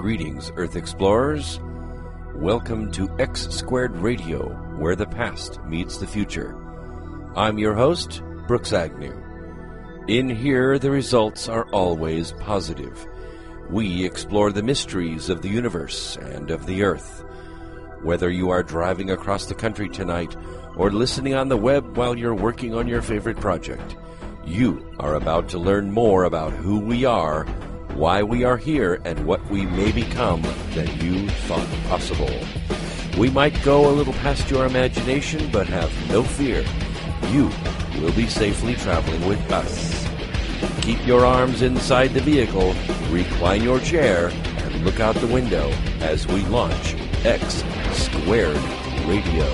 Greetings, Earth Explorers. Welcome to X Squared Radio, where the past meets the future. I'm your host, Brooks Agnew. In here, the results are always positive. We explore the mysteries of the universe and of the Earth. Whether you are driving across the country tonight or listening on the web while you're working on your favorite project, you are about to learn more about who we are, why we are here, and what we may become than you thought possible. We might go a little past your imagination, but have no fear. You will be safely traveling with us. Keep your arms inside the vehicle, recline your chair, and look out the window as we launch X Squared Radio.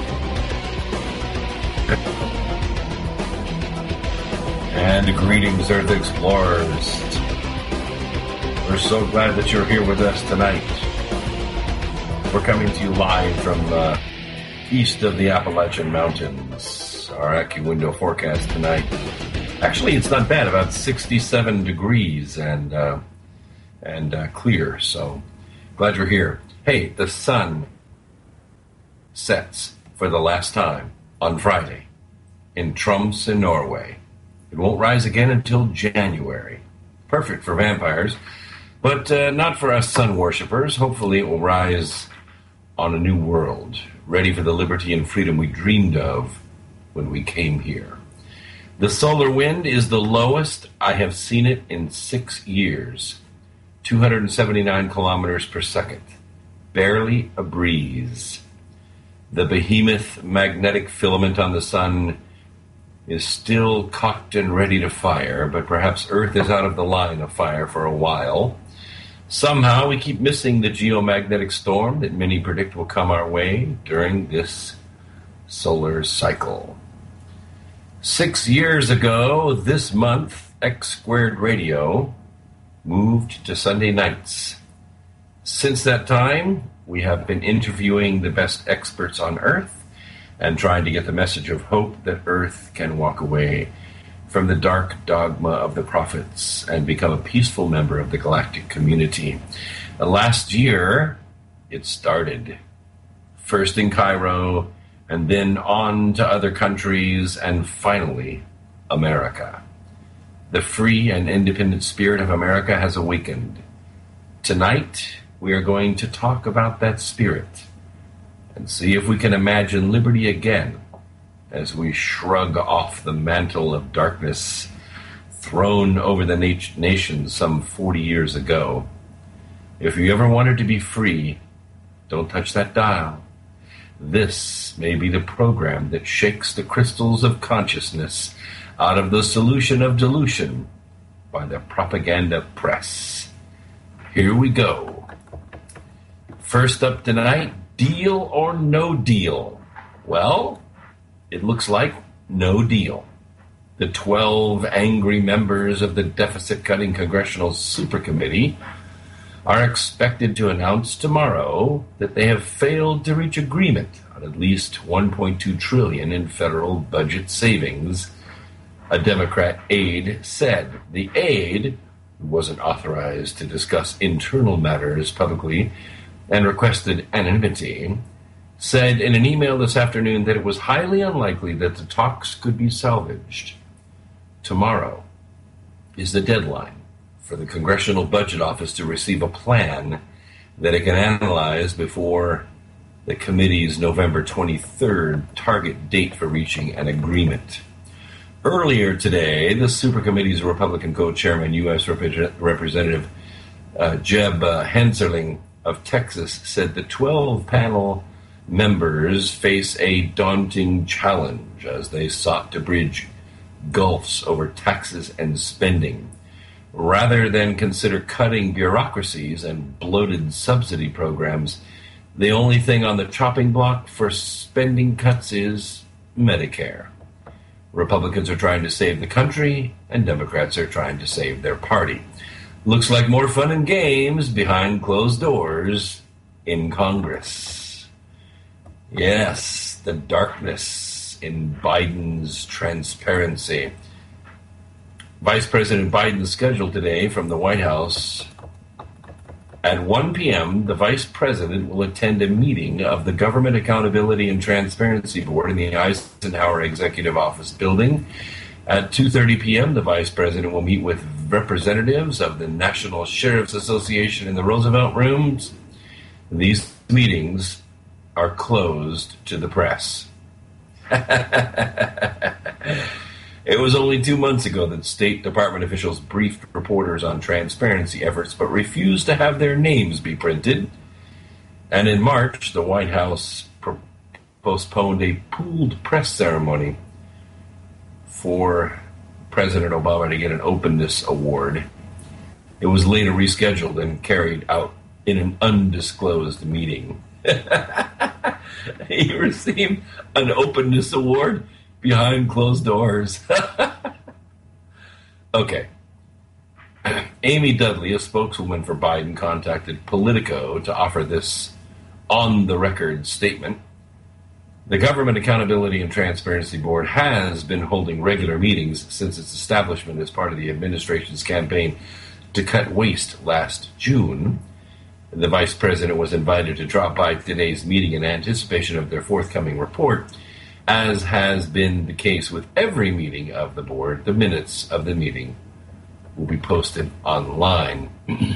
And greetings, Earth Explorers. We're so glad that you're here with us tonight. We're coming to you live from east of the Appalachian Mountains. Our AccuWindow forecast tonight. Actually, it's not bad, about 67 degrees and clear, so glad you're here. Hey, the sun sets for the last time on Friday in Tromsø, Norway. It won't rise again until January. Perfect for vampires, but not for us sun worshippers. Hopefully it will rise on a new world, ready for the liberty and freedom we dreamed of when we came here. The solar wind is the lowest I have seen it in 6 years. 279 kilometers per second. Barely a breeze. The behemoth magnetic filament on the sun is still cocked and ready to fire, but perhaps Earth is out of the line of fire for a while. Somehow we keep missing the geomagnetic storm that many predict will come our way during this solar cycle. 6 years ago, this month, X Squared Radio moved to Sunday nights. Since that time, we have been interviewing the best experts on Earth and trying to get the message of hope that Earth can walk away from the dark dogma of the prophets and become a peaceful member of the galactic community. Last year, it started. First in Cairo, and then on to other countries, and finally, America. The free and independent spirit of America has awakened. Tonight, we are going to talk about that spirit and see if we can imagine liberty again as we shrug off the mantle of darkness thrown over the nation some 40 years ago. If you ever wanted to be free, don't touch that dial. This may be the program that shakes the crystals of consciousness out of the solution of dilution by the propaganda press. Here we go. First up tonight, deal or no deal? Well, it looks like no deal. The 12 angry members of the deficit-cutting Congressional Supercommittee are expected to announce tomorrow that they have failed to reach agreement on at least $1.2 trillion in federal budget savings, a Democrat aide said. The aide, who wasn't authorized to discuss internal matters publicly and requested anonymity, said in an email this afternoon that it was highly unlikely that the talks could be salvaged. Tomorrow is the deadline for the Congressional Budget Office to receive a plan that it can analyze before the committee's November 23rd target date for reaching an agreement. Earlier today, the Supercommittee's Republican co-chairman, U.S. Representative Jeb Hensarling of Texas, said the 12-panel members face a daunting challenge as they sought to bridge gulfs over taxes and spending. Rather than consider cutting bureaucracies and bloated subsidy programs, the only thing on the chopping block for spending cuts is Medicare. Republicans are trying to save the country, and Democrats are trying to save their party. Looks like more fun and games behind closed doors in Congress. Yes, the darkness in Biden's transparency. Vice President Biden's schedule today from the White House At 1 p.m., the Vice President will attend a meeting of the Government Accountability and Transparency Board in the Eisenhower Executive Office building. At 2:30 p.m., the Vice President will meet with representatives of the National Sheriff's Association in the Roosevelt Rooms. These meetings are closed to the press. It was only 2 months ago that State Department officials briefed reporters on transparency efforts, but refused to have their names be printed. And in March, the White House postponed a pooled press ceremony for President Obama to get an openness award. It was later rescheduled and carried out in an undisclosed meeting. He received an openness award behind closed doors. Okay. Amy Dudley, a spokeswoman for Biden, contacted Politico to offer this on-the-record statement. The Government Accountability and Transparency Board has been holding regular meetings since its establishment as part of the administration's campaign to cut waste last June. The Vice President was invited to drop by today's meeting in anticipation of their forthcoming report. As has been the case with every meeting of the board, the minutes of the meeting will be posted online.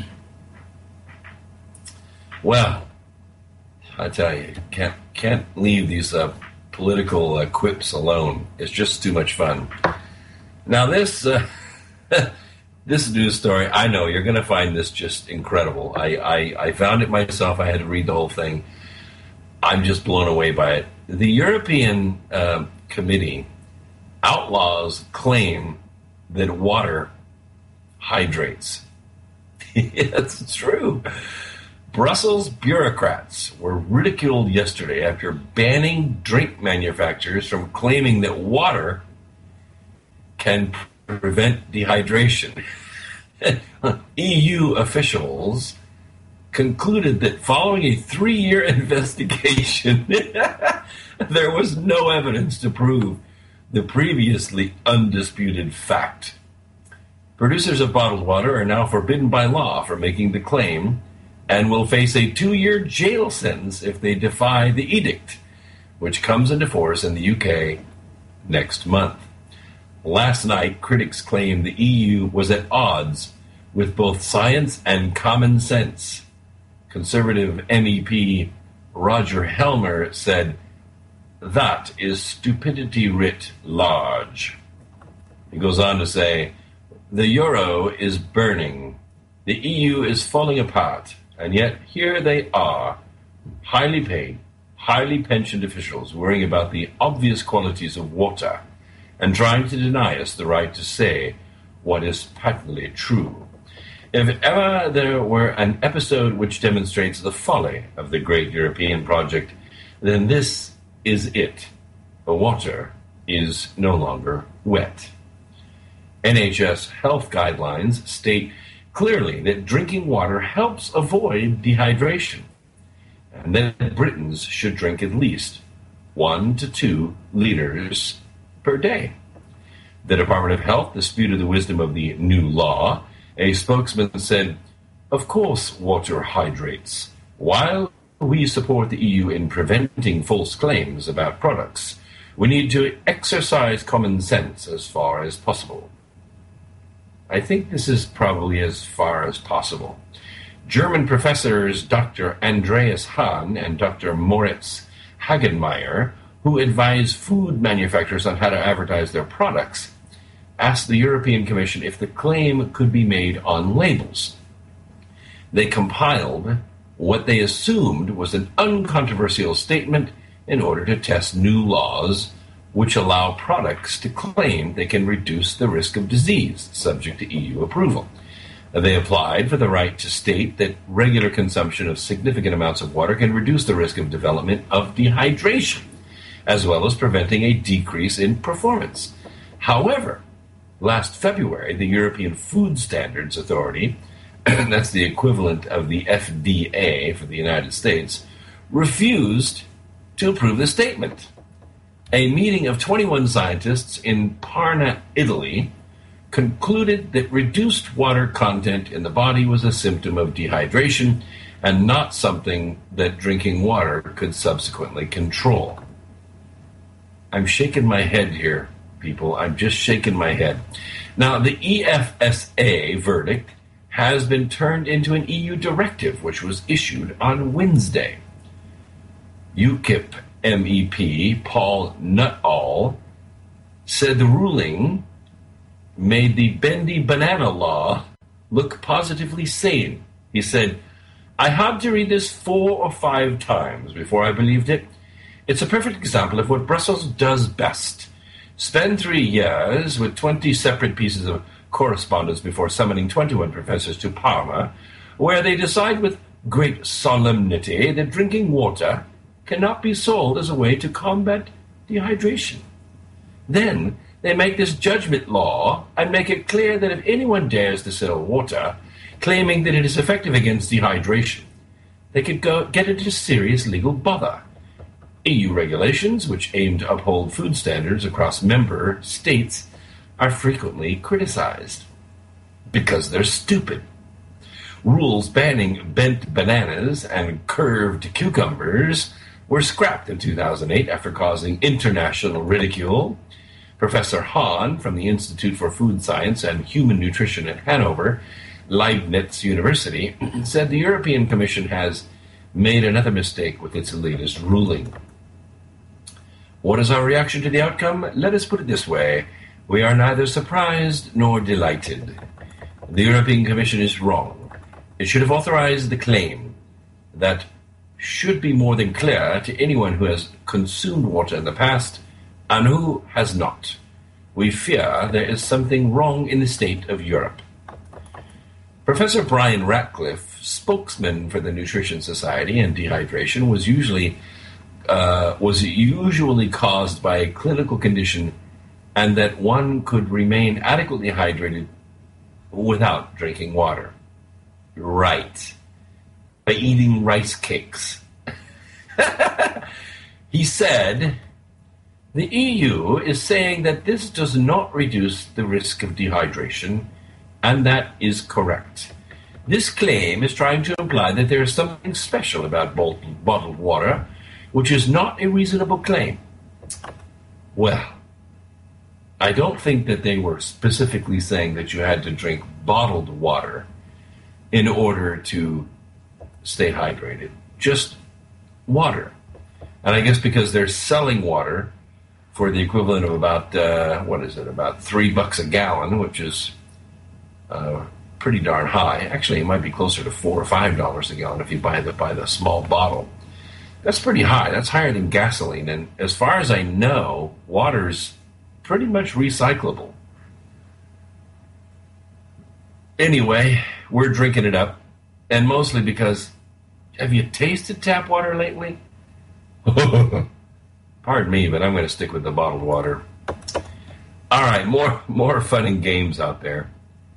Well, I tell you, can't leave these political quips alone. It's just too much fun. Now this this news story, I know you're going to find this just incredible. I found it myself. I had to read the whole thing. I'm just blown away by it. The European Committee outlaws claim that water hydrates. Yes, it's true. Brussels bureaucrats were ridiculed yesterday after banning drink manufacturers from claiming that water can prevent dehydration. EU officials concluded that following a 3-year investigation, there was no evidence to prove the previously undisputed fact. Producers of bottled water are now forbidden by law from making the claim and will face a 2-year jail sentence if they defy the edict, which comes into force in the UK next month. Last night, critics claimed the EU was at odds with both science and common sense. Conservative MEP Roger Helmer said, "That is stupidity writ large." He goes on to say, "The euro is burning. The EU is falling apart. And yet here they are, highly paid, highly pensioned officials worrying about the obvious qualities of water and trying to deny us the right to say what is patently true. If ever there were an episode which demonstrates the folly of the great European project, then this is it. The water is no longer wet." NHS health guidelines state clearly that drinking water helps avoid dehydration, and that Britons should drink at least 1 to 2 liters per day. The Department of Health disputed the wisdom of the new law. A spokesman said, "Of course water hydrates. While we support the EU in preventing false claims about products, we need to exercise common sense as far as possible." I think this is probably as far as possible. German professors Dr. Andreas Hahn and Dr. Moritz Hagenmeier, who advise food manufacturers on how to advertise their products, asked the European Commission if the claim could be made on labels. They compiled what they assumed was an uncontroversial statement in order to test new laws which allow products to claim they can reduce the risk of disease, subject to EU approval. They applied for the right to state that regular consumption of significant amounts of water can reduce the risk of development of dehydration, as well as preventing a decrease in performance. However, last February, the European Food Standards Authority, that's the equivalent of the FDA for the United States, refused to approve the statement. A meeting of 21 scientists in Parma, Italy, concluded that reduced water content in the body was a symptom of dehydration and not something that drinking water could subsequently control. I'm shaking my head here, people. I'm just shaking my head. Now, the EFSA verdict has been turned into an EU directive, which was issued on Wednesday. UKIP MEP Paul Nuttall said the ruling made the bendy banana law look positively sane. He said, "I had to read this 4 or 5 times before I believed it. It's a perfect example of what Brussels does best. Spend 3 years with 20 separate pieces of correspondence before summoning 21 professors to Parma, where they decide with great solemnity that drinking water cannot be sold as a way to combat dehydration. Then they make this judgment law and make it clear that if anyone dares to sell water, claiming that it is effective against dehydration, they could get into serious legal bother. EU regulations, which aim to uphold food standards across member states, are frequently criticized because they're stupid. Rules banning bent bananas and curved cucumbers were scrapped in 2008 after causing international ridicule. Professor Hahn from the Institute for Food Science and Human Nutrition at Hanover Leibniz University said the European Commission has made another mistake with its latest ruling. What is our reaction to the outcome? Let us put it this way. We are neither surprised nor delighted. The European Commission is wrong. It should have authorized the claim that should be more than clear to anyone who has consumed water in the past and who has not. We fear there is something wrong in the state of Europe. Professor Brian Ratcliffe, spokesman for the Nutrition Society, and dehydration was usually caused by a clinical condition and that one could remain adequately hydrated without drinking water. Right. By eating rice cakes. He said, the EU is saying that this does not reduce the risk of dehydration, and that is correct. This claim is trying to imply that there is something special about bottled water, which is not a reasonable claim. Well, I don't think that they were specifically saying that you had to drink bottled water in order to stay hydrated. Just water. And I guess because they're selling water for the equivalent of about, about $3 a gallon, which is pretty darn high. Actually, it might be closer to $4 or $5 a gallon if you buy the small bottle. That's pretty high. That's higher than gasoline. And as far as I know, water's pretty much recyclable. Anyway, we're drinking it up. And mostly because, have you tasted tap water lately? Pardon me, but I'm going to stick with the bottled water. All right, more fun and games out there.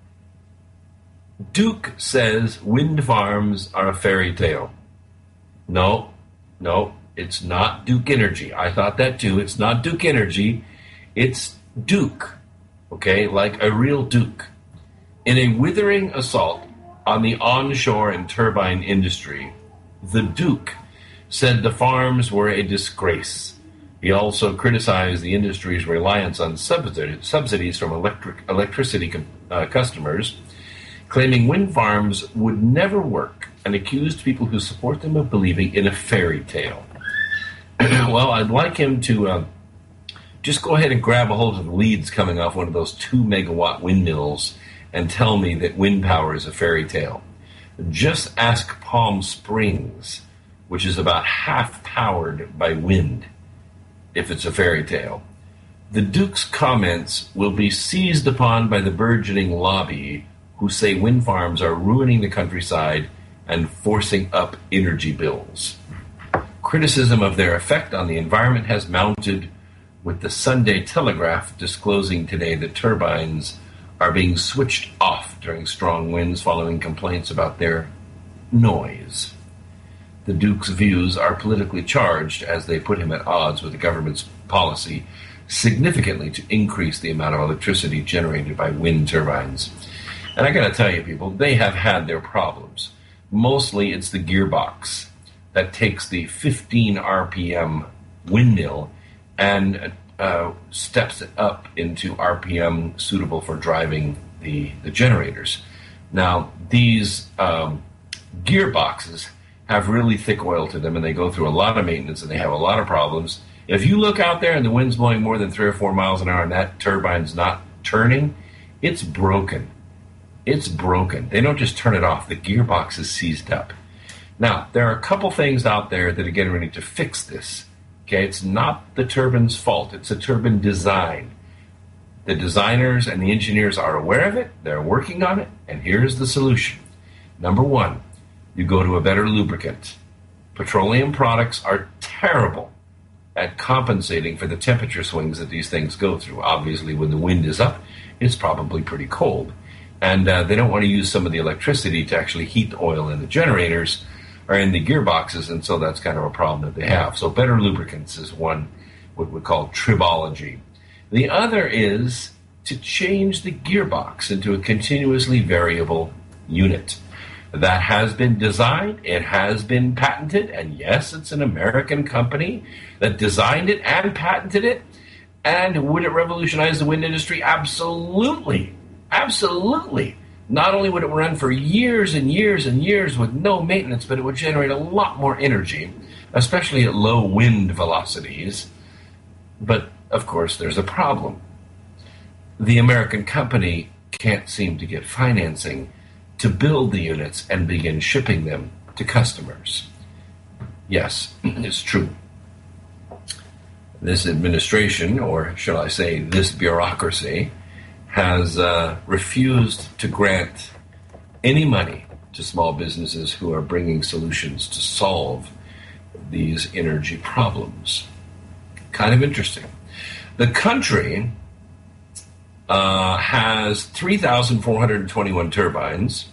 Duke says wind farms are a fairy tale. No, it's not Duke Energy. I thought that too. It's not Duke Energy. It's Duke, okay, like a real Duke. In a withering assault on the onshore and turbine industry, the Duke said the farms were a disgrace. He also criticized the industry's reliance on subsidies from electricity customers, claiming wind farms would never work, and accused people who support them of believing in a fairy tale. Well, I'd like him to just go ahead and grab a hold of the leads coming off one of those 2-megawatt windmills and tell me that wind power is a fairy tale. Just ask Palm Springs, which is about half powered by wind, if it's a fairy tale. The Duke's comments will be seized upon by the burgeoning lobby who say wind farms are ruining the countryside and forcing up energy bills. Criticism of their effect on the environment has mounted, with the Sunday Telegraph disclosing today that turbines are being switched off during strong winds following complaints about their noise. The Duke's views are politically charged as they put him at odds with the government's policy significantly to increase the amount of electricity generated by wind turbines. And I got to tell you, people, they have had their problems. Mostly it's the gearbox that takes the 15 RPM windmill and steps it up into RPM suitable for driving the generators. Now, these gearboxes have really thick oil to them, and they go through a lot of maintenance, and they have a lot of problems. If you look out there and the wind's blowing more than 3 or 4 miles an hour and that turbine's not turning, it's broken. It's broken. They don't just turn it off. The gearbox is seized up. Now, there are a couple things out there that are getting ready to fix this. Okay, it's not the turbine's fault. It's a turbine design. The designers and the engineers are aware of it. They're working on it. And here's the solution. Number one, you go to a better lubricant. Petroleum products are terrible at compensating for the temperature swings that these things go through. Obviously, when the wind is up, it's probably pretty cold. And they don't want to use some of the electricity to actually heat the oil in the generators or in the gearboxes, and so that's kind of a problem that they have. So better lubricants is one, what we call tribology. The other is to change the gearbox into a continuously variable unit. That has been designed, it has been patented, and yes, it's an American company that designed it and patented it. And would it revolutionize the wind industry? Absolutely. Absolutely. Not only would it run for years and years and years with no maintenance, but it would generate a lot more energy, especially at low wind velocities. But, of course, there's a problem. The American company can't seem to get financing to build the units and begin shipping them to customers. Yes, it's true. This administration, or shall I say this bureaucracy, has refused to grant any money to small businesses who are bringing solutions to solve these energy problems. Kind of interesting. The country has 3,421 turbines.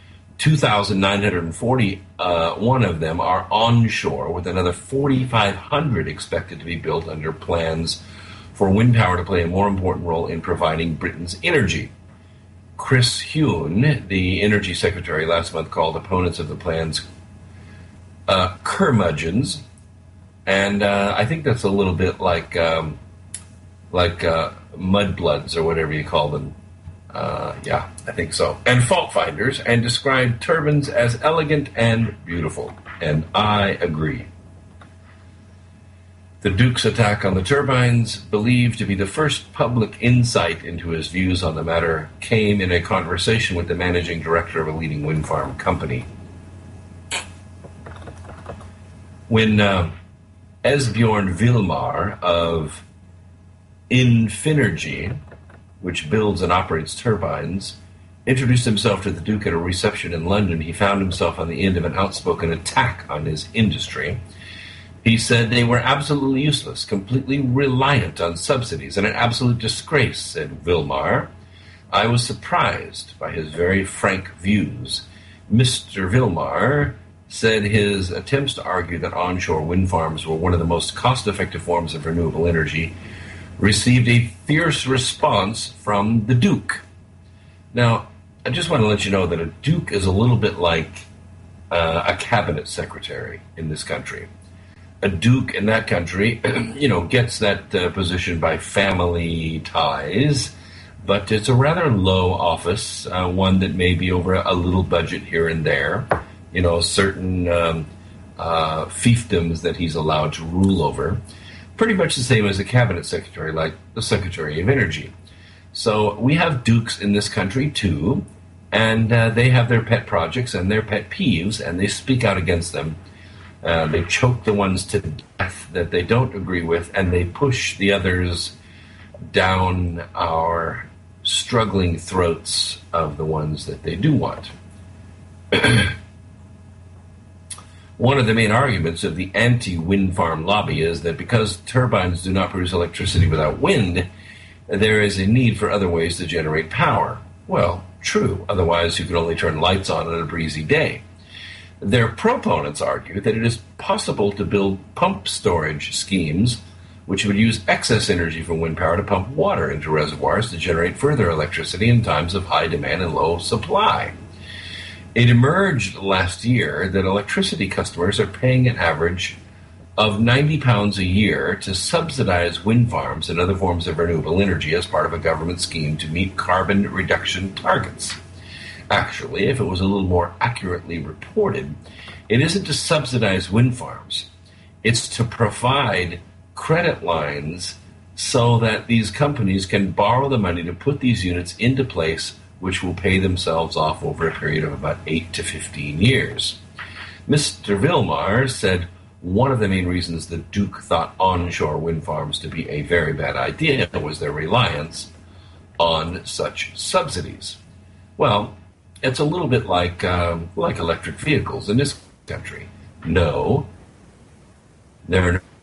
2,941 of them are onshore, with another 4,500 expected to be built under plans for wind power to play a more important role in providing Britain's energy. Chris Huhne, the Energy Secretary, last month called opponents of the plans curmudgeons, and I think that's a little bit like mudbloods or whatever you call them. Yeah, I think so. And fault finders, and described turbines as elegant and beautiful. And I agree. The Duke's attack on the turbines, believed to be the first public insight into his views on the matter, came in a conversation with the managing director of a leading wind farm company. When Esbjorn Vilmar of Infinergy, which builds and operates turbines, introduced himself to the Duke at a reception in London, he found himself on the end of an outspoken attack on his industry. He said they were absolutely useless, completely reliant on subsidies, and an absolute disgrace, said Vilmar. I was surprised by his very frank views. Mr. Vilmar said his attempts to argue that onshore wind farms were one of the most cost-effective forms of renewable energy received a fierce response from the Duke. Now, I just want to let you know that a Duke is a little bit like a cabinet secretary in this country. A Duke in that country, gets that position by family ties, but it's a rather low office, one that may be over a little budget here and there, certain fiefdoms that he's allowed to rule over. Pretty much the same as a cabinet secretary, like the Secretary of Energy. So we have dukes in this country too, and they have their pet projects and their pet peeves, and they speak out against them. They choke the ones to death that they don't agree with, and they push the others down our struggling throats of the ones that they do want. One of the main arguments of the anti-wind farm lobby is that because turbines do not produce electricity without wind, there is a need for other ways to generate power. Well, true. Otherwise, you could only turn lights on a breezy day. Their proponents argue that it is possible to build pump storage schemes which would use excess energy from wind power to pump water into reservoirs to generate further electricity in times of high demand and low supply. It emerged last year that electricity customers are paying an average of £90 a year to subsidize wind farms and other forms of renewable energy as part of a government scheme to meet carbon reduction targets. Actually, if it was a little more accurately reported, it isn't to subsidize wind farms. It's to provide credit lines so that these companies can borrow the money to put these units into place, which will pay themselves off over a period of about 8 to 15 years. Mr. Vilmar said one of the main reasons that Duke thought onshore wind farms to be a very bad idea was their reliance on such subsidies. Well, it's a little bit like electric vehicles in this country. No, there are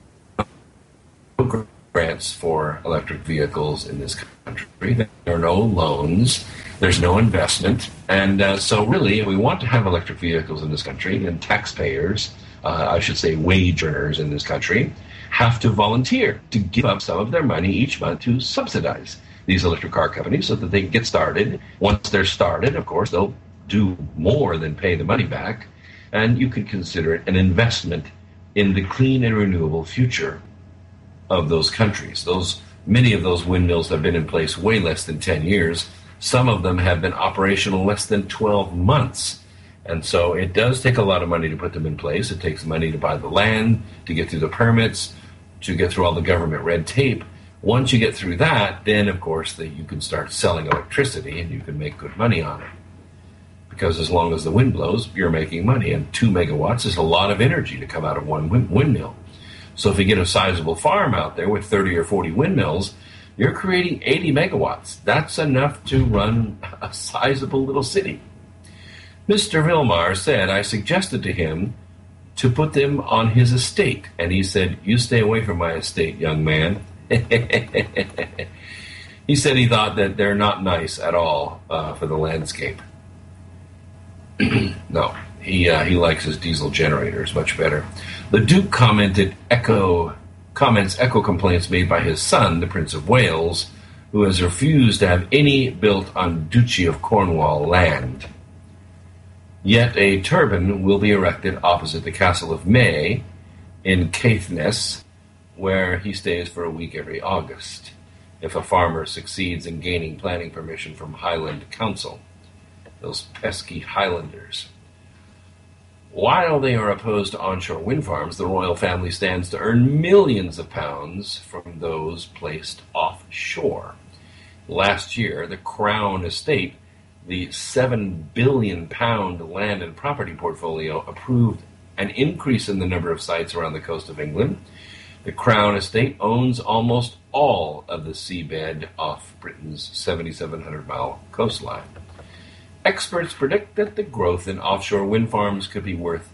no grants for electric vehicles in this country. There are no loans. There's no investment. And so really, if we want to have electric vehicles in this country, then taxpayers, I should say wage earners in this country, have to volunteer to give up some of their money each month to subsidize these electric car companies so that they can get started. Once they're started, of course, they'll do more than pay the money back, and you could consider it an investment in the clean and renewable future of those countries. Many of those windmills have been in place way less than 10 years. Some of them have been operational less than 12 months. And so it does take a lot of money to put them in place. It takes money to buy the land, to get through the permits, to get through all the government red tape. Once you get through that, then, of course, you can start selling electricity and you can make good money on it. Because as long as the wind blows, you're making money. And 2 megawatts is a lot of energy to come out of one windmill. So if you get a sizable farm out there with 30 or 40 windmills, you're creating 80 megawatts. That's enough to run a sizable little city. Mr. Vilmar said I suggested to him to put them on his estate. And he said, "You stay away from my estate, young man." He said he thought that they're not nice at all for the landscape. No, he likes his diesel generators much better. The Duke comments echo complaints made by his son, the Prince of Wales, who has refused to have any built on Duchy of Cornwall land. Yet a turban will be erected opposite the Castle of May in Caithness, where he stays for a week every August, if a farmer succeeds in gaining planning permission from Highland Council. Those pesky Highlanders. While they are opposed to onshore wind farms, the royal family stands to earn millions of pounds from those placed offshore. Last year, the Crown Estate, the £7 billion land and property portfolio, approved an increase in the number of sites around the coast of England. The Crown Estate owns almost all of the seabed off Britain's 7,700-mile coastline. Experts predict that the growth in offshore wind farms could be worth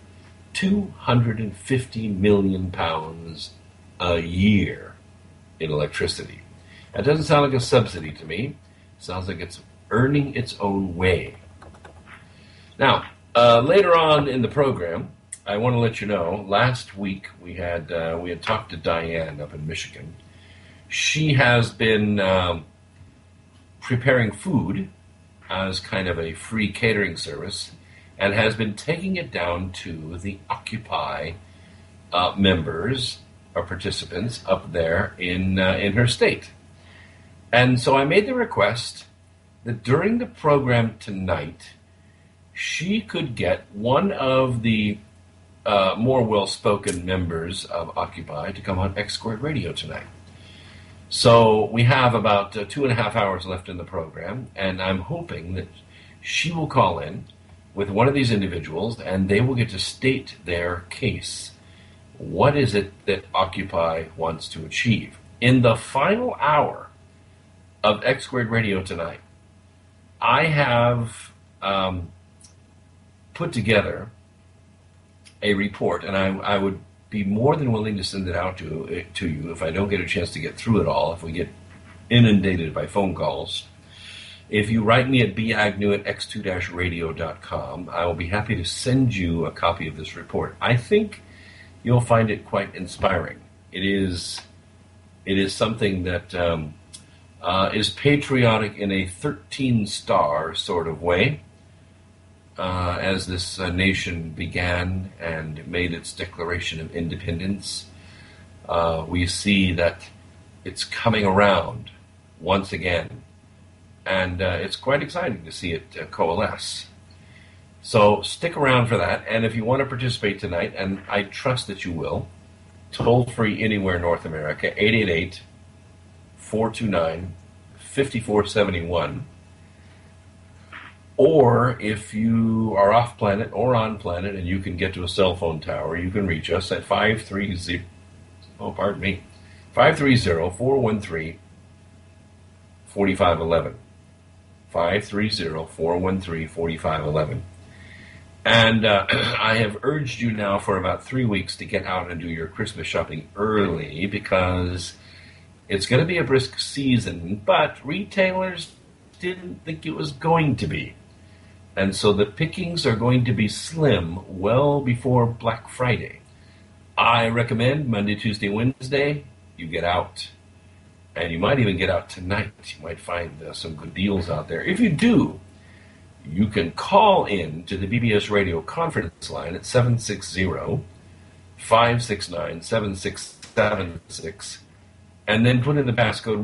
£250 million a year in electricity. That doesn't sound like a subsidy to me. It sounds like it's earning its own way. Now, later on in the program, I want to let you know, last week we had talked to Diane up in Michigan. She has been preparing food as kind of a free catering service and has been taking it down to the Occupy members or participants up there in her state. And so I made the request that during the program tonight, she could get one of the more well-spoken members of Occupy to come on X Squared Radio tonight. So we have about 2.5 hours left in the program, and I'm hoping that she will call in with one of these individuals, and they will get to state their case. What is it that Occupy wants to achieve? In the final hour of X Squared Radio tonight, I have put together a report, and I would be more than willing to send it out to you if I don't get a chance to get through it all, if we get inundated by phone calls. If you write me at bagnew@x2-radio.com, I will be happy to send you a copy of this report. I think you'll find it quite inspiring. It is It is something that is patriotic in a 13-star sort of way. As this nation began and made its Declaration of Independence, we see that it's coming around once again. And it's quite exciting to see it coalesce. So stick around for that. And if you want to participate tonight, and I trust that you will, toll free anywhere in North America, 888-429-5471. Or if you are off planet or on planet and you can get to a cell phone tower, you can reach us at 530-413-4511. 530-413-4511. And I have urged you now for about 3 weeks to get out and do your Christmas shopping early because it's going to be a brisk season, but retailers didn't think it was going to be. And so the pickings are going to be slim well before Black Friday. I recommend Monday, Tuesday, Wednesday, you get out. And you might even get out tonight. You might find some good deals out there. If you do, you can call in to the BBS Radio conference line at 760-569-7676 and then put in the passcode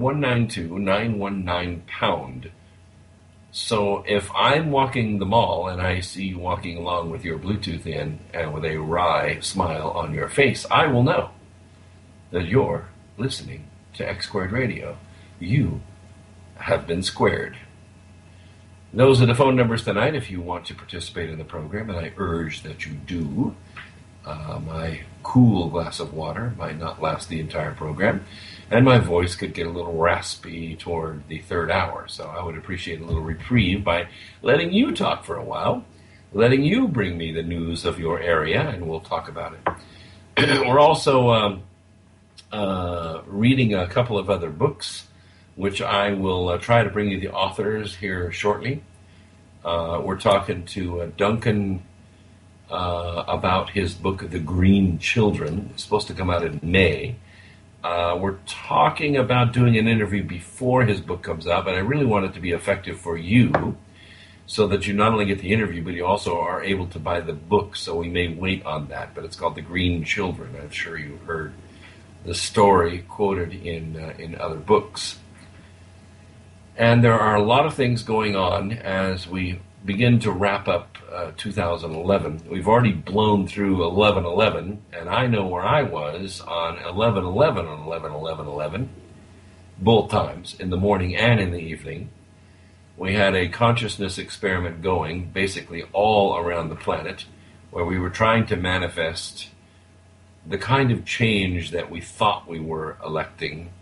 192919#. So if I'm walking the mall and I see you walking along with your Bluetooth in and with a wry smile on your face, I will know that you're listening to X Squared Radio. You have been squared. Those are the phone numbers tonight if you want to participate in the program, and I urge that you do. My cool glass of water might not last the entire program, and my voice could get a little raspy toward the third hour, so I would appreciate a little reprieve by letting you talk for a while, letting you bring me the news of your area, and we'll talk about it. We're also reading a couple of other books, which I will try to bring you the authors here shortly. We're talking to Duncan about his book, The Green Children. It's supposed to come out in May. We're talking about doing an interview before his book comes out, but I really want it to be effective for you so that you not only get the interview, but you also are able to buy the book, so we may wait on that. But it's called The Green Children. I'm sure you've heard the story quoted in other books. And there are a lot of things going on as we begin to wrap up 2011. We've already blown through 11/11, and I know where I was on 11/11 on 11/11/11, both times, in the morning and in the evening. We had a consciousness experiment going basically all around the planet where we were trying to manifest the kind of change that we thought we were electing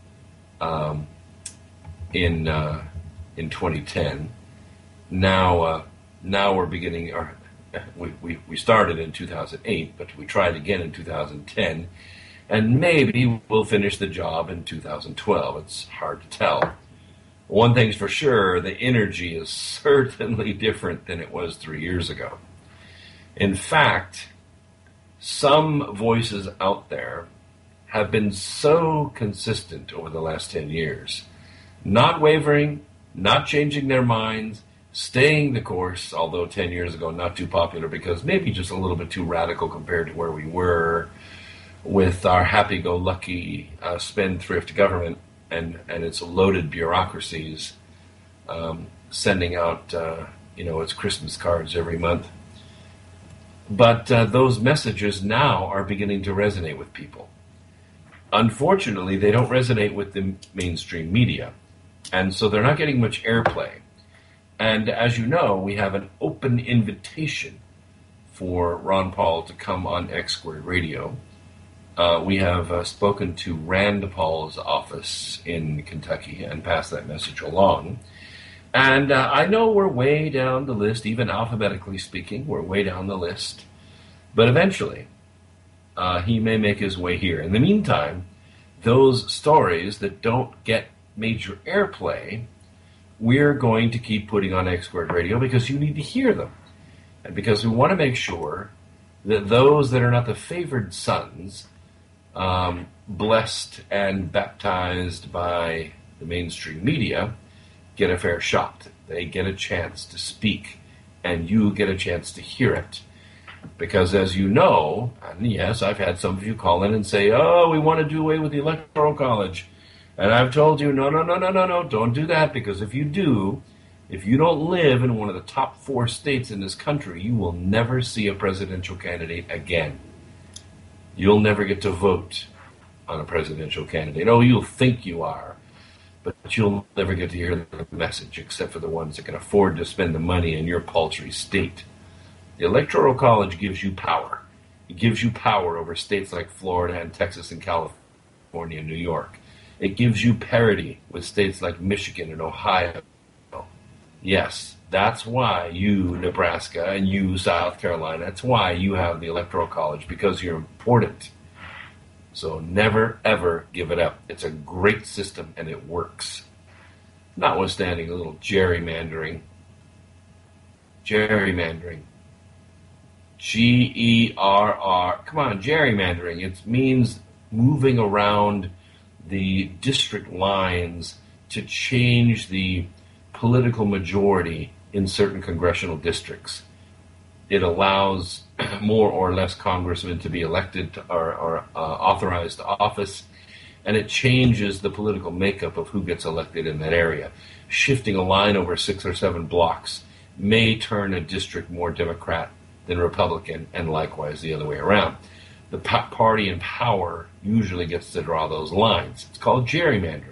in 2010. Now we're beginning. We started in 2008, but we tried again in 2010, and maybe we'll finish the job in 2012. It's hard to tell. One thing's for sure: the energy is certainly different than it was 3 years ago. In fact, some voices out there have been so consistent over the last 10 years, not wavering, not changing their minds, staying the course, although 10 years ago not too popular because maybe just a little bit too radical compared to where we were with our happy-go-lucky spendthrift government and its loaded bureaucracies sending out its Christmas cards every month. But those messages now are beginning to resonate with people. Unfortunately, they don't resonate with the mainstream media, and so they're not getting much airplay. And as you know, we have an open invitation for Ron Paul to come on X Squared Radio. We have spoken to Rand Paul's office in Kentucky and passed that message along. And I know we're way down the list, even alphabetically speaking, we're way down the list. But eventually, he may make his way here. In the meantime, those stories that don't get major airplay, we're going to keep putting on X Squared Radio because you need to hear them. And because we want to make sure that those that are not the favored sons blessed and baptized by the mainstream media, get a fair shot. They get a chance to speak, and you get a chance to hear it. Because as you know, and yes, I've had some of you call in and say, oh, we want to do away with the Electoral College. And I've told you, no, don't do that, because if you do, if you don't live in one of the top 4 states in this country, you will never see a presidential candidate again. You'll never get to vote on a presidential candidate. Oh, you'll think you are, but you'll never get to hear the message, except for the ones that can afford to spend the money in your paltry state. The Electoral College gives you power. It gives you power over states like Florida and Texas and California and New York. It gives you parity with states like Michigan and Ohio. Yes, that's why you, Nebraska, and you, South Carolina, that's why you have the Electoral College, because you're important. So never, ever give it up. It's a great system, and it works. Notwithstanding a little gerrymandering. Gerrymandering. G-E-R-R. Come on, gerrymandering. It means moving around the district lines to change the political majority in certain congressional districts. It allows more or less congressmen to be elected or authorized to office, and it changes the political makeup of who gets elected in that area. Shifting a line over 6 or 7 blocks may turn a district more Democrat than Republican, and likewise the other way around. The party in power usually gets to draw those lines. It's called gerrymandering.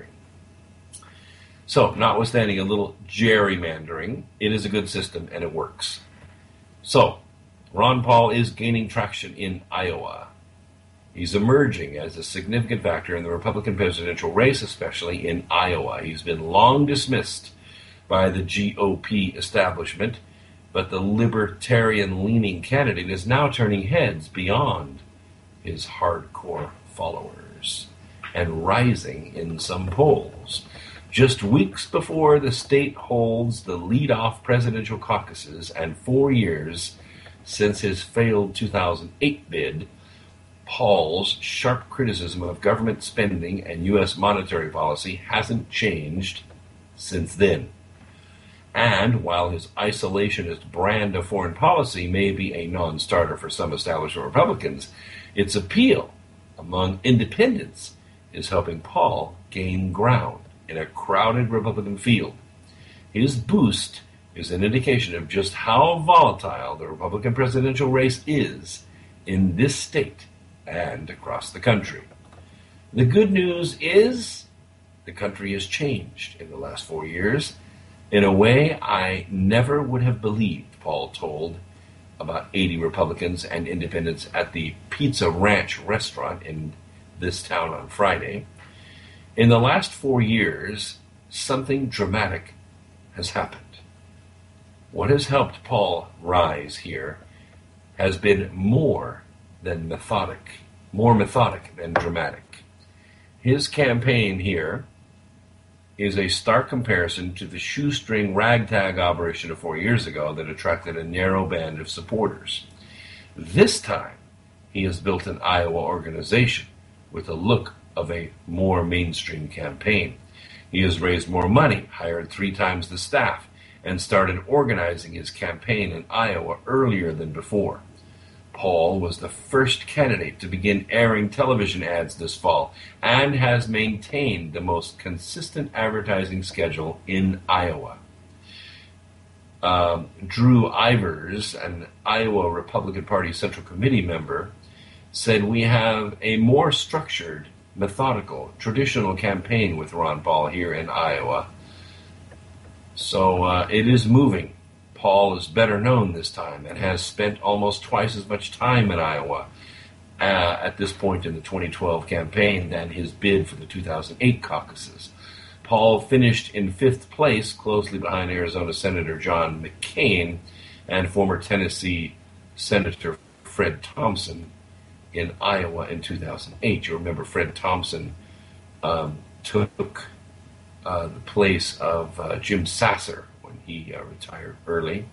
So, notwithstanding a little gerrymandering, it is a good system and it works. So, Ron Paul is gaining traction in Iowa. He's emerging as a significant factor in the Republican presidential race, especially in Iowa. He's been long dismissed by the GOP establishment, but the libertarian-leaning candidate is now turning heads beyond his hardcore followers and rising in some polls. Just weeks before the state holds the lead-off presidential caucuses and 4 years since his failed 2008 bid, Paul's sharp criticism of government spending and U.S. monetary policy hasn't changed since then. And while his isolationist brand of foreign policy may be a non-starter for some establishment Republicans, its appeal among independents is helping Paul gain ground in a crowded Republican field. His boost is an indication of just how volatile the Republican presidential race is in this state and across the country. The good news is the country has changed in the last 4 years in a way I never would have believed, Paul told about 80 Republicans and independents at the Pizza Ranch restaurant in this town on Friday. In the last 4 years, something dramatic has happened. What has helped Paul rise here has been more methodic than dramatic. His campaign here is a stark comparison to the shoestring ragtag operation of 4 years ago that attracted a narrow band of supporters. This time, he has built an Iowa organization with the look of a more mainstream campaign. He has raised more money, hired 3 times the staff, and started organizing his campaign in Iowa earlier than before. Paul was the first candidate to begin airing television ads this fall and has maintained the most consistent advertising schedule in Iowa. Drew Ivers, an Iowa Republican Party Central Committee member, said we have a more structured, methodical, traditional campaign with Ron Paul here in Iowa. So it is moving. Paul is better known this time and has spent almost twice as much time in Iowa at this point in the 2012 campaign than his bid for the 2008 caucuses. Paul finished in 5th place, closely behind Arizona Senator John McCain and former Tennessee Senator Fred Thompson in Iowa in 2008. You remember Fred Thompson took the place of Jim Sasser when he retired early.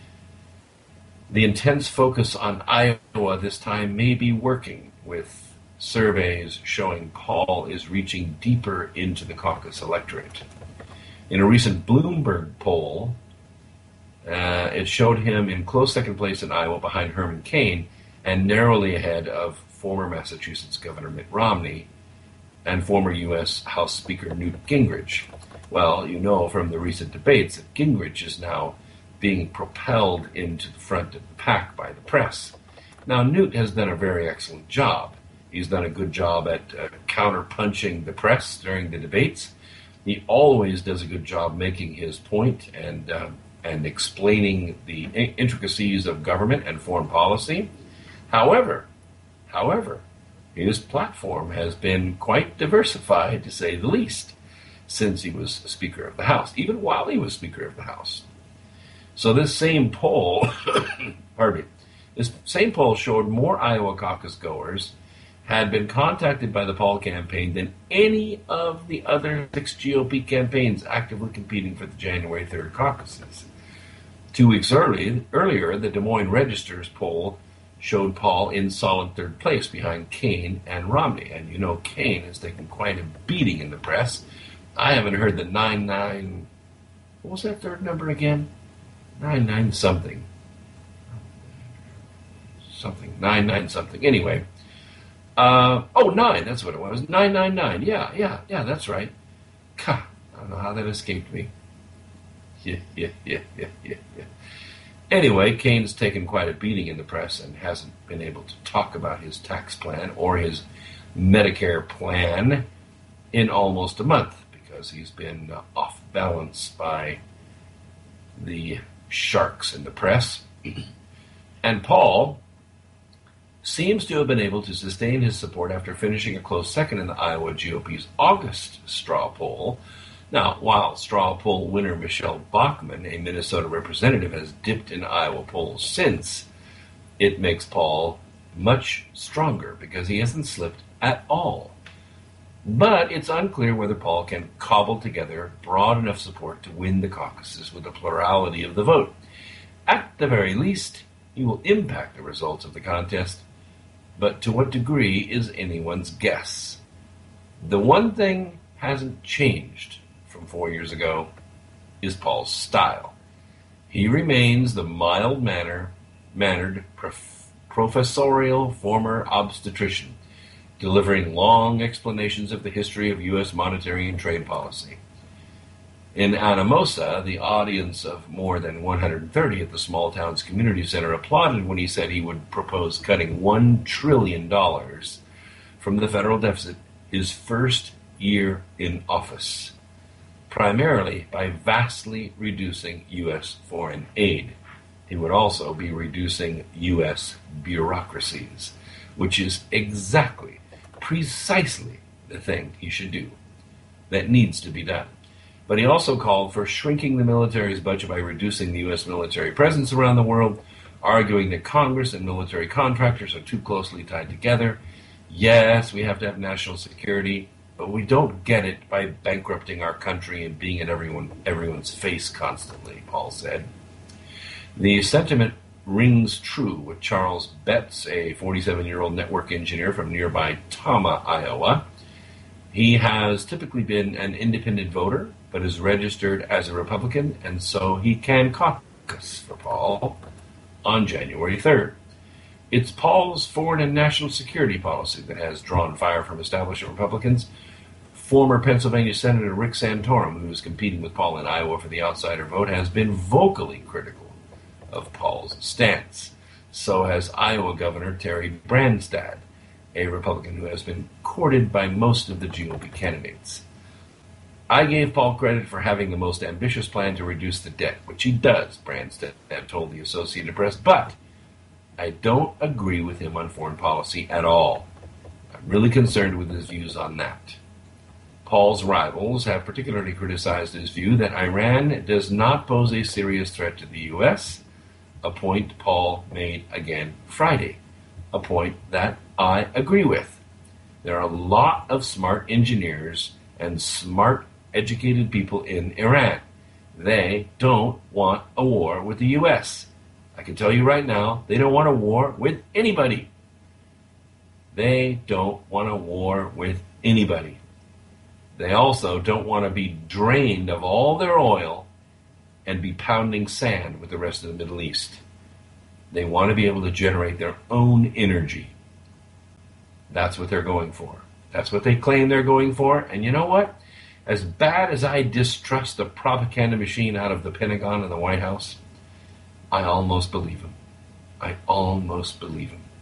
The intense focus on Iowa this time may be working, with surveys showing Paul is reaching deeper into the caucus electorate. In a recent Bloomberg poll, it showed him in close second place in Iowa behind Herman Cain and narrowly ahead of former Massachusetts Governor Mitt Romney and former U.S. House Speaker Newt Gingrich. Well, you know from the recent debates that Gingrich is now being propelled into the front of the pack by the press. Now, Newt has done a very excellent job. He's done a good job at counter-punching the press during the debates. He always does a good job making his point and explaining the intricacies of government and foreign policy. However, his platform has been quite diversified, to say the least, since he was Speaker of the House, even while he was Speaker of the House. So this same poll, this same poll showed more Iowa caucus goers had been contacted by the Paul campaign than any of the other 6 GOP campaigns actively competing for the January 3rd caucuses. 2 weeks earlier, the Des Moines Register's poll showed Paul in solid third place behind Cain and Romney. And you know Cain has taken quite a beating in the press. I haven't heard the 99... What was that third number again? 99 something. 99 something. Anyway. 9, that's what it was. 999. Yeah, that's right. I don't know how that escaped me. Yeah. Anyway, Cain's taken quite a beating in the press and hasn't been able to talk about his tax plan or his Medicare plan in almost a month because he's been off balance by the sharks in the press. And Paul seems to have been able to sustain his support after finishing a close second in the Iowa GOP's August straw poll. Now, while straw poll winner Michelle Bachmann, a Minnesota representative, has dipped in Iowa polls since, it makes Paul much stronger because he hasn't slipped at all. But it's unclear whether Paul can cobble together broad enough support to win the caucuses with a plurality of the vote. At the very least, he will impact the results of the contest, but to what degree is anyone's guess. The one thing hasn't changed from 4 years ago is Paul's style. He remains the mild-mannered, professorial former obstetrician, delivering long explanations of the history of U.S. monetary and trade policy. In Anamosa, the audience of more than 130 at the small town's community center applauded when he said he would propose cutting $1 trillion from the federal deficit his first year in office, primarily by vastly reducing U.S. foreign aid. He would also be reducing U.S. bureaucracies, which is precisely the thing he should do, that needs to be done. But he also called for shrinking the military's budget by reducing the U.S. military presence around the world, arguing that Congress and military contractors are too closely tied together. Yes, we have to have national security, but we don't get it by bankrupting our country and being in everyone's face constantly, Paul said. The sentiment rings true with Charles Betts, a 47-year-old network engineer from nearby Tama, Iowa. He has typically been an independent voter, but is registered as a Republican, and so he can caucus for Paul on January 3rd. It's Paul's foreign and national security policy that has drawn fire from establishment Republicans. Former Pennsylvania Senator Rick Santorum, who is competing with Paul in Iowa for the outsider vote, has been vocally critical of Paul's stance. So has Iowa Governor Terry Branstad, a Republican who has been courted by most of the GOP candidates. I gave Paul credit for having the most ambitious plan to reduce the debt, which he does, Branstad told the Associated Press, but I don't agree with him on foreign policy at all. I'm really concerned with his views on that. Paul's rivals have particularly criticized his view that Iran does not pose a serious threat to the U.S., a point Paul made again Friday, a point that I agree with. There are a lot of smart engineers and smart, educated people in Iran. They don't want a war with the U.S. I can tell you right now, they don't want a war with anybody. They don't want a war with anybody. They also don't want to be drained of all their oil and be pounding sand with the rest of the Middle East. They want to be able to generate their own energy. That's what they're going for. That's what they claim they're going for. And you know what? As bad as I distrust the propaganda machine out of the Pentagon and the White House, I almost believe them. I almost believe them.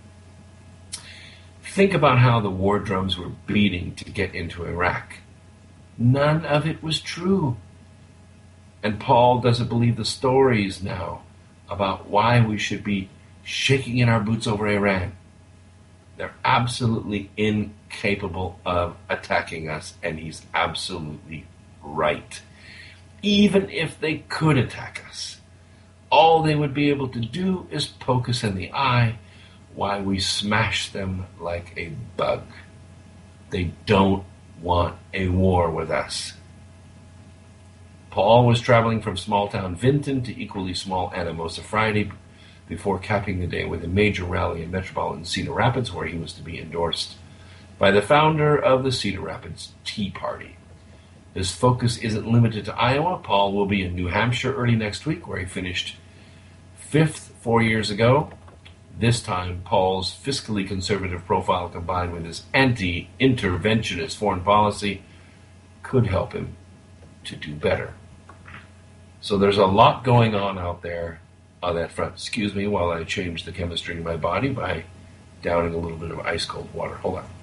Think about how the war drums were beating to get into Iraq. None of it was true. And Paul doesn't believe the stories now about why we should be shaking in our boots over Iran. They're absolutely incapable of attacking us, and he's absolutely right. Even if they could attack us, all they would be able to do is poke us in the eye while we smash them like a bug. They don't want a war with us. Paul was traveling from small-town Vinton to equally small Anamosa Friday before capping the day with a major rally in metropolitan Cedar Rapids, where he was to be endorsed by the founder of the Cedar Rapids Tea Party. His focus isn't limited to Iowa. Paul will be in New Hampshire early next week, where he finished 5th 4 years ago. This time, Paul's fiscally conservative profile combined with his anti-interventionist foreign policy could help him to do better. So there's a lot going on out there on that front. Excuse me while I change the chemistry in my body by downing a little bit of ice cold water. Hold on.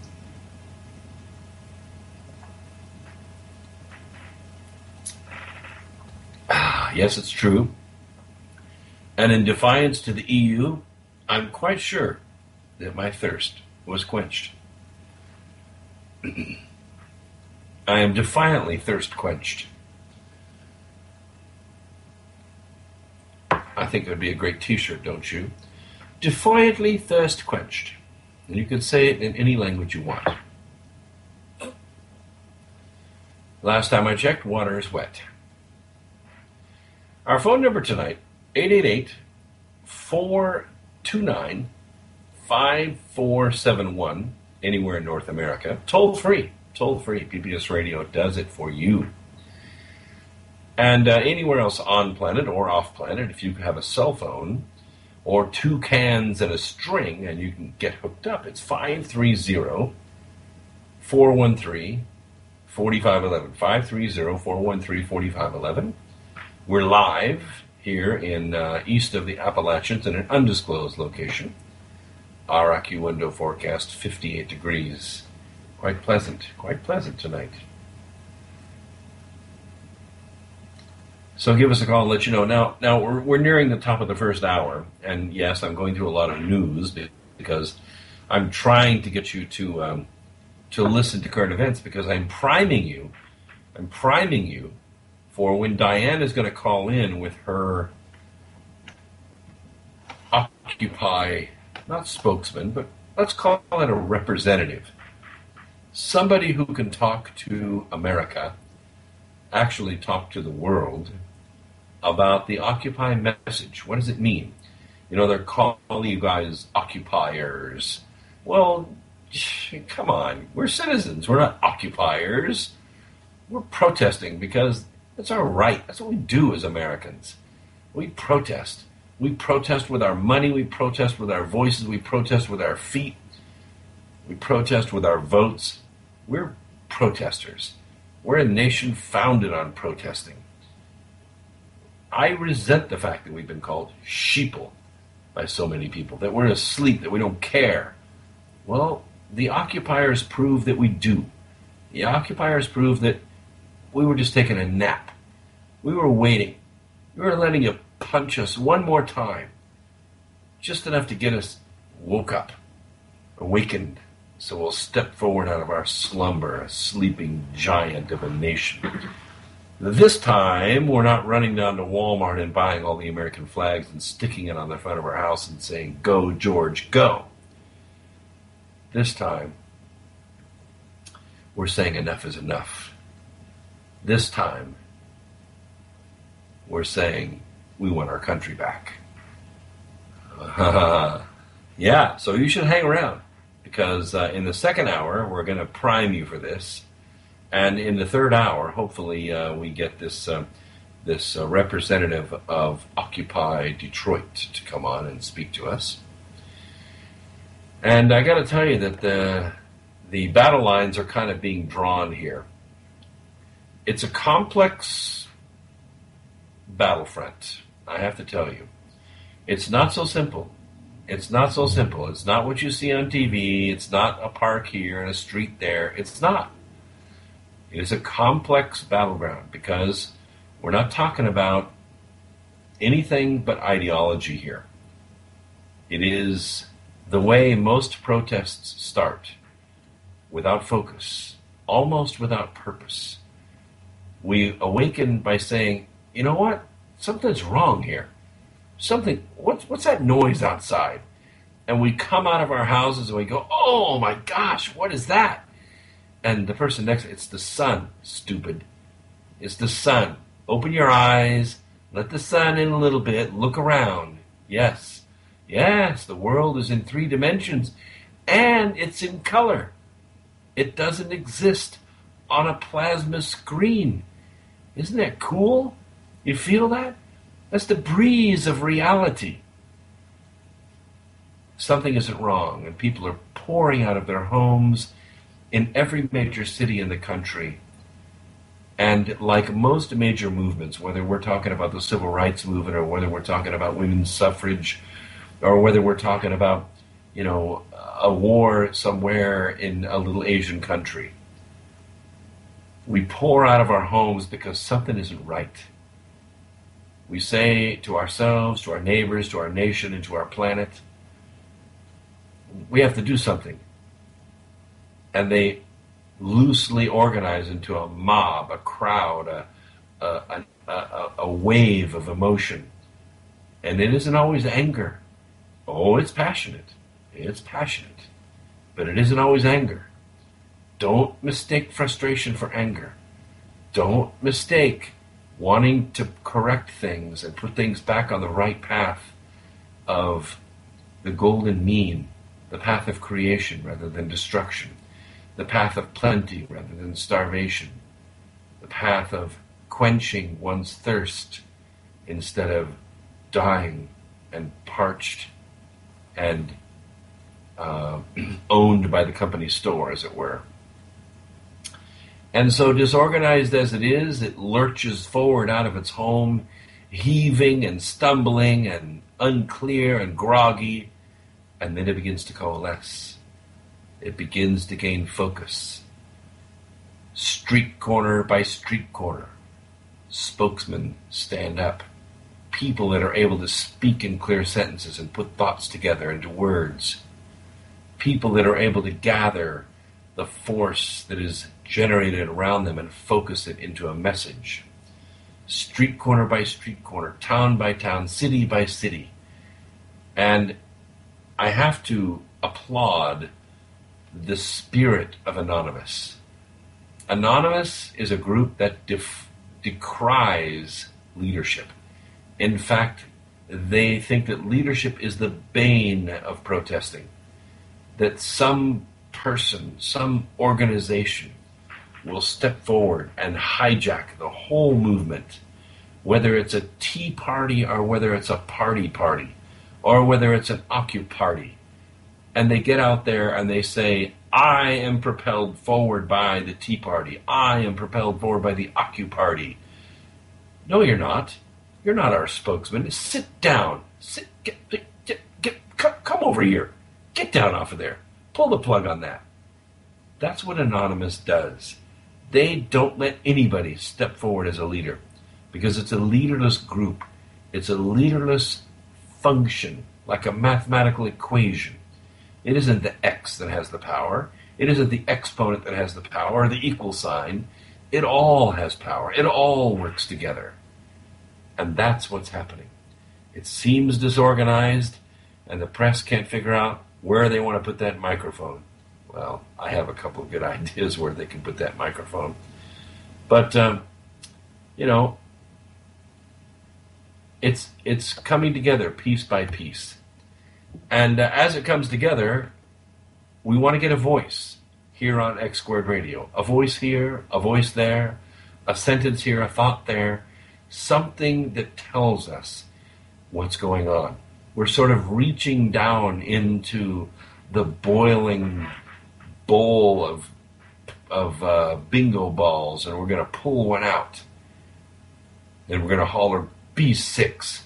Yes, it's true. And in defiance to the EU, I'm quite sure that my thirst was quenched. I am defiantly thirst quenched. I think it would be a great t-shirt, don't you? Defiantly thirst quenched. And you can say it in any language you want. Last time I checked, water is wet. Our phone number tonight, 888-429-5471, anywhere in North America. Toll free. PBS Radio does it for you. And anywhere else on planet or off planet, if you have a cell phone or 2 cans and a string and you can get hooked up, it's 530-413-4511. 530-413-4511. We're live here in east of the Appalachians in an undisclosed location. Our AccuWindow forecast 58 degrees. Quite pleasant tonight. So give us a call and let you know. Now we're nearing the top of the first hour, and yes, I'm going through a lot of news because I'm trying to get you to listen to current events, because I'm priming you for when Diane is going to call in with her Occupy, not spokesman, but let's call it a representative. Somebody who can talk to America, actually talk to the world about the Occupy message. What does it mean? You know, they're calling you guys occupiers. Well, come on. We're citizens. We're not occupiers. We're protesting because it's our right. That's what we do as Americans. We protest. We protest with our money. We protest with our voices. We protest with our feet. We protest with our votes. We're protesters. We're a nation founded on protesting. I resent the fact that we've been called sheeple by so many people, that we're asleep, that we don't care. Well, the occupiers prove that we do. The occupiers prove that we were just taking a nap. We were waiting. We were letting you punch us one more time, just enough to get us woke up, awakened, so we'll step forward out of our slumber, a sleeping giant of a nation. This time, we're not running down to Walmart and buying all the American flags and sticking it on the front of our house and saying, "Go, George, go." This time, we're saying enough is enough. This time, we're saying we want our country back. Yeah, so you should hang around. because in the second hour, we're going to prime you for this. And in the third hour, hopefully, we get this representative of Occupy Detroit to come on and speak to us. And I got to tell you that the battle lines are kind of being drawn here. It's a complex battlefront, I have to tell you. It's not so simple. It's not so simple. It's not what you see on TV. It's not a park here and a street there. It's not. It is a complex battleground because we're not talking about anything but ideology here. It is the way most protests start, without focus, almost without purpose. We awaken by saying, you know what? Something's wrong here. What's that noise outside? And we come out of our houses and we go, oh my gosh, what is that? And the person next to it, it's the sun, stupid. It's the sun. Open your eyes, let the sun in a little bit, look around. Yes, the world is in 3 dimensions, and it's in color. It doesn't exist on a plasma screen. Isn't that cool? You feel that? That's the breeze of reality. Something isn't wrong, and people are pouring out of their homes in every major city in the country. And like most major movements, whether we're talking about the civil rights movement or whether we're talking about women's suffrage or whether we're talking about, a war somewhere in a little Asian country, we pour out of our homes because something isn't right. We say to ourselves, to our neighbors, to our nation, and to our planet, we have to do something. And they loosely organize into a mob, a crowd, a wave of emotion. And it isn't always anger. Oh, it's passionate. It's passionate. But it isn't always anger. Don't mistake frustration for anger. Don't mistake wanting to correct things and put things back on the right path of the golden mean, the path of creation rather than destruction, the path of plenty rather than starvation, the path of quenching one's thirst instead of dying and parched and owned by the company store, as it were. And so disorganized as it is, it lurches forward out of its home, heaving and stumbling and unclear and groggy, and then it begins to coalesce. It begins to gain focus. Street corner by street corner, spokesmen stand up. People that are able to speak in clear sentences and put thoughts together into words. People that are able to gather the force that is generated around them and focus it into a message. Street corner by street corner, town by town, city by city. And I have to applaud the spirit of Anonymous. Anonymous is a group that decries leadership. In fact, they think that leadership is the bane of protesting. That some person, some organization will step forward and hijack the whole movement, whether it's a tea party or whether it's a party, or whether it's an Occupy. And they get out there and they say, I am propelled forward by the Tea Party. I am propelled forward by the Occupy. No, you're not. You're not our spokesman. Sit down. Come over here. Get down off of there. Pull the plug on that. That's what Anonymous does. They don't let anybody step forward as a leader because it's a leaderless group. It's a leaderless function, like a mathematical equation. It isn't the x that has the power. It isn't the exponent that has the power or the equal sign. It all has power. It all works together. And that's what's happening. It seems disorganized, and the press can't figure out where they want to put that microphone. Well, I have a couple of good ideas where they can put that microphone. But, it's coming together piece by piece. And as it comes together, we want to get a voice here on X Squared Radio. A voice here, a voice there, a sentence here, a thought there, something that tells us what's going on. We're sort of reaching down into the boiling bowl of bingo balls, and we're going to pull one out. And we're going to holler B6.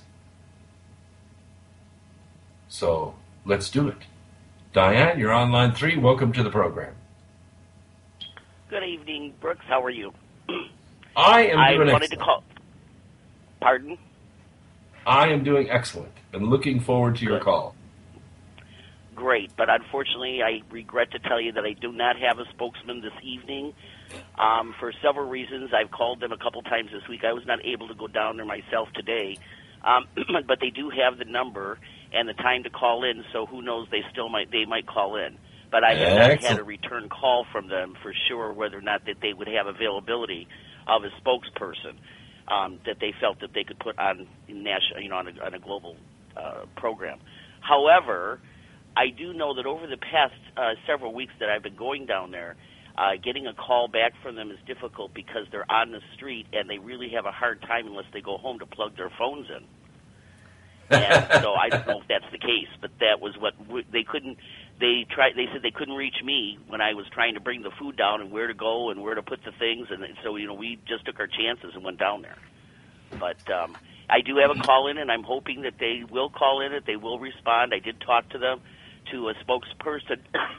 So let's do it. Diane, you're on line 3. Welcome to the program. Good evening, Brooks. How are you? I wanted excellent. To call. Pardon? I am doing excellent and looking forward to your call. Great, but unfortunately, I regret to tell you that I do not have a spokesman this evening. For several reasons, I've called them a couple times this week. I was not able to go down there myself today, but they do have the number and the time to call in. So who knows? They might call in. But I have not had a return call from them for sure whether or not that they would have availability of a spokesperson that they felt that they could put on national, on a global program. However, I do know that over the past several weeks that I've been going down there, getting a call back from them is difficult because they're on the street and they really have a hard time unless they go home to plug their phones in. And so I don't know if that's the case, but that was what they couldn't. They said they couldn't reach me when I was trying to bring the food down and where to go and where to put the things, and so we just took our chances and went down there. But I do have a call in, and I'm hoping that they will call in, that they will respond. I did talk to them, to a spokesperson,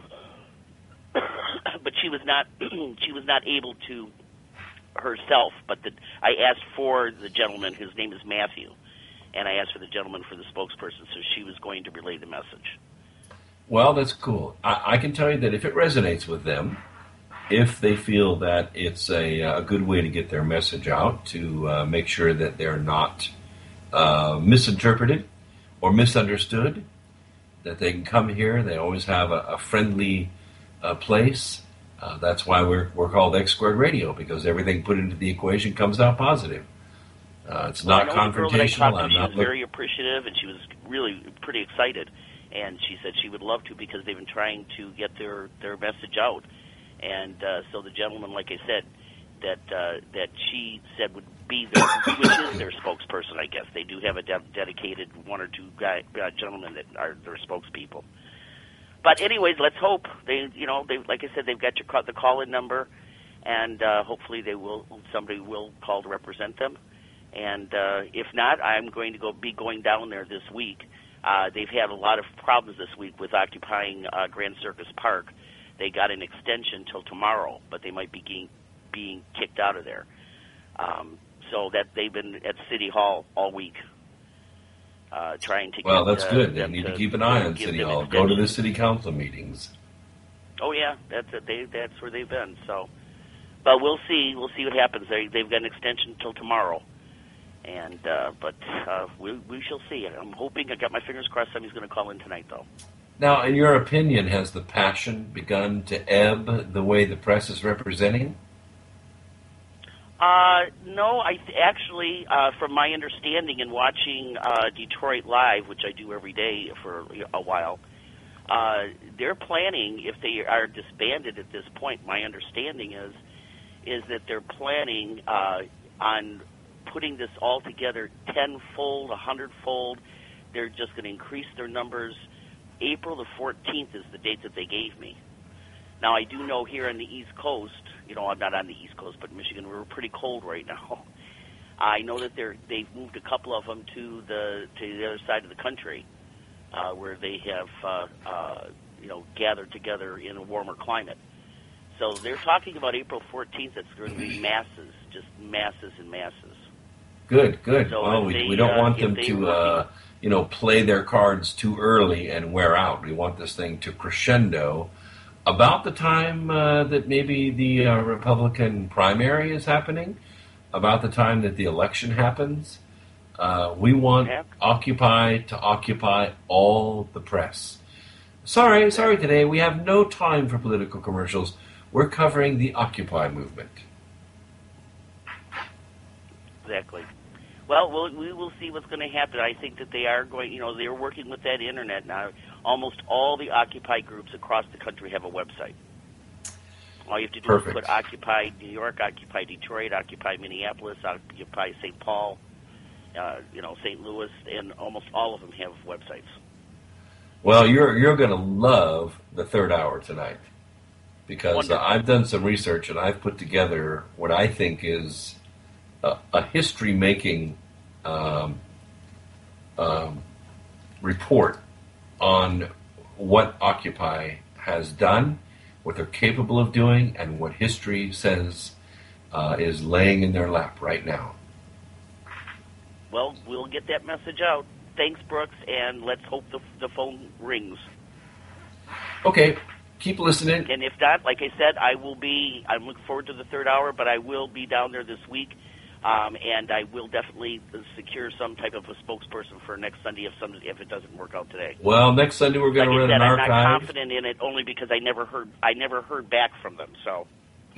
but she was not able to herself. But I asked for the gentleman. His name is Matthew, and I asked for the gentleman for the spokesperson, so she was going to relay the message. Well, that's cool. I can tell you that if it resonates with them, if they feel that it's a good way to get their message out, to make sure that they're not misinterpreted or misunderstood, that they can come here. They always have a friendly place. That's why we're called X Squared Radio, because everything put into the equation comes out positive. It's not confrontational. She was very appreciative, and she was really pretty excited. And she said she would love to because they've been trying to get their message out. And so the gentleman, like I said, that she said would be which is their spokesperson, I guess. They do have a dedicated one or two gentlemen that are their spokespeople. But anyways, let's hope they like I said, they've got the call-in number, and hopefully somebody will call to represent them. And if not, I'm going to be going down there this week. They've had a lot of problems this week with occupying Grand Circus Park. They got an extension till tomorrow, but they might be being kicked out of there. So that they've been at City Hall all week trying to. Well, that's good. They need to keep an eye on City Hall. Go to the city council meetings. Oh yeah, that's where they've been. So, but we'll see. We'll see what happens. They've got an extension till tomorrow. And but we shall see. I'm hoping. I got my fingers crossed. Somebody's going to call in tonight, though. Now, in your opinion, has the passion begun to ebb the way the press is representing? No, actually, from my understanding and watching Detroit Live, which I do every day for a while, they're planning, if they are disbanded at this point, my understanding is that they're planning on putting this all together 10-fold, 100-fold. They're just going to increase their numbers. April the 14th is the date that they gave me. Now, I do know here on the East Coast, I'm not on the East Coast, but Michigan, we're pretty cold right now. I know that they've moved a couple of them to the other side of the country, where they have gathered together in a warmer climate. So they're talking about April 14th. It's going to be masses, just masses and masses. Good. So well, we don't want them to, play their cards too early and wear out. We want this thing to crescendo about the time that maybe the Republican primary is happening, about the time that the election happens. We want Occupy to occupy all the press. Sorry today. We have no time for political commercials. We're covering the Occupy movement. Exactly. Well, we will see what's going to happen. I think that they are going, they're working with that internet now. almost all the Occupy groups across the country have a website. All you have to do Perfect. is put Occupy New York, Occupy Detroit, Occupy Minneapolis, Occupy St. Paul, St. Louis, and almost all of them have websites. Well, you're going to love the third hour tonight, because I've done some research and I've put together what I think is a history-making report on what Occupy has done, what they're capable of doing, and what history says is laying in their lap right now. Well, we'll get that message out. Thanks, Brooks, and let's hope the phone rings. Okay, keep listening. And if not, like I said, I'm looking forward to the third hour, but I will be down there this week, and I will definitely secure some type of a spokesperson for next Sunday if it doesn't work out today. Well, next Sunday we're going to run an archive. I'm not confident in it only because I never heard back from them. So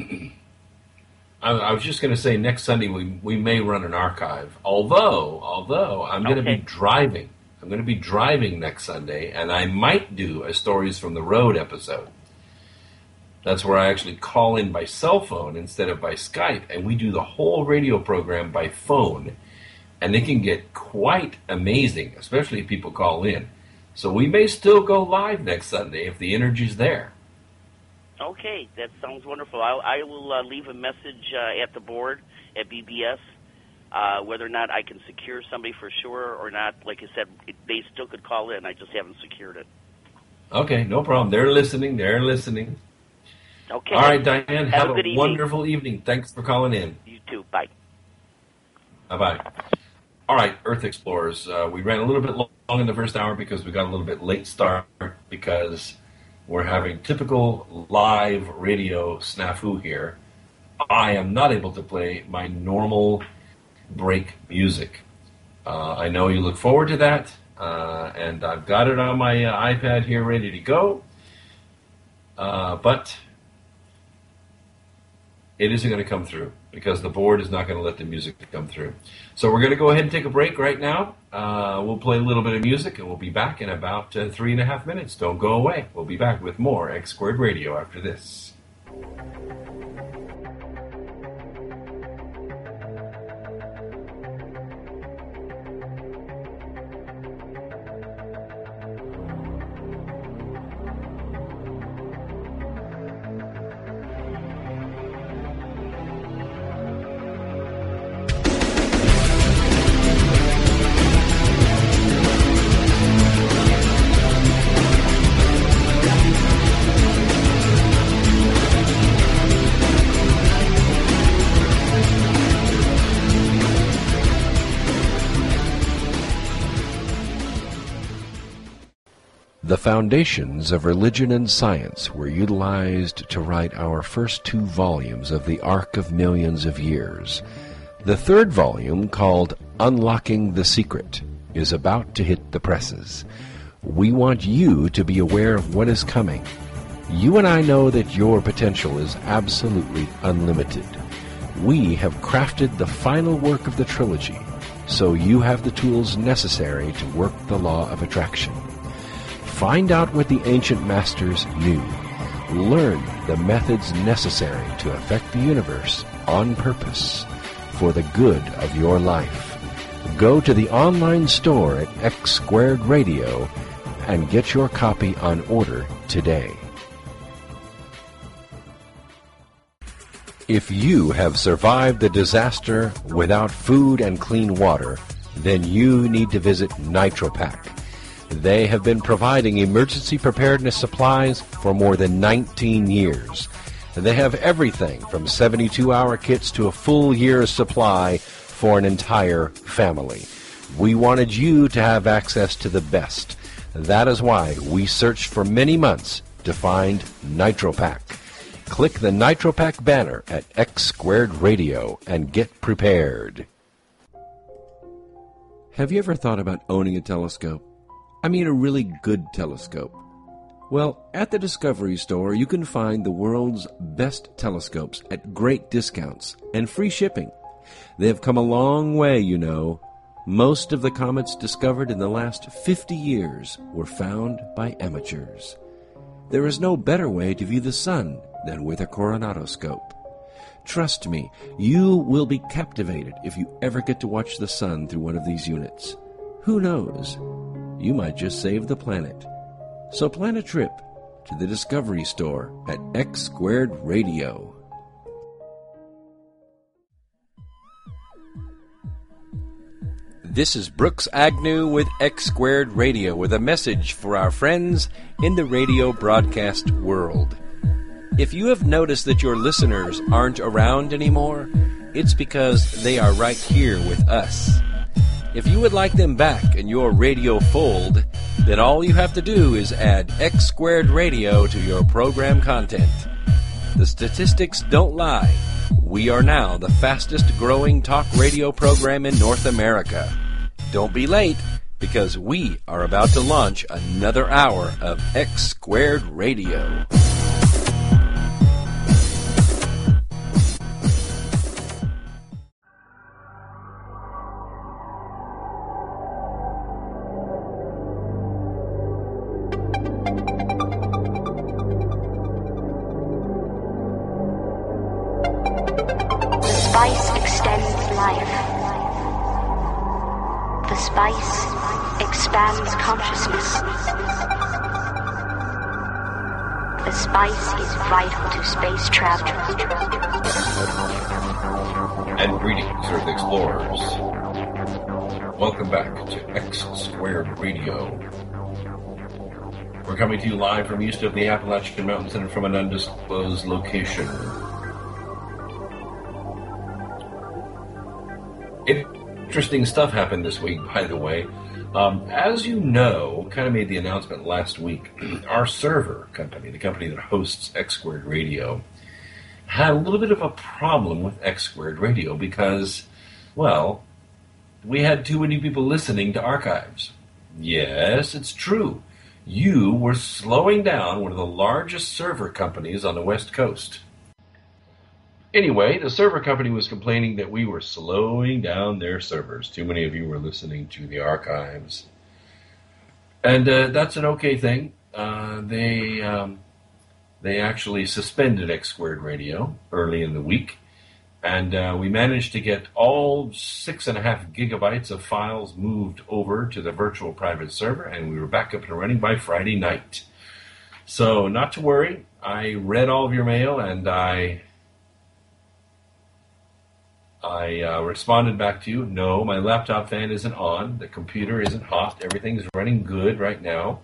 I was just going to say next Sunday we may run an archive. Although I'm going to be driving. I'm going to be driving next Sunday, and I might do a Stories from the Road episode. That's where I actually call in by cell phone instead of by Skype, and we do the whole radio program by phone. And it can get quite amazing, especially if people call in. So we may still go live next Sunday if the energy's there. Okay, that sounds wonderful. I will leave a message at the board at BBS, whether or not I can secure somebody for sure or not. Like I said, they still could call in. I just haven't secured it. Okay, no problem. They're listening. Okay. All right, Diane, have a good wonderful evening. Thanks for calling in. You too. Bye. Bye-bye. All right, Earth Explorers. We ran a little bit long in the first hour because we got a little bit late start because we're having typical live radio snafu here. I am not able to play my normal break music. I know you look forward to that, and I've got it on my iPad here ready to go, but it isn't going to come through because the board is not going to let the music come through. So we're going to go ahead and take a break right now. We'll play a little bit of music, and we'll be back in about 3.5 minutes. Don't go away. We'll be back with more X Squared Radio after this. The foundations of religion and science were utilized to write our first 2 volumes of the Arc of Millions of Years. The 3rd volume, called Unlocking the Secret, is about to hit the presses. We want you to be aware of what is coming. You and I know that your potential is absolutely unlimited. We have crafted the final work of the trilogy, so you have the tools necessary to work the law of attraction. Find out what the ancient masters knew. Learn the methods necessary to affect the universe on purpose for the good of your life. Go to the online store at X Squared Radio and get your copy on order today. If you have survived the disaster without food and clean water, then you need to visit NitroPack. They have been providing emergency preparedness supplies for more than 19 years. They have everything from 72-hour kits to a full year's supply for an entire family. We wanted you to have access to the best. That is why we searched for many months to find NitroPack. Click the NitroPack banner at X Squared Radio and get prepared. Have you ever thought about owning a telescope? I mean a really good telescope. Well, at the Discovery Store, you can find the world's best telescopes at great discounts and free shipping. They have come a long way, you know. Most of the comets discovered in the last 50 years were found by amateurs. There is no better way to view the sun than with a coronadoscope. Trust me, you will be captivated if you ever get to watch the sun through one of these units. Who knows? You might just save the planet. So plan a trip to the Discovery Store at X Squared Radio. This is Brooks Agnew with X Squared Radio with a message for our friends in the radio broadcast world. If you have noticed that your listeners aren't around anymore, it's because they are right here with us. If you would like them back in your radio fold, then all you have to do is add X Squared Radio to your program content. The statistics don't lie. We are now the fastest growing talk radio program in North America. Don't be late, because we are about to launch another hour of X Squared Radio. Space travel. And greetings, Earth Explorers. Welcome back to X Squared Radio. We're coming to you live from east of the Appalachian Mountains and from an undisclosed location. Interesting stuff happened this week, by the way. As you know, kind of made the announcement last week, our server company, the company that hosts X Squared Radio, had a little bit of a problem with X Squared Radio because, well, we had too many people listening to archives. Yes, it's true. You were slowing down one of the largest server companies on the West Coast. Anyway, the server company was complaining that we were slowing down their servers. Too many of you were listening to the archives. And that's an okay thing. They actually suspended X Squared Radio early in the week. And we managed to get all 6.5 gigabytes of files moved over to the virtual private server. And we were back up and running by Friday night. So not to worry. I read all of your mail and I responded back to you, no, my laptop fan isn't on, the computer isn't hot, everything's running good right now.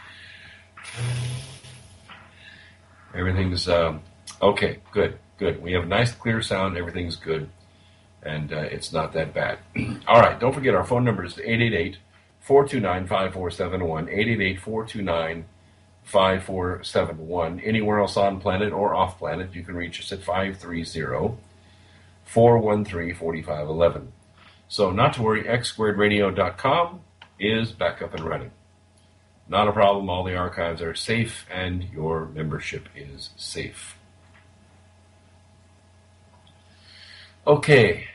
Everything's, okay, good. We have nice, clear sound, everything's good, and it's not that bad. All right, don't forget our phone number is 888-429-5471, 888-429-5471. Anywhere else on planet or off planet, you can reach us at 530-413-4511. So not to worry, xsquaredradio.com is back up and running. Not a problem, all the archives are safe and your membership is safe. Okay.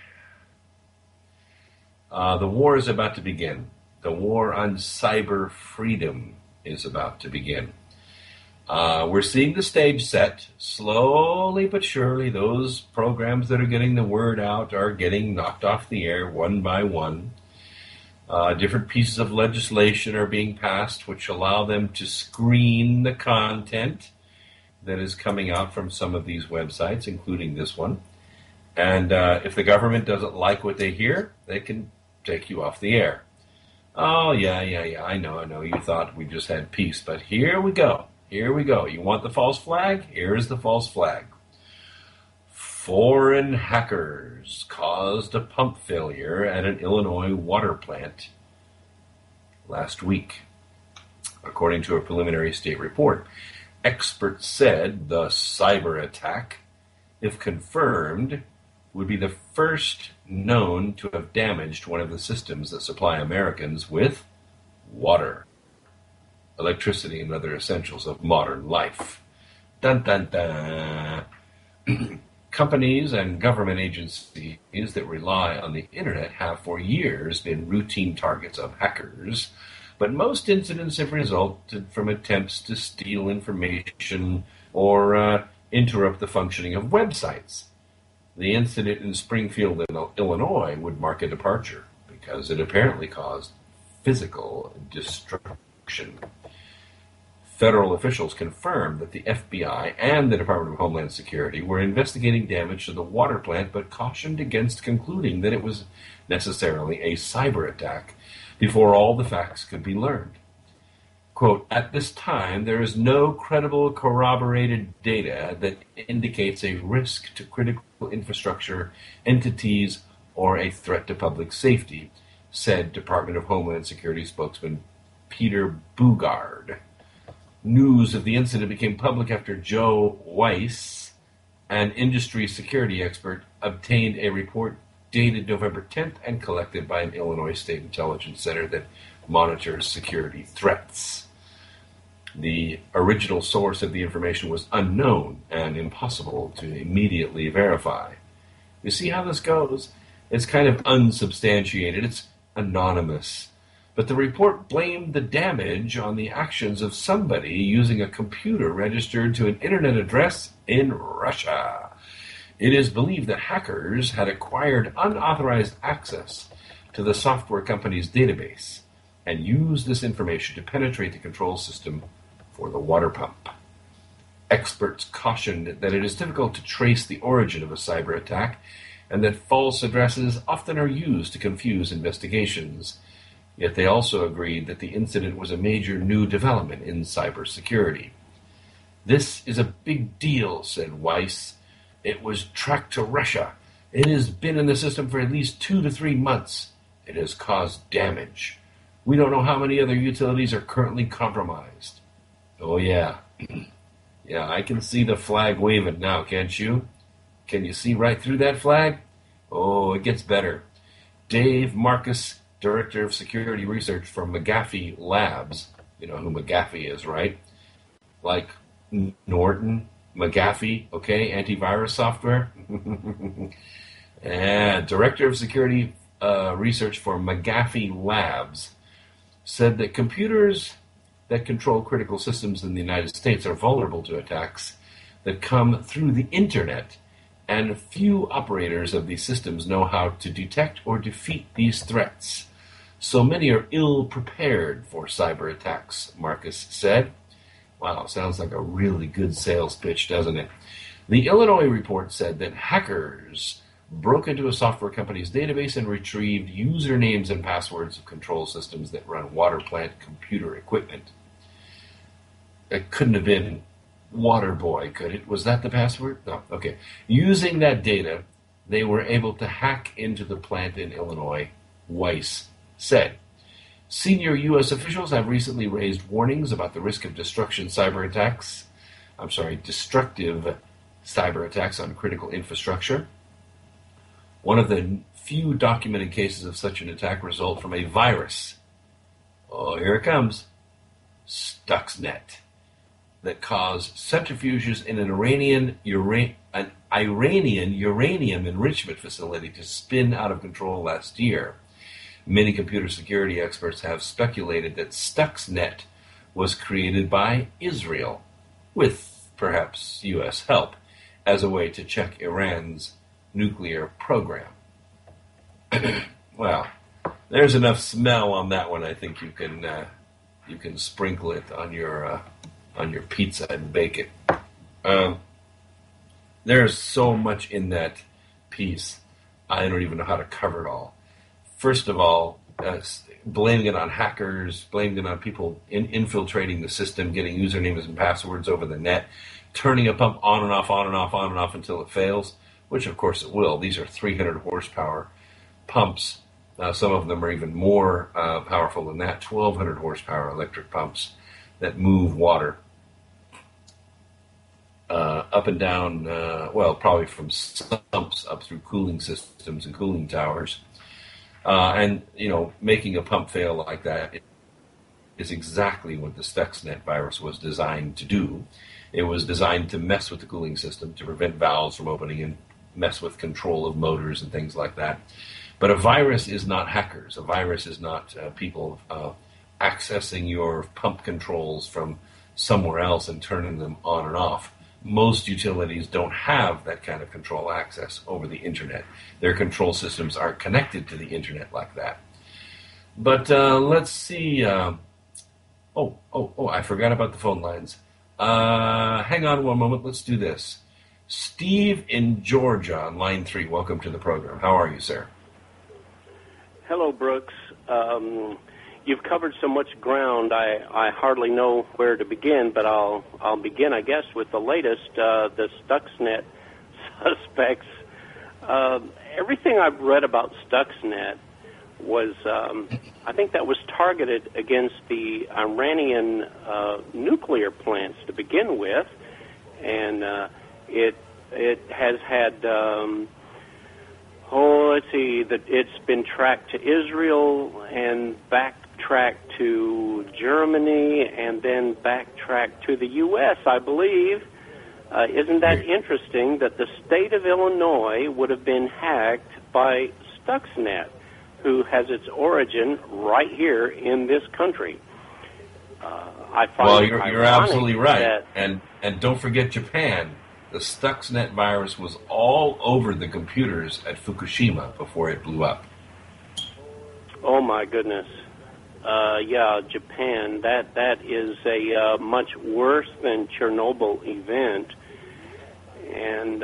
The war is about to begin. The war on cyber freedom is about to begin. We're seeing the stage set. Slowly but surely, those programs that are getting the word out are getting knocked off the air one by one. Different pieces of legislation are being passed which allow them to screen the content that is coming out from some of these websites, including this one. And if the government doesn't like what they hear, they can take you off the air. Oh, yeah, I know. You thought we just had peace, but here we go. You want the false flag? Here is the false flag. Foreign hackers caused a pump failure at an Illinois water plant last week, according to a preliminary state report. Experts said the cyber attack, if confirmed, would be the first known to have damaged one of the systems that supply Americans with water, electricity, and other essentials of modern life. Dun, dun, dun. Companies and government agencies that rely on the internet have for years been routine targets of hackers, but most incidents have resulted from attempts to steal information or interrupt the functioning of websites. The incident in Springfield, Illinois would mark a departure because it apparently caused physical destruction. Federal officials confirmed that the FBI and the Department of Homeland Security were investigating damage to the water plant, but cautioned against concluding that it was necessarily a cyber attack before all the facts could be learned. Quote, at this time, there is no credible corroborated data that indicates a risk to critical infrastructure, entities, or a threat to public safety, said Department of Homeland Security spokesman Peter Bugard. News of the incident became public after Joe Weiss, an industry security expert, obtained a report dated November 10th and collected by an Illinois State Intelligence Center that monitors security threats. The original source of the information was unknown and impossible to immediately verify. You see how this goes? It's kind of unsubstantiated. It's anonymous. But the report blamed the damage on the actions of somebody using a computer registered to an internet address in Russia. It is believed that hackers had acquired unauthorized access to the software company's database and used this information to penetrate the control system for the water pump. Experts cautioned that it is difficult to trace the origin of a cyber attack and that false addresses often are used to confuse investigations. Yet they also agreed that the incident was a major new development in cybersecurity. This is a big deal, said Weiss. It was tracked to Russia. It has been in the system for at least 2 to 3 months. It has caused damage. We don't know how many other utilities are currently compromised. Oh, yeah. Yeah, I can see the flag waving now, can't you? Can you see right through that flag? Oh, it gets better. Dave Marcus, Director of Security Research for McAfee Labs. You know who McAfee is, right? Like Norton, McAfee, okay, antivirus software. And Director of Security Research for McAfee Labs said that computers that control critical systems in the United States are vulnerable to attacks that come through the internet, and few operators of these systems know how to detect or defeat these threats. So many are ill-prepared for cyber attacks, Marcus said. Wow, sounds like a really good sales pitch, doesn't it? The Illinois report said that hackers broke into a software company's database and retrieved usernames and passwords of control systems that run water plant computer equipment. It couldn't have been Waterboy, could it? Was that the password? No, okay. Using that data, they were able to hack into the plant in Illinois, Weiss said. Senior U.S. officials have recently raised warnings about the risk of destructive cyber attacks on critical infrastructure. One of the few documented cases of such an attack result from a virus. Oh, here it comes. Stuxnet. That caused centrifuges in an Iranian uranium enrichment facility to spin out of control last year. Many computer security experts have speculated that Stuxnet was created by Israel, with perhaps U.S. help, as a way to check Iran's nuclear program. Well, there's enough smell on that one. I think you can sprinkle it on your pizza and bake it. There's so much in that piece. I don't even know how to cover it all. First of all, blaming it on hackers, blaming it on people infiltrating the system, getting usernames and passwords over the net, turning a pump on and off, on and off, on and off until it fails, which of course it will. These are 300 horsepower pumps. Some of them are even more powerful than that, 1,200 horsepower electric pumps that move water up and down, probably from sumps up through cooling systems and cooling towers. And, making a pump fail like that is exactly what the Stuxnet virus was designed to do. It was designed to mess with the cooling system, to prevent valves from opening and mess with control of motors and things like that. But a virus is not hackers. A virus is not people accessing your pump controls from somewhere else and turning them on and off. Most utilities don't have that kind of control access over the internet. Their control systems aren't connected to the internet like that. But let's see. I forgot about the phone lines. Hang on one moment. Let's do this. Steve in Georgia on line 3. Welcome to the program. How are you, sir? Hello, Brooks. You've covered so much ground, I hardly know where to begin, but I'll begin, I guess, with the latest, the Stuxnet suspects. Everything I've read about Stuxnet was, I think that was targeted against the Iranian nuclear plants to begin with, and it has had... let's see, that it's been tracked to Israel and backtracked to Germany and then backtracked to the U.S., I believe. Isn't that interesting that the state of Illinois would have been hacked by Stuxnet, who has its origin right here in this country? I find you're absolutely right. And don't forget Japan. The Stuxnet virus was all over the computers at Fukushima before it blew up. Oh, my goodness. Yeah, Japan. That is a much worse than Chernobyl event. And,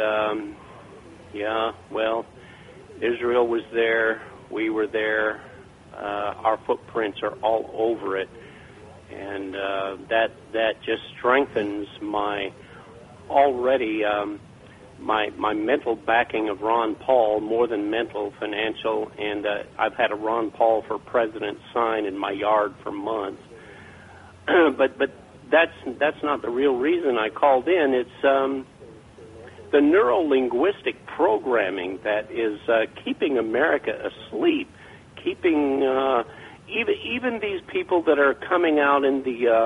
Israel was there. We were there. Our footprints are all over it. And that just strengthens my... already my mental backing of Ron Paul, more than mental, financial, and I've had a Ron Paul for president sign in my yard for months. but that's not the real reason I called in. It's the neuro-linguistic programming that is keeping America asleep, keeping even these people that are coming out in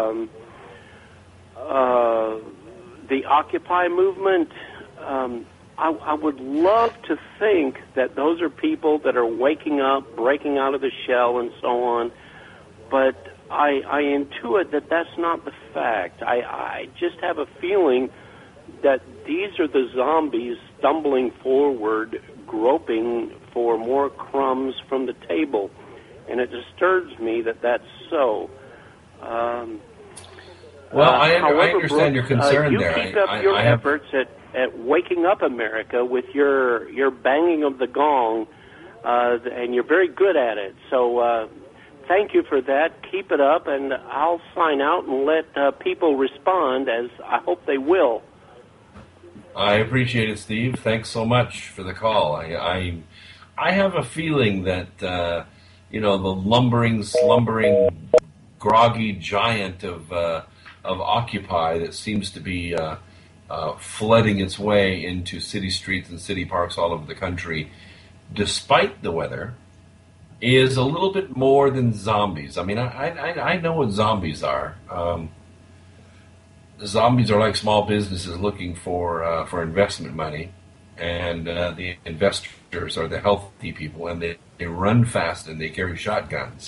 the Occupy movement. I would love to think that those are people that are waking up, breaking out of the shell, and so on. But I intuit that that's not the fact. I just have a feeling that these are the zombies stumbling forward, groping for more crumbs from the table. And it disturbs me that that's so. I understand your concern you there. You keep up your efforts at waking up America with your banging of the gong, and you're very good at it. So thank you for that. Keep it up, and I'll sign out and let people respond, as I hope they will. I appreciate it, Steve. Thanks so much for the call. I have a feeling that the lumbering, slumbering, groggy giant of Occupy that seems to be flooding its way into city streets and city parks all over the country, despite the weather, is a little bit more than zombies. I mean, I know what zombies are. Zombies are like small businesses looking for investment money, and the investors are the healthy people, and they run fast and they carry shotguns.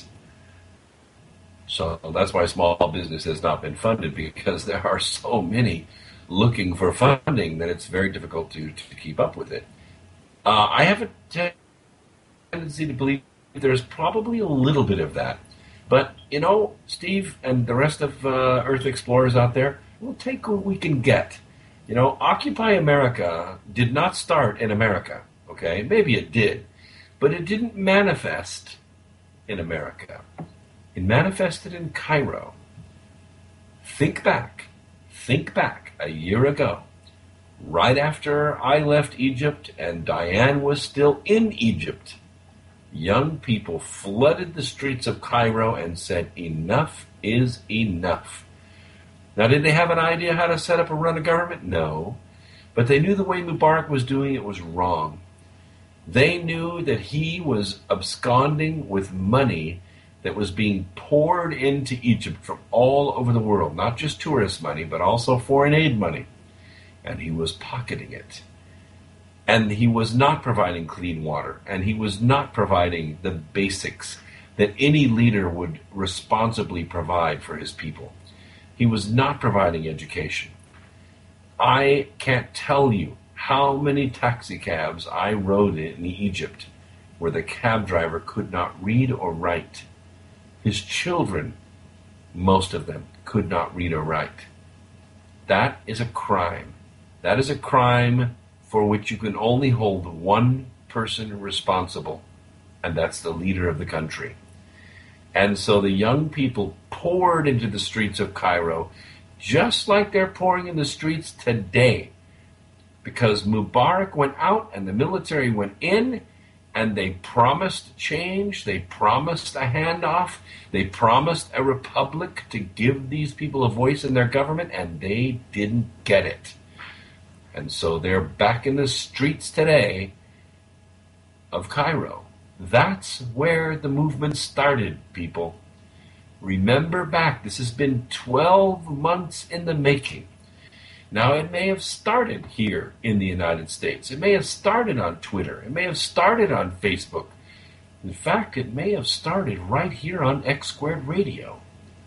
So that's why small business has not been funded, because there are so many looking for funding that it's very difficult to keep up with it. I have a tendency to believe there's probably a little bit of that. But, Steve and the rest of Earth Explorers out there, we'll take what we can get. Occupy America did not start in America, okay? Maybe it did, but it didn't manifest in America. It manifested in Cairo. Think back a year ago, right after I left Egypt and Diane was still in Egypt. Young people flooded the streets of Cairo and said, enough is enough. Now, did they have an idea how to set up and run a government? No. But they knew the way Mubarak was doing it was wrong. They knew that he was absconding with money that was being poured into Egypt from all over the world, not just tourist money, but also foreign aid money. And he was pocketing it. And he was not providing clean water, and he was not providing the basics that any leader would responsibly provide for his people. He was not providing education. I can't tell you how many taxi cabs I rode in Egypt where the cab driver could not read or write. His children, most of them, could not read or write. That is a crime. That is a crime for which you can only hold one person responsible, and that's the leader of the country. And so the young people poured into the streets of Cairo, just like they're pouring in the streets today, because Mubarak went out and the military went in, and they promised change, they promised a handoff, they promised a republic to give these people a voice in their government, and they didn't get it. And so they're back in the streets today of Cairo. That's where the movement started, people. Remember back, this has been 12 months in the making. Now, it may have started here in the United States. It may have started on Twitter. It may have started on Facebook. In fact, it may have started right here on X Squared Radio.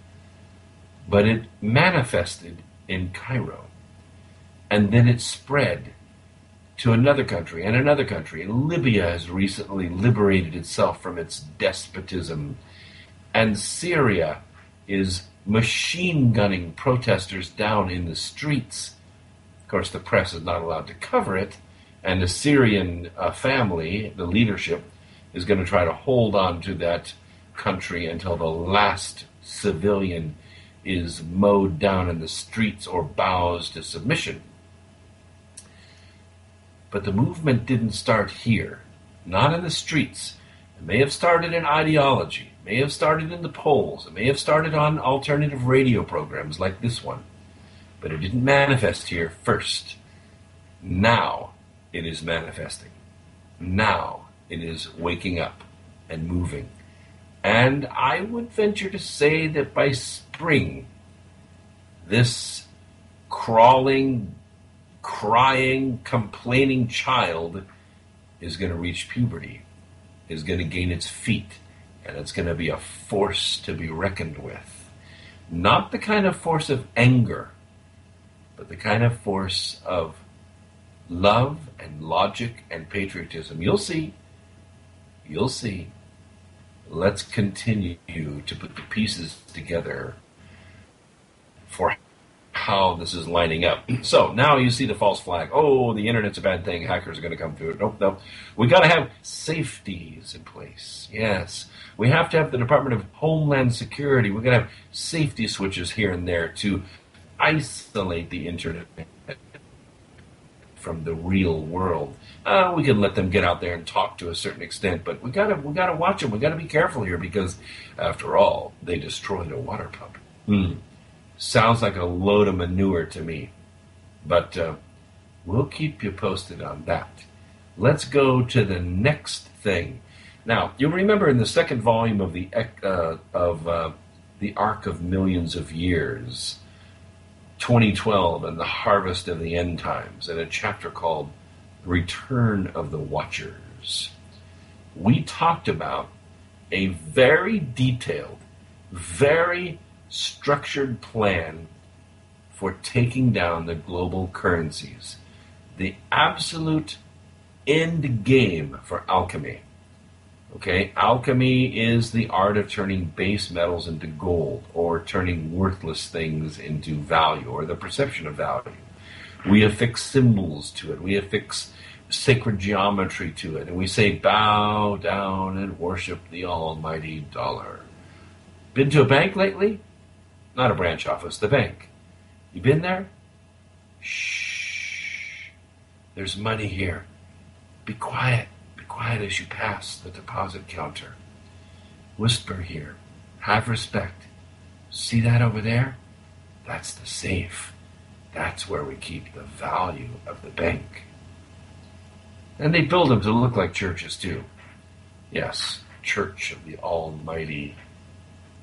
But it manifested in Cairo. And then it spread to another country and another country. And Libya has recently liberated itself from its despotism. And Syria is machine gunning protesters down in the streets. Of course, the press is not allowed to cover it. And the Syrian family, the leadership, is going to try to hold on to that country until the last civilian is mowed down in the streets or bows to submission. But the movement didn't start here, not in the streets. It may have started in ideology, it may have started in the polls, it may have started on alternative radio programs like this one, but it didn't manifest here first. Now it is manifesting. Now it is waking up and moving. And I would venture to say that by spring, this crawling, crying, complaining child is going to reach puberty, is going to gain its feet, and it's going to be a force to be reckoned with. Not the kind of force of anger, but the kind of force of love and logic and patriotism. You'll see. You'll see. Let's continue to put the pieces together for how this is lining up. So now you see the false flag. Oh, the internet's a bad thing. Hackers are going to come through it. Nope. We got to have safeties in place. Yes. We have to have the Department of Homeland Security. We're going to have safety switches here and there to isolate the internet from the real world. We can let them get out there and talk to a certain extent, but we gotta watch them. We gotta be careful here because, after all, they destroyed a water pump. Sounds like a load of manure to me, but we'll keep you posted on that. Let's go to the next thing. Now, you'll remember in the second volume of the Ark of Millions of Years, 2012 and the Harvest of the End Times, in a chapter called Return of the Watchers, we talked about a very detailed, very structured plan for taking down the global currencies, the absolute end game for alchemy. Okay, alchemy is the art of turning base metals into gold, or turning worthless things into value, or the perception of value. We affix symbols to it. We affix sacred geometry to it. And we say, bow down and worship the almighty dollar. Been to a bank lately? Not a branch office, the bank. You been there? Shh. There's money here. Be quiet. Quiet as you pass the deposit counter. Whisper here. Have respect. See that over there? That's the safe. That's where we keep the value of the bank. And they build them to look like churches too. Yes, Church of the Almighty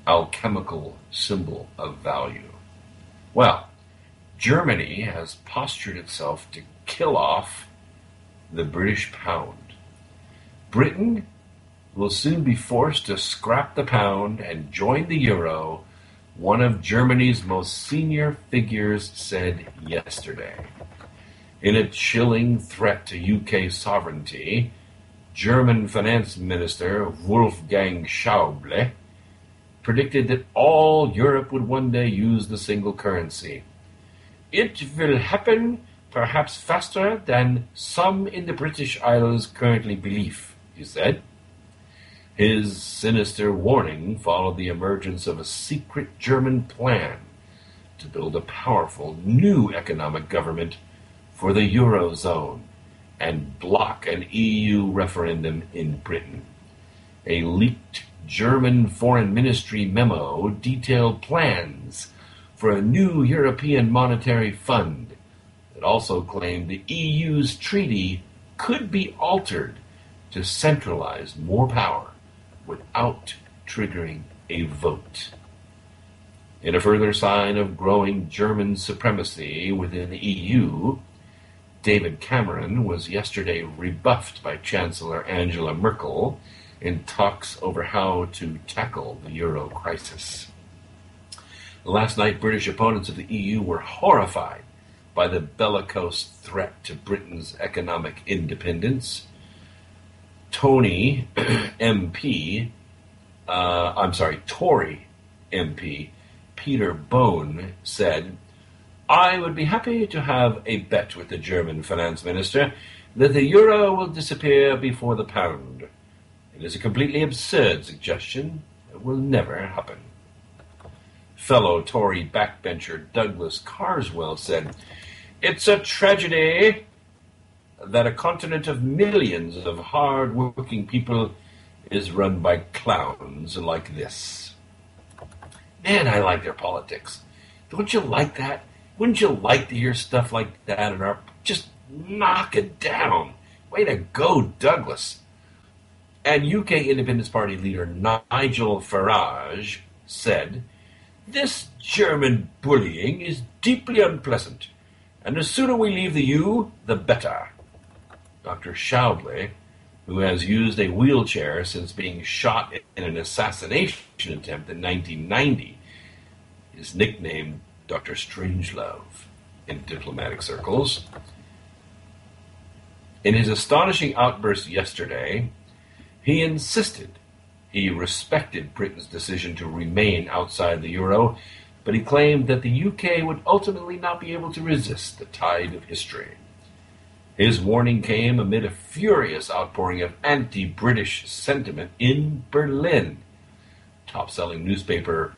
alchemical symbol of value. Well, Germany has postured itself to kill off the British pound. Britain will soon be forced to scrap the pound and join the euro, one of Germany's most senior figures said yesterday. In a chilling threat to UK sovereignty, German Finance Minister Wolfgang Schäuble predicted that all Europe would one day use the single currency. It will happen perhaps faster than some in the British Isles currently believe, he said. His sinister warning followed the emergence of a secret German plan to build a powerful new economic government for the Eurozone and block an EU referendum in Britain. A leaked German Foreign Ministry memo detailed plans for a new European Monetary Fund that also claimed the EU's treaty could be altered to centralize more power without triggering a vote. In a further sign of growing German supremacy within the EU, David Cameron was yesterday rebuffed by Chancellor Angela Merkel in talks over how to tackle the euro crisis. Last night, British opponents of the EU were horrified by the bellicose threat to Britain's economic independence. Tory MP Peter Bone said, "I would be happy to have a bet with the German finance minister that the euro will disappear before the pound. It is a completely absurd suggestion. It will never happen." Fellow Tory backbencher Douglas Carswell said, "It's a tragedy that a continent of millions of hard-working people is run by clowns like this." Man, I like their politics. Don't you like that? Wouldn't you like to hear stuff like that in our... Just knock it down. Way to go, Douglas. And UK Independence Party leader Nigel Farage said, "This German bullying is deeply unpleasant, and the sooner we leave the EU, the better." Dr. Schäuble, who has used a wheelchair since being shot in an assassination attempt in 1990, is nicknamed Dr. Strangelove in diplomatic circles. In his astonishing outburst yesterday, he insisted he respected Britain's decision to remain outside the euro, but he claimed that the UK would ultimately not be able to resist the tide of history. His warning came amid a furious outpouring of anti-British sentiment in Berlin. Top-selling newspaper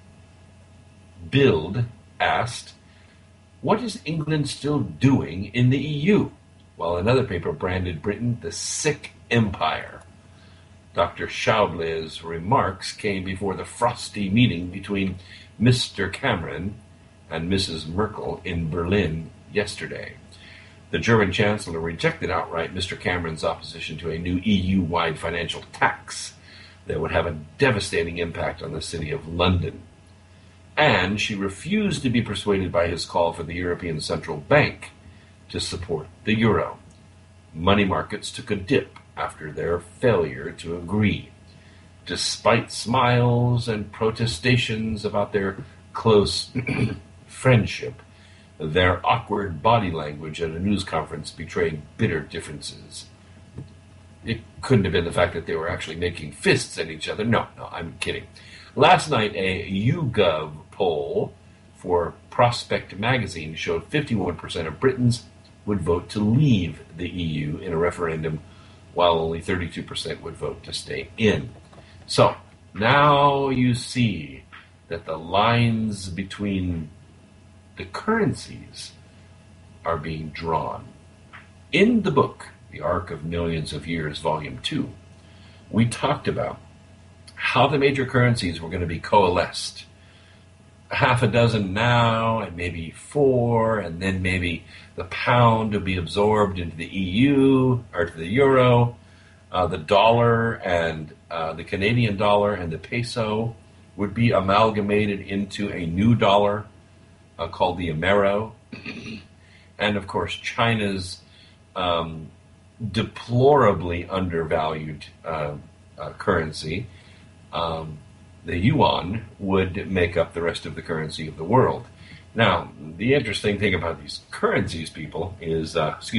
Bild asked, "What is England still doing in the EU?" while another paper branded Britain the sick empire. Dr. Schäuble's remarks came before the frosty meeting between Mr. Cameron and Mrs. Merkel in Berlin yesterday. The German Chancellor rejected outright Mr. Cameron's opposition to a new EU-wide financial tax that would have a devastating impact on the City of London. And she refused to be persuaded by his call for the European Central Bank to support the euro. Money markets took a dip after their failure to agree. Despite smiles and protestations about their close friendship, their awkward body language at a news conference betrayed bitter differences. It couldn't have been the fact that they were actually making fists at each other. No, I'm kidding. Last night, a YouGov poll for Prospect magazine showed 51% of Britons would vote to leave the EU in a referendum, while only 32% would vote to stay in. So, now you see that the lines between the currencies are being drawn. In the book, The Arc of Millions of Years, Volume 2, we talked about how the major currencies were going to be coalesced. Half a dozen now, and maybe 4, and then maybe the pound to be absorbed into the EU, or to the euro, the dollar and the Canadian dollar and the peso would be amalgamated into a new dollar called the Amero. And, of course, China's deplorably undervalued currency, the yuan, would make up the rest of the currency of the world. Now, the interesting thing about these currencies, people, is,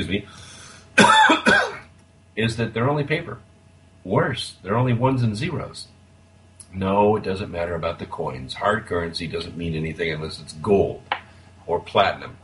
is that they're only paper. Worse, they're only ones and zeros. No, it doesn't matter about the coins. Hard currency doesn't mean anything unless it's gold or platinum.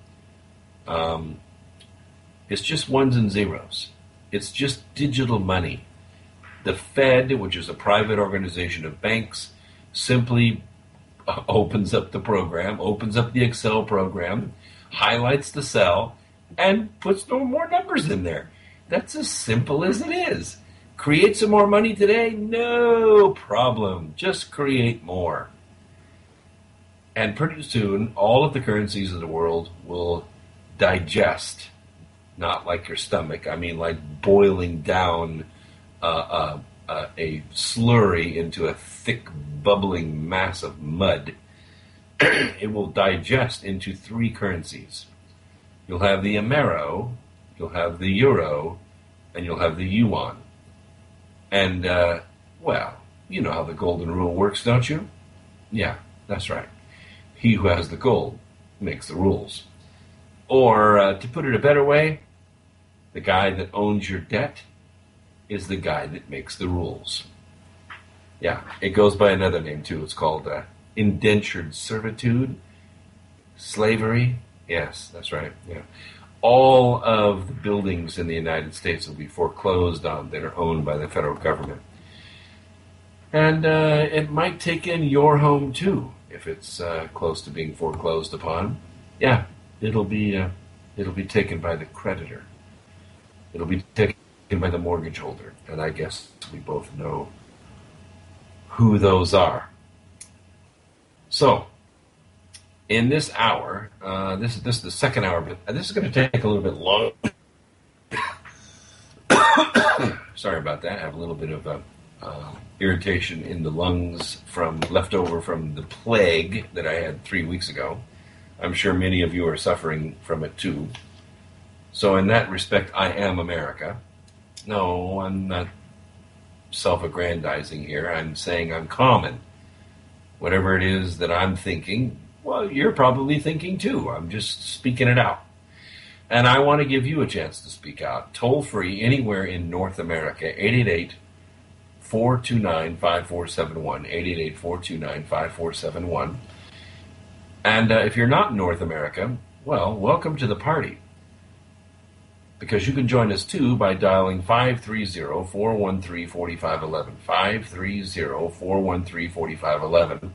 It's just ones and zeros. It's just digital money. The Fed, which is a private organization of banks, simply opens up the program, opens up the Excel program, highlights the cell, and puts no more numbers in there. That's as simple as it is. Create some more money today? No problem. Just create more. And pretty soon, all of the currencies of the world will digest. Not like your stomach. I mean like boiling down a slurry into a thick, bubbling mass of mud. It will digest into three currencies. You'll have the Amero, you'll have the Euro, and you'll have the Yuan. And, well, you know how the golden rule works, don't you? Yeah, that's right. He who has the gold makes the rules. Or, to put it a better way, the guy that owns your debt is the guy that makes the rules. Yeah, it goes by another name, too. It's called indentured servitude, slavery. Yes, that's right, yeah. All of the buildings in the United States will be foreclosed on that are owned by the federal government. And it might take in your home, too, if it's close to being foreclosed upon. Yeah, it'll be taken by the creditor. It'll be taken by the mortgage holder. And I guess we both know who those are. So, in this hour, this is the second hour, but this is going to take a little bit long. Sorry about that. I have a little bit of irritation in the lungs leftover from the plague that I had 3 weeks ago. I'm sure many of you are suffering from it too. So in that respect, I am America. No, I'm not self-aggrandizing here. I'm saying I'm common. Whatever it is that I'm thinking, well, you're probably thinking too. I'm just speaking it out. And I want to give you a chance to speak out. Toll free anywhere in North America, 888-429-5471, 888-429-5471. And if you're not in North America, well, welcome to the party. Because you can join us too by dialing 530-413-4511, 530-413-4511.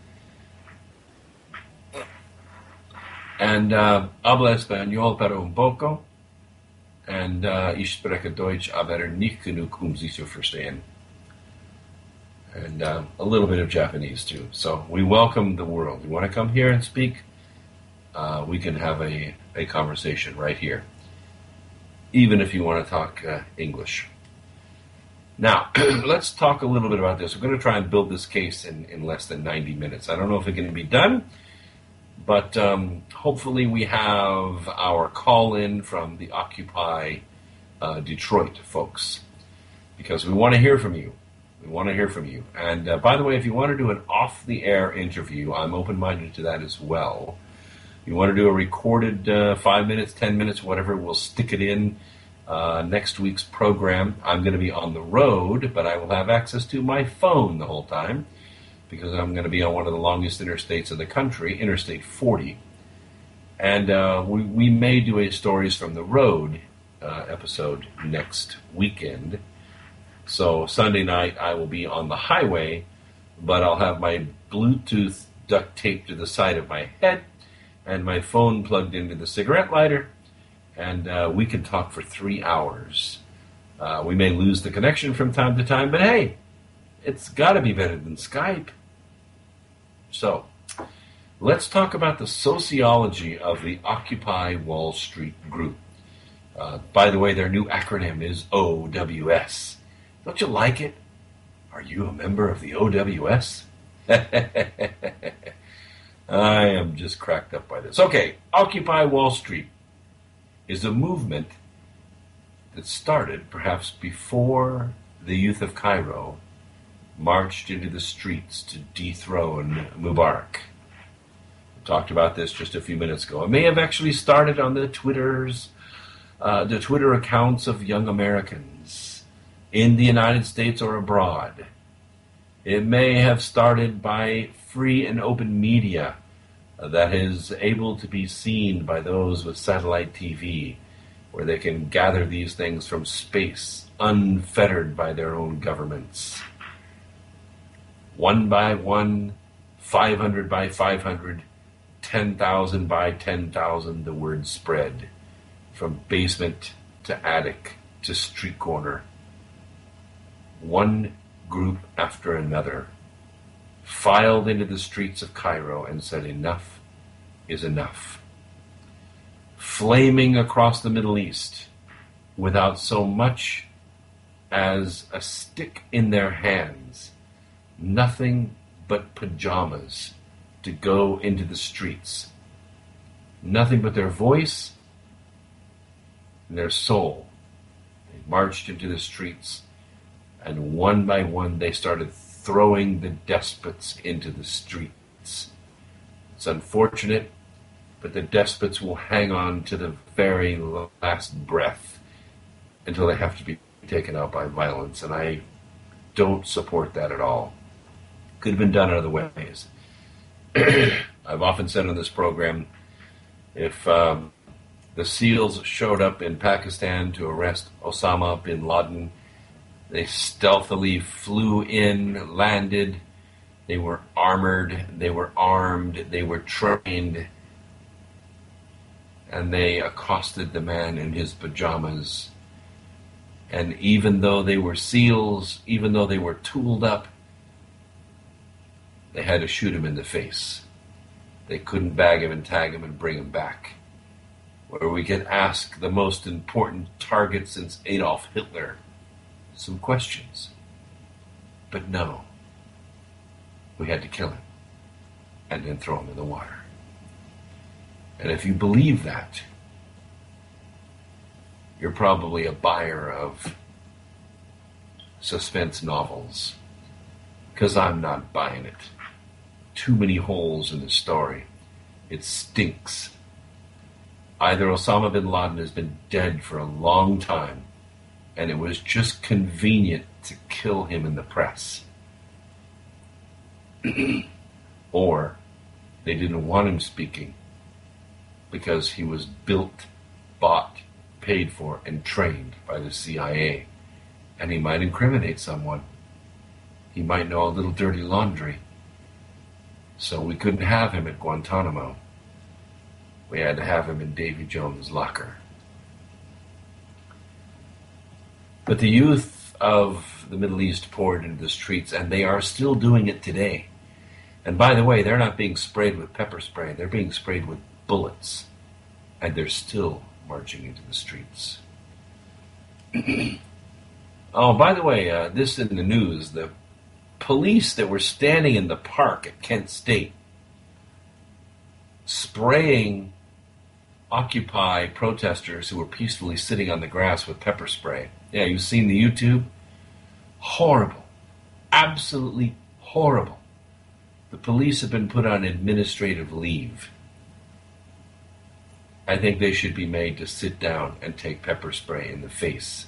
And habla español pero un poco. And ich spreche Deutsch, aber nicht genug, Sie zu verstehen. And a little bit of Japanese too. So we welcome the world. You want to come here and speak? We can have a conversation right here. Even if you want to talk English. Now, let's talk a little bit about this. We're going to try and build this case in less than 90 minutes. I don't know if it can be done. But hopefully we have our call-in from the Occupy Detroit folks. Because we want to hear from you. We want to hear from you. And by the way, if you want to do an off-the-air interview, I'm open-minded to that as well. If you want to do a recorded 5 minutes, 10 minutes, whatever, we'll stick it in next week's program. I'm going to be on the road, but I will have access to my phone the whole time. Because I'm going to be on one of the longest interstates in the country, Interstate 40. And we may do a Stories from the Road episode next weekend. So Sunday night I will be on the highway, but I'll have my Bluetooth duct taped to the side of my head and my phone plugged into the cigarette lighter, and we can talk for 3 hours. We may lose the connection from time to time, but hey, it's got to be better than Skype. So, let's talk about the sociology of the Occupy Wall Street group. By the way, their new acronym is OWS. Don't you like it? Are you a member of the OWS? I am just cracked up by this. Okay, Occupy Wall Street is a movement that started perhaps before the youth of Cairo marched into the streets to dethrone Mubarak. We talked about this just a few minutes ago. It may have actually started on the Twitter accounts of young Americans in the United States or abroad. It may have started by free and open media that is able to be seen by those with satellite TV, where they can gather these things from space, unfettered by their own governments. 1 by 1, 500 by 500, 10,000 by 10,000, the word spread from basement to attic to street corner. One group after another filed into the streets of Cairo and said, enough is enough. Flaming across the Middle East without so much as a stick in their hands, nothing but pajamas to go into the streets. Nothing but their voice and their soul. They marched into the streets, and one by one they started throwing the despots into the streets. It's unfortunate, but the despots will hang on to the very last breath until they have to be taken out by violence, and I don't support that at all. Could have been done other ways. I've often said on this program, if the SEALs showed up in Pakistan to arrest Osama bin Laden, they stealthily flew in, landed, they were armored, they were armed, they were trained, and they accosted the man in his pajamas. And even though they were SEALs, even though they were tooled up, they had to shoot him in the face. They couldn't bag him and tag him and bring him back. Where we could ask the most important target since Adolf Hitler some questions. But no, we had to kill him and then throw him in the water. And if you believe that, you're probably a buyer of suspense novels, because I'm not buying it. Too many holes in the story. It stinks. Either Osama bin Laden has been dead for a long time, and it was just convenient to kill him in the press, or they didn't want him speaking because he was built, bought, paid for, and trained by the CIA, and he might incriminate someone. He might know a little dirty laundry. So we couldn't have him at Guantanamo. We had to have him in Davy Jones' locker. But the youth of the Middle East poured into the streets, and they are still doing it today. And by the way, they're not being sprayed with pepper spray. They're being sprayed with bullets. And they're still marching into the streets. Oh, by the way, this in the news, the police that were standing in the park at Kent State spraying Occupy protesters who were peacefully sitting on the grass with pepper spray. Yeah, you've seen the YouTube? Horrible. Absolutely horrible. The police have been put on administrative leave. I think they should be made to sit down and take pepper spray in the face.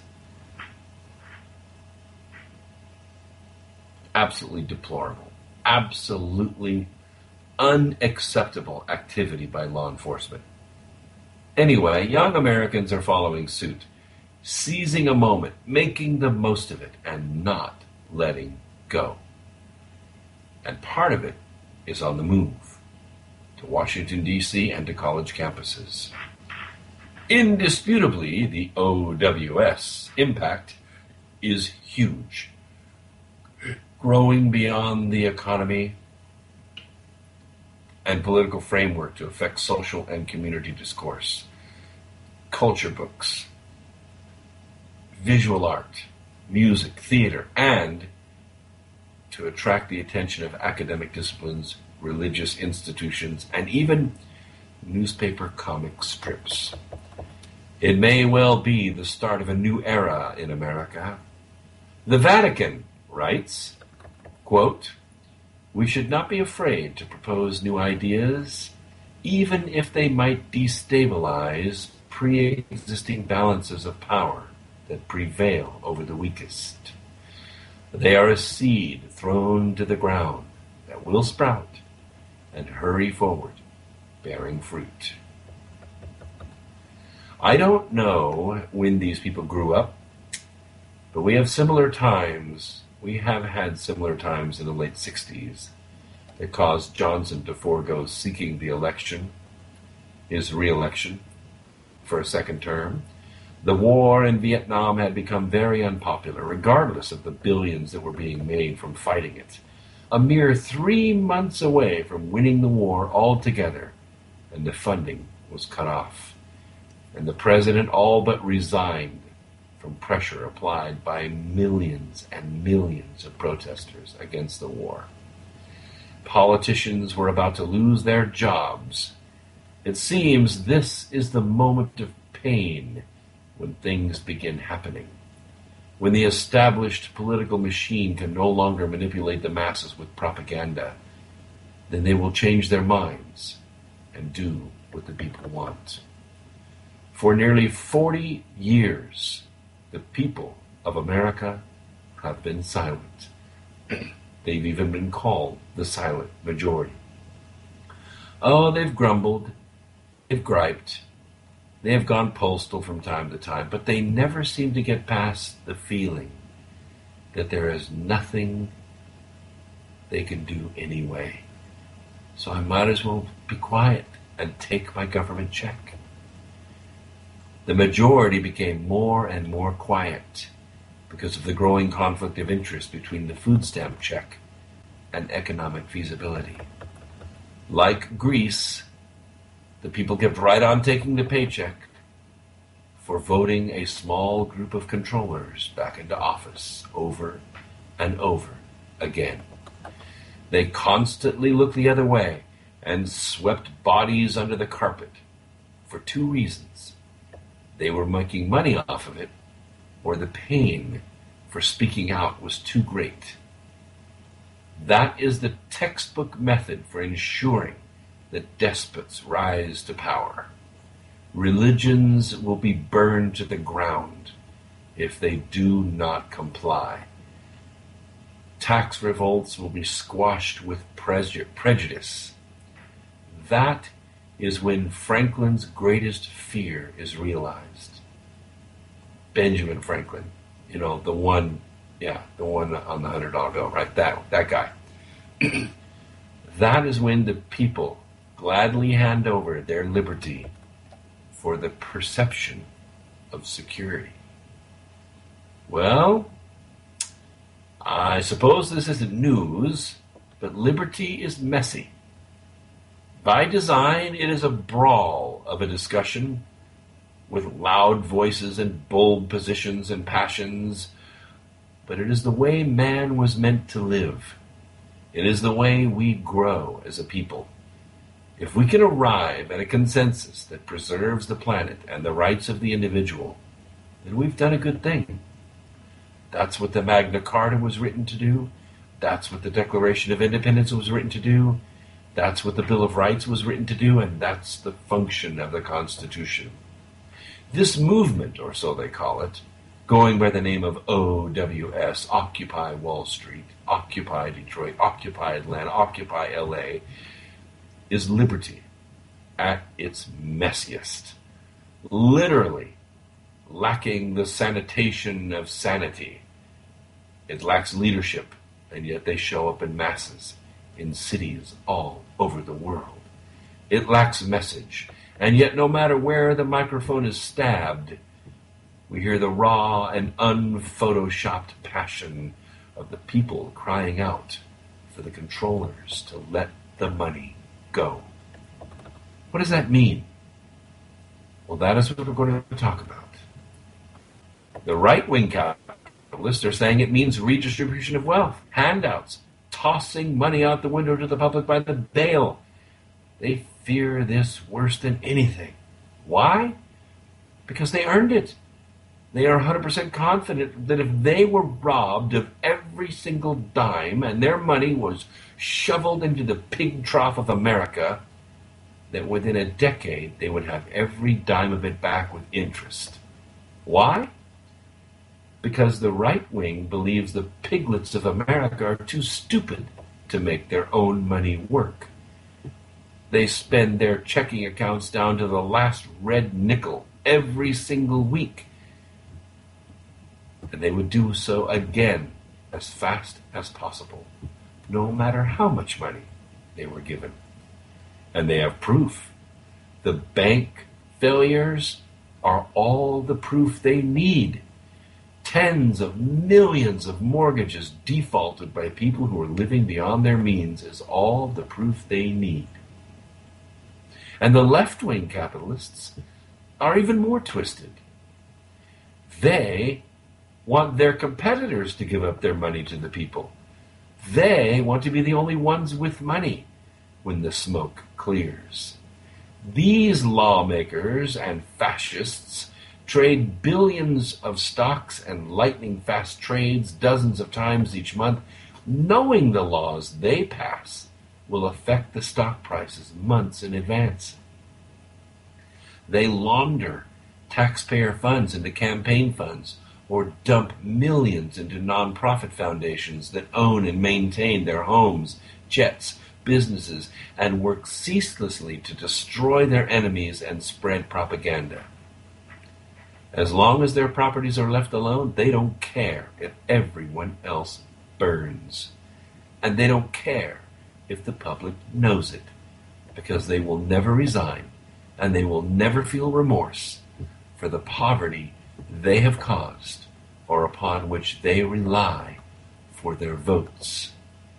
Absolutely deplorable. Absolutely unacceptable activity by law enforcement. Anyway, young Americans are following suit, seizing a moment, making the most of it, and not letting go. And part of it is on the move to Washington, D.C. and to college campuses. Indisputably, the OWS impact is huge, growing beyond the economy and political framework to affect social and community discourse, culture books, visual art, music, theater, and to to attract the attention of academic disciplines, religious institutions, and even newspaper comic strips. It may well be the start of a new era in America. The Vatican writes, quote, "We should not be afraid to propose new ideas, even if they might destabilize pre-existing balances of power that prevail over the weakest. They are a seed thrown to the ground that will sprout and hurry forward, bearing fruit." I don't know when these people grew up, but we have had similar times in the late 60s that caused Johnson to forego seeking the election, his re-election, for a second term. The war in Vietnam had become very unpopular, regardless of the billions that were being made from fighting it. A mere 3 months away from winning the war altogether, and the funding was cut off. And the president all but resigned from pressure applied by millions and millions of protesters against the war. Politicians were about to lose their jobs. It seems this is the moment of pain when things begin happening. When the established political machine can no longer manipulate the masses with propaganda, then they will change their minds and do what the people want. For nearly 40 years, the people of America have been silent. They've even been called the silent majority. Oh, they've grumbled, they've griped, they have gone postal from time to time, but they never seem to get past the feeling that there is nothing they can do anyway. So I might as well be quiet and take my government check. The majority became more and more quiet because of the growing conflict of interest between the food stamp check and economic feasibility. Like Greece, the people kept right on taking the paycheck for voting a small group of controllers back into office over and over again. They constantly looked the other way and swept bodies under the carpet for 2 reasons. They were making money off of it, or the pain for speaking out was too great. That is the textbook method for ensuring that despots rise to power. Religions will be burned to the ground if they do not comply. Tax revolts will be squashed with prejudice. That is when Franklin's greatest fear is realized. Benjamin Franklin, the one on the $100 bill, right? That guy. That is when the people gladly hand over their liberty for the perception of security. Well, I suppose this isn't news, but liberty is messy. By design, it is a brawl of a discussion with loud voices and bold positions and passions, but it is the way man was meant to live. It is the way we grow as a people. If we can arrive at a consensus that preserves the planet and the rights of the individual, then we've done a good thing. That's what the Magna Carta was written to do. That's what the Declaration of Independence was written to do. That's what the Bill of Rights was written to do, and that's the function of the Constitution. This movement, or so they call it, going by the name of OWS, Occupy Wall Street, Occupy Detroit, Occupy Atlanta, Occupy LA, is liberty at its messiest. Literally lacking the sanitation of sanity. It lacks leadership, and yet they show up in masses in cities all over the world. It lacks message, and yet no matter where the microphone is stabbed, we hear the raw and unphotoshopped passion of the people crying out for the controllers to let the money go. What does that mean? Well, that is what we're going to talk about. The right-wing capitalists are saying it means redistribution of wealth, handouts, tossing money out the window to the public by the bale. They fear this worse than anything. Why? Because they earned it. They are 100% confident that if they were robbed of every single dime and their money was shoveled into the pig trough of America, that within a decade they would have every dime of it back with interest. Why? Because the right wing believes the piglets of America are too stupid to make their own money work. They spend their checking accounts down to the last red nickel every single week. And they would do so again as fast as possible, no matter how much money they were given. And they have proof. The bank failures are all the proof they need. Tens of millions of mortgages defaulted by people who are living beyond their means is all the proof they need. And the left-wing capitalists are even more twisted. They want their competitors to give up their money to the people. They want to be the only ones with money when the smoke clears. These lawmakers and fascists trade billions of stocks and lightning-fast trades dozens of times each month, knowing the laws they pass will affect the stock prices months in advance. They launder taxpayer funds into campaign funds or dump millions into nonprofit foundations that own and maintain their homes, jets, businesses, and work ceaselessly to destroy their enemies and spread propaganda. As long as their properties are left alone, they don't care if everyone else burns. And they don't care if the public knows it, because they will never resign and they will never feel remorse for the poverty they have caused or upon which they rely for their votes.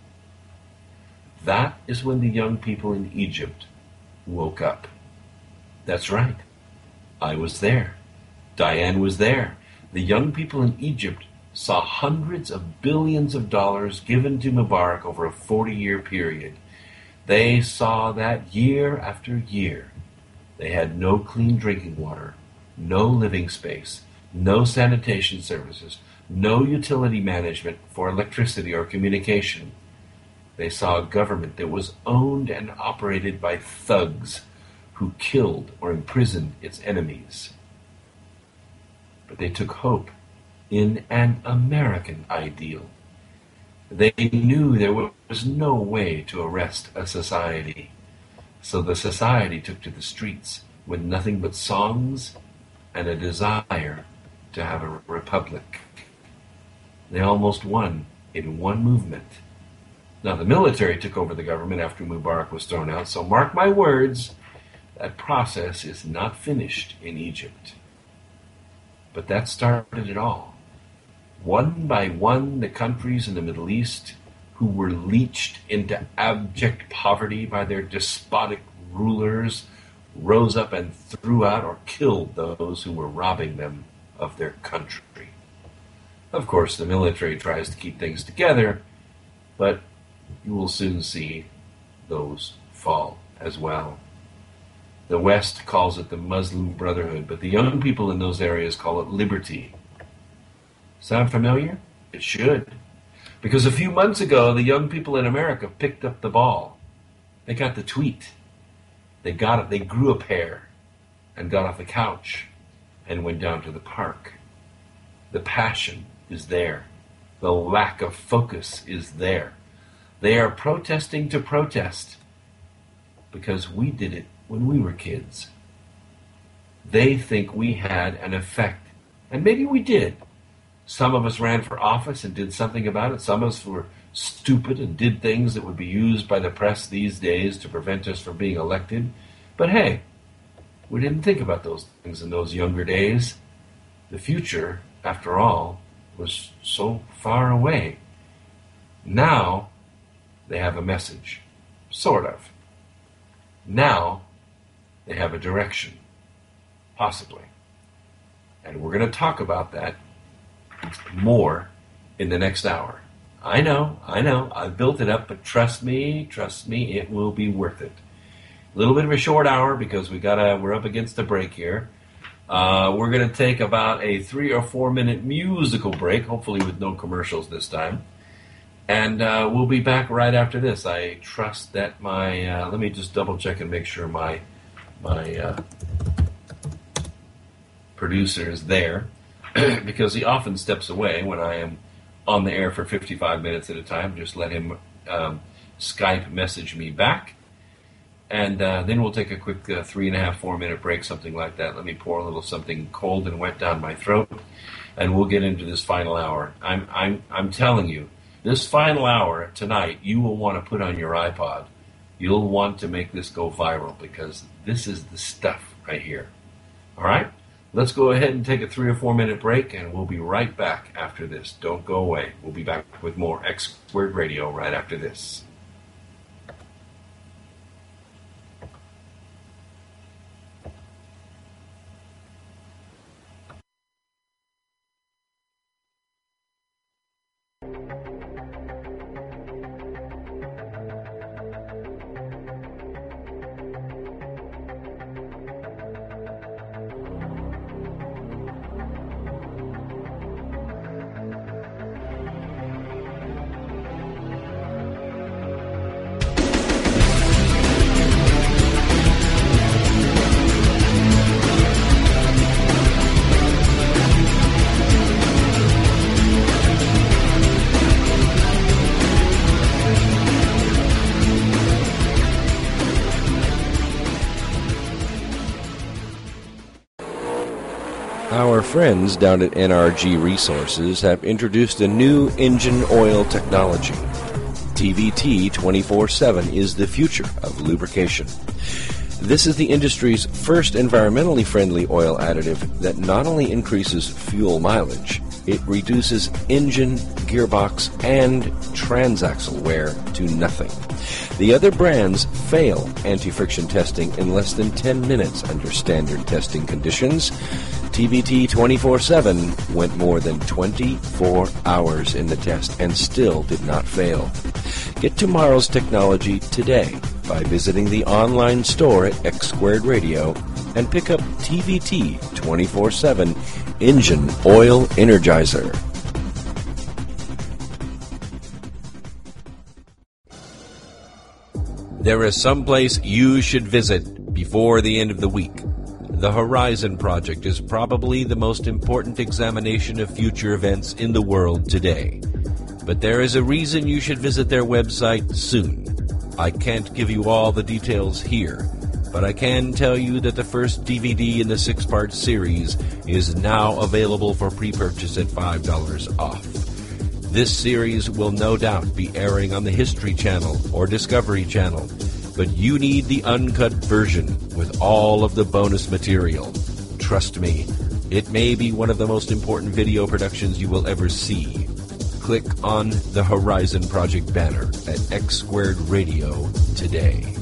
That is when the young people in Egypt woke up. That's right. I was there. Diane was there. The young people in Egypt saw hundreds of billions of dollars given to Mubarak over a 40-year period. They saw that year after year. They had no clean drinking water, no living space, no sanitation services, no utility management for electricity or communication. They saw a government that was owned and operated by thugs who killed or imprisoned its enemies. But they took hope in an American ideal. They knew there was no way to arrest a society, so the society took to the streets with nothing but songs and a desire to have a republic. They almost won in one movement. Now, the military took over the government after Mubarak was thrown out, so mark my words, that process is not finished in Egypt. But that started it all. One by one, the countries in the Middle East who were leached into abject poverty by their despotic rulers rose up and threw out or killed those who were robbing them of their country. Of course, the military tries to keep things together, but you will soon see those fall as well. The West calls it the Muslim Brotherhood, but the young people in those areas call it liberty. Sound familiar? It should. Because a few months ago, the young people in America picked up the ball. They got the tweet. They got it. They grew a pair and got off the couch and went down to the park. The passion is there. The lack of focus is there. They are protesting to protest because we did it when we were kids. They think we had an effect, and maybe we did. Some of us ran for office and did something about it. Some of us were stupid and did things that would be used by the press these days to prevent us from being elected. But hey, we didn't think about those things in those younger days. The future, after all, was so far away. Now, they have a message. Sort of. Now, they have a direction. Possibly. And we're going to talk about that more in the next hour. I know. I've built it up, but trust me, it will be worth it. A little bit of a short hour because we're up against the break here. We're going to take about a 3 or 4 minute musical break, hopefully with no commercials this time. And we'll be back right after this. I trust that let me just double check and make sure my producer is there because he often steps away when I am on the air for 55 minutes at a time. Just let him Skype message me back. And then we'll take a quick 3.5, 4 minute break, something like that. Let me pour a little something cold and wet down my throat, and we'll get into this final hour. I'm telling you, this final hour tonight, you will want to put on your iPod. You'll want to make this go viral because this is the stuff right here. All right? Let's go ahead and take a 3 or 4 minute break, and we'll be right back after this. Don't go away. We'll be back with more X Squared Radio right after this. Our friends down at NRG Resources have introduced a new engine oil technology. TVT 24/7 is the future of lubrication. This is the industry's first environmentally friendly oil additive that not only increases fuel mileage, it reduces engine, gearbox, and transaxle wear to nothing. The other brands fail anti-friction testing in less than 10 minutes under standard testing conditions. TVT 24/7 went more than 24 hours in the test and still did not fail. Get tomorrow's technology today by visiting the online store at X Squared Radio and pick up TVT 24/7 Engine Oil Energizer. There is someplace you should visit before the end of the week. The Horizon Project is probably the most important examination of future events in the world today. But there is a reason you should visit their website soon. I can't give you all the details here, but I can tell you that the first DVD in the 6-part series is now available for pre-purchase at $5 off. This series will no doubt be airing on the History Channel or Discovery Channel, but you need the uncut version with all of the bonus material. Trust me, it may be one of the most important video productions you will ever see. Click on the Horizon Project banner at X Squared Radio today.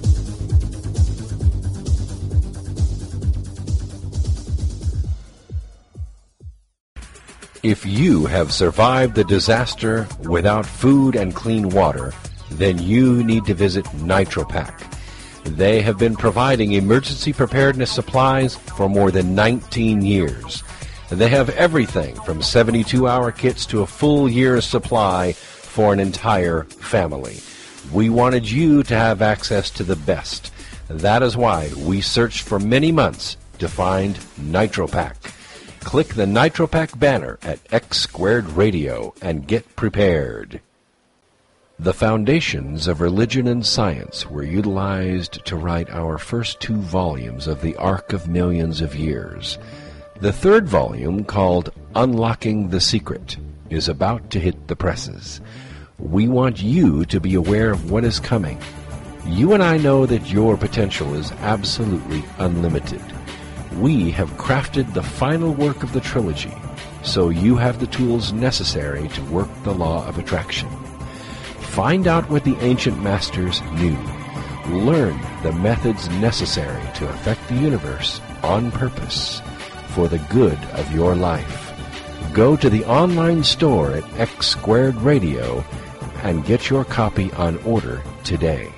If you have survived the disaster without food and clean water, then you need to visit NitroPack. They have been providing emergency preparedness supplies for more than 19 years. They have everything from 72-hour kits to a full year's supply for an entire family. We wanted you to have access to the best. That is why we searched for many months to find NitroPack. Click the NitroPack banner at X Squared Radio and get prepared. The foundations of religion and science were utilized to write our first 2 volumes of the Arc of Millions of Years. The 3rd volume, called Unlocking the Secret, is about to hit the presses. We want you to be aware of what is coming. You and I know that your potential is absolutely unlimited. We have crafted the final work of the trilogy, so you have the tools necessary to work the law of attraction. Find out what the ancient masters knew. Learn the methods necessary to affect the universe on purpose for the good of your life. Go to the online store at X Squared Radio and get your copy on order today.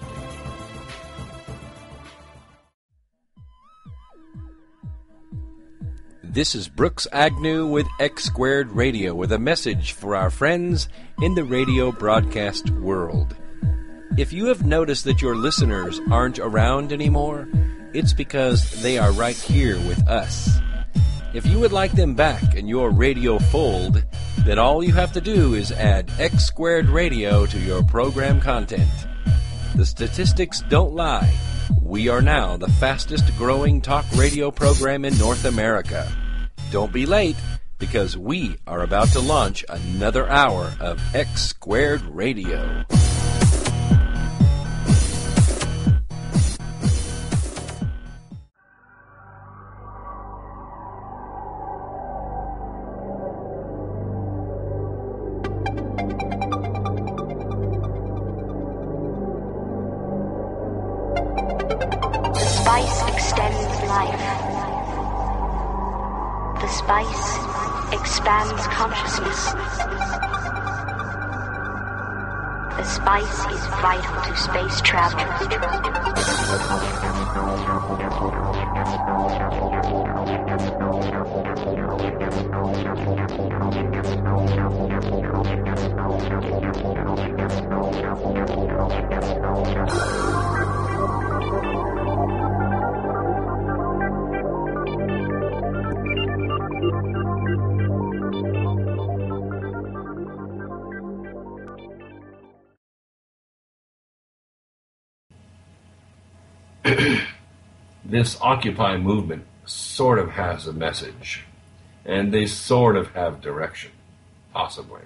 This is Brooks Agnew with X Squared Radio with a message for our friends in the radio broadcast world. If you have noticed that your listeners aren't around anymore, it's because they are right here with us. If you would like them back in your radio fold, then all you have to do is add X Squared Radio to your program content. The statistics don't lie. We are now the fastest growing talk radio program in North America. Don't be late, because we are about to launch another hour of X Squared Radio. Expands consciousness. The spice is vital to space travel. This Occupy movement sort of has a message, and they sort of have direction, possibly.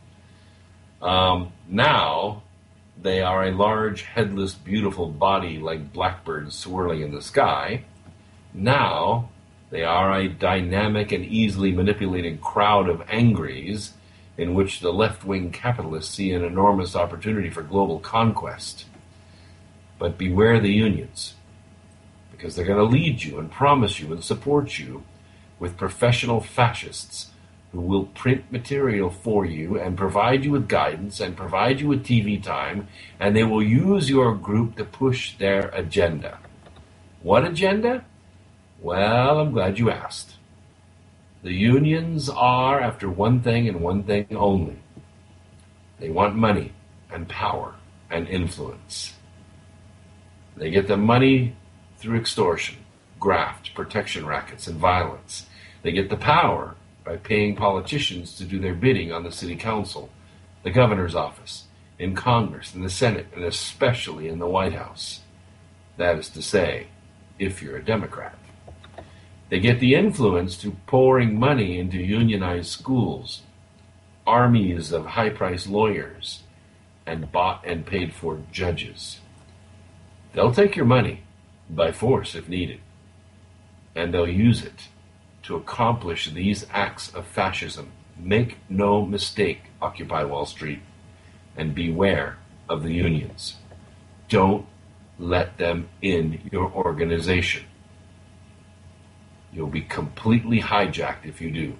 Now, they are a large, headless, beautiful body like blackbirds swirling in the sky. Now, they are a dynamic and easily manipulated crowd of angries in which the left-wing capitalists see an enormous opportunity for global conquest. But beware the unions, because they're going to lead you and promise you and support you with professional fascists who will print material for you and provide you with guidance and provide you with TV time, and they will use your group to push their agenda. What agenda? Well, I'm glad you asked. The unions are after one thing and one thing only. They want money and power and influence. They get the money through extortion, graft, protection rackets, and violence. They get the power by paying politicians to do their bidding on the city council, the governor's office, in Congress, in the Senate, and especially in the White House. That is to say, if you're a Democrat. They get the influence through pouring money into unionized schools, armies of high-priced lawyers, and bought and paid for judges. They'll take your money by force if needed, and they'll use it to accomplish these acts of fascism. Make no mistake, Occupy Wall Street, and beware of the unions. Don't let them in your organization. You'll be completely hijacked if you do.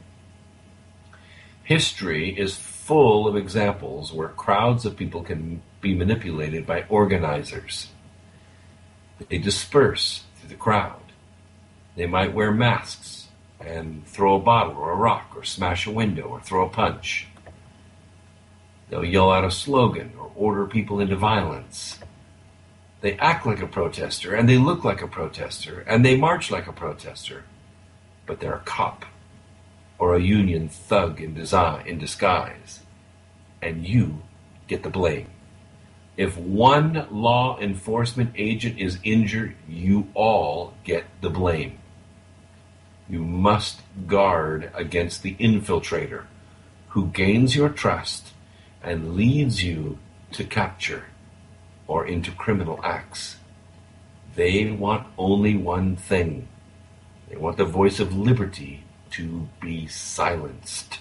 History is full of examples where crowds of people can be manipulated by organizers. They disperse through the crowd. They might wear masks and throw a bottle or a rock or smash a window or throw a punch. They'll yell out a slogan or order people into violence. They act like a protester and they look like a protester and they march like a protester, but they're a cop or a union thug in disguise, and you get the blame. If one law enforcement agent is injured, you all get the blame. You must guard against the infiltrator who gains your trust and leads you to capture or into criminal acts. They want only one thing. They want the voice of liberty to be silenced.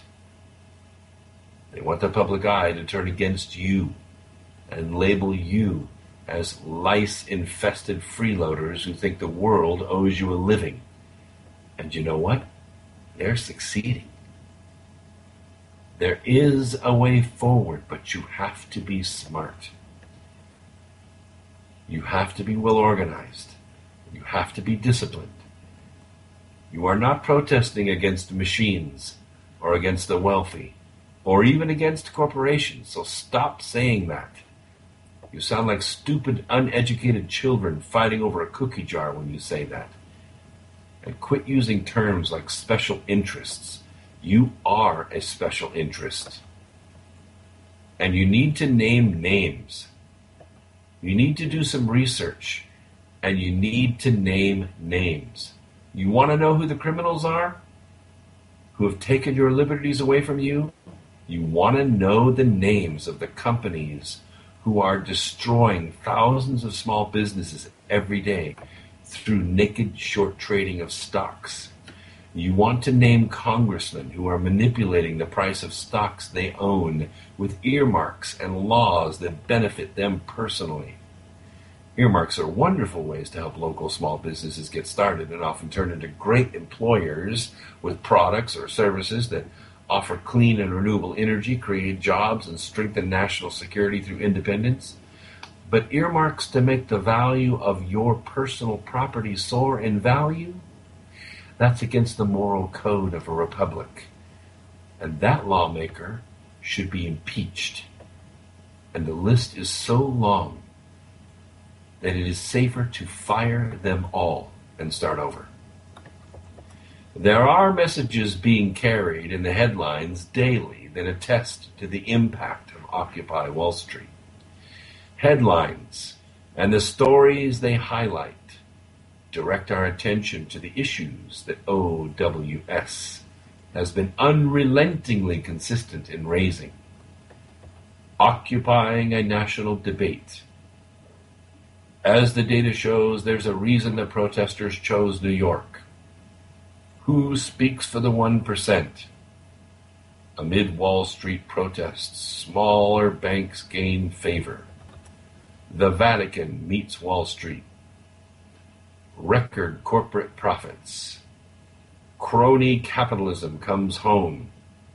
They want the public eye to turn against you and label you as lice-infested freeloaders who think the world owes you a living. And you know what? They're succeeding. There is a way forward, but you have to be smart. You have to be well organized. You have to be disciplined. You are not protesting against machines or against the wealthy or even against corporations, so stop saying that. You sound like stupid, uneducated children fighting over a cookie jar when you say that. And quit using terms like special interests. You are a special interest. And you need to name names. You need to do some research. And you need to name names. You want to know who the criminals are? Who have taken your liberties away from you? You want to know the names of the companies who are destroying thousands of small businesses every day through naked short trading of stocks. You want to name congressmen who are manipulating the price of stocks they own with earmarks and laws that benefit them personally. Earmarks are wonderful ways to help local small businesses get started and often turn into great employers with products or services that offer clean and renewable energy, create jobs, and strengthen national security through independence. But earmarks to make the value of your personal property soar in value? That's against the moral code of a republic. And that lawmaker should be impeached. And the list is so long that it is safer to fire them all and start over. There are messages being carried in the headlines daily that attest to the impact of Occupy Wall Street. Headlines and the stories they highlight direct our attention to the issues that OWS has been unrelentingly consistent in raising, occupying a national debate. As the data shows, there's a reason the protesters chose New York. Who speaks for the 1%? Amid Wall Street protests, smaller banks gain favor. The Vatican meets Wall Street. Record corporate profits. Crony capitalism comes home.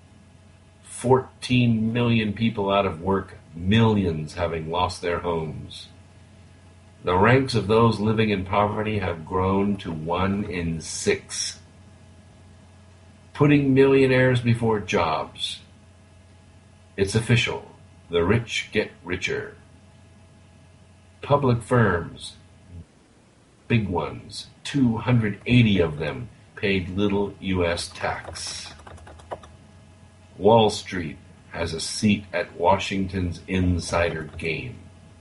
14 million people out of work, millions having lost their homes. The ranks of those living in poverty have grown to 1 in 6. Putting millionaires before jobs. It's official. The rich get richer. Public firms, big ones, 280 of them, paid little U.S. tax. Wall Street has a seat at Washington's insider game.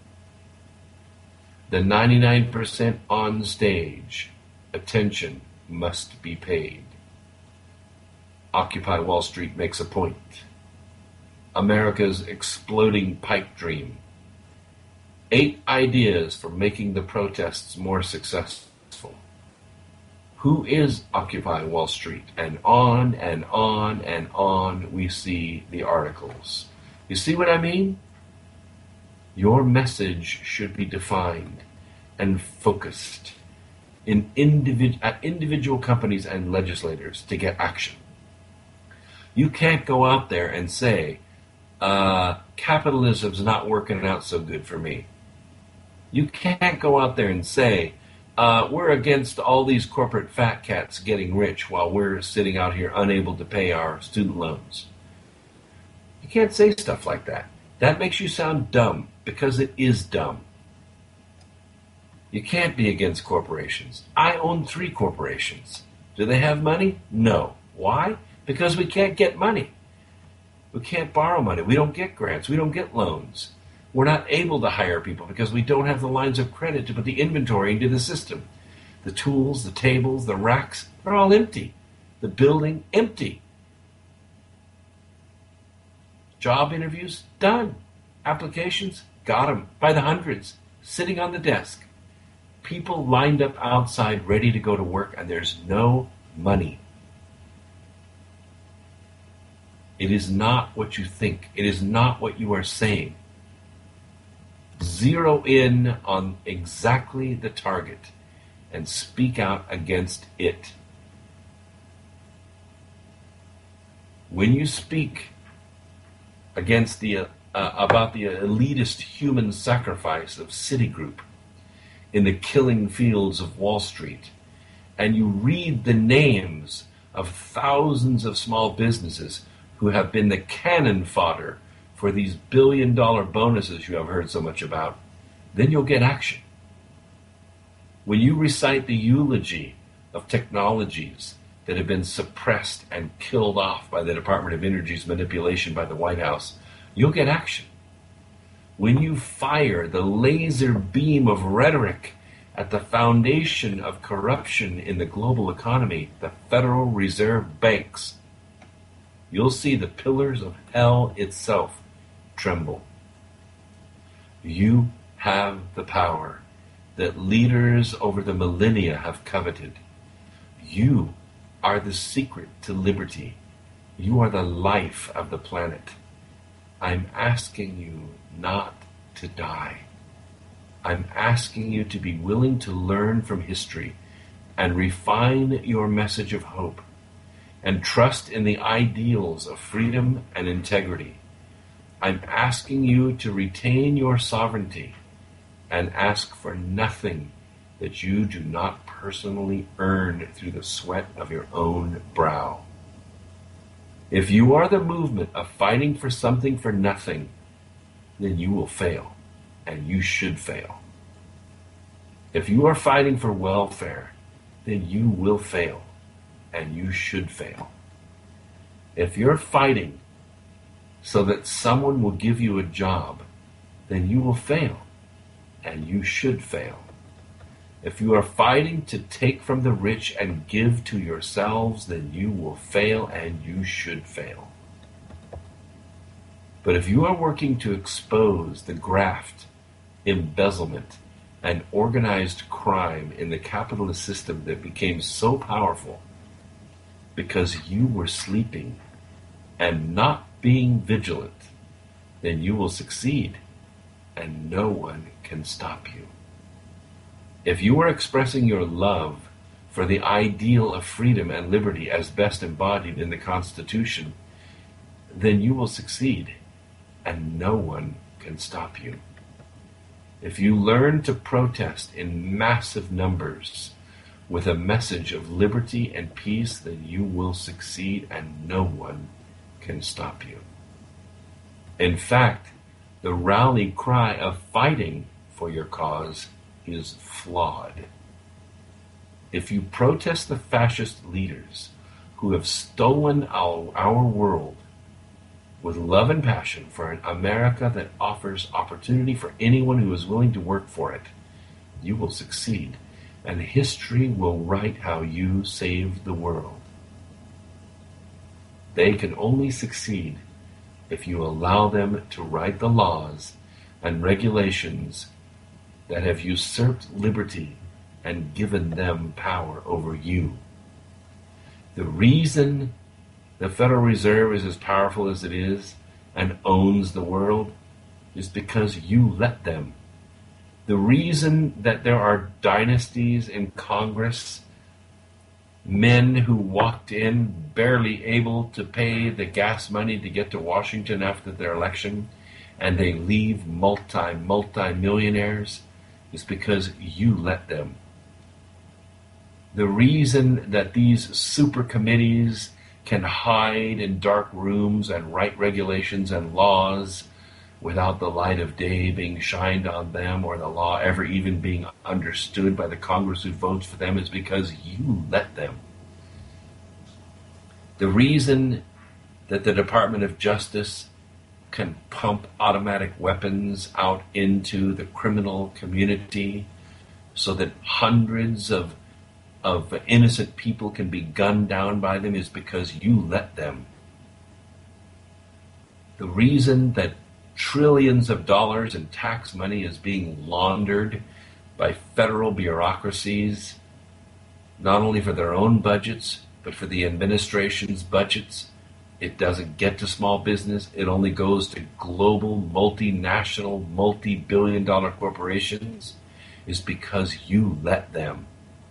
The 99% on stage, attention must be paid. Occupy Wall Street makes a point. America's exploding pipe dream. 8 ideas for making the protests more successful. Who is Occupy Wall Street? And on and on and on we see the articles. You see what I mean? Your message should be defined and focused in individual companies and legislators to get action. You can't go out there and say, capitalism's not working out so good for me. You can't go out there and say, we're against all these corporate fat cats getting rich while we're sitting out here unable to pay our student loans. You can't say stuff like that. That makes you sound dumb, because it is dumb. You can't be against corporations. I own 3 corporations. Do they have money? No. Why? Because we can't get money. We can't borrow money. We don't get grants. We don't get loans. We're not able to hire people because we don't have the lines of credit to put the inventory into the system. The tools, the tables, the racks, they're all empty. The building, empty. Job interviews, done. Applications, got them by the hundreds, sitting on the desk. People lined up outside ready to go to work, and there's no money. It is not what you think. It is not what you are saying. Zero in on exactly the target and speak out against it. When you speak, against about the elitist human sacrifice of Citigroup in the killing fields of Wall Street, and you read the names of thousands of small businesses who have been the cannon fodder for these billion-dollar bonuses you have heard so much about, then you'll get action. When you recite the eulogy of technologies that have been suppressed and killed off by the Department of Energy's manipulation by the White House, you'll get action. When you fire the laser beam of rhetoric at the foundation of corruption in the global economy, the Federal Reserve banks, you'll see the pillars of hell itself tremble. You have the power that leaders over the millennia have coveted. You are the secret to liberty. You are the life of the planet. I'm asking you not to die. I'm asking you to be willing to learn from history and refine your message of hope and trust in the ideals of freedom and integrity. I'm asking you to retain your sovereignty and ask for nothing that you do not personally earn through the sweat of your own brow. If you are the movement of fighting for something for nothing, then you will fail, and you should fail. If you are fighting for welfare, then you will fail, and you should fail. If you're fighting so that someone will give you a job, then you will fail, and you should fail. If you are fighting to take from the rich and give to yourselves, then you will fail and you should fail. But if you are working to expose the graft, embezzlement, and organized crime in the capitalist system that became so powerful because you were sleeping and not being vigilant, then you will succeed and no one can stop you. If you are expressing your love for the ideal of freedom and liberty as best embodied in the Constitution, then you will succeed, and no one can stop you. If you learn to protest in massive numbers with a message of liberty and peace, then you will succeed, and no one can stop you. In fact, the rally cry of fighting for your cause is flawed. If you protest the fascist leaders who have stolen our world with love and passion for an America that offers opportunity for anyone who is willing to work for it, you will succeed, and history will write how you saved the world. They can only succeed if you allow them to write the laws and regulations that have usurped liberty and given them power over you. The reason the Federal Reserve is as powerful as it is and owns the world is because you let them. The reason that there are dynasties in Congress, men who walked in barely able to pay the gas money to get to Washington after their election, and they leave multi-millionaires, is because you let them. The reason that these super committees can hide in dark rooms and write regulations and laws without the light of day being shined on them or the law ever even being understood by the Congress who votes for them is because you let them. The reason that the Department of Justice can pump automatic weapons out into the criminal community so that hundreds of innocent people can be gunned down by them is because you let them. The reason that trillions of dollars in tax money is being laundered by federal bureaucracies, not only for their own budgets, but for the administration's budgets. It doesn't get to small business. It only goes to global, multinational, multi-billion-dollar corporations, is because you let them.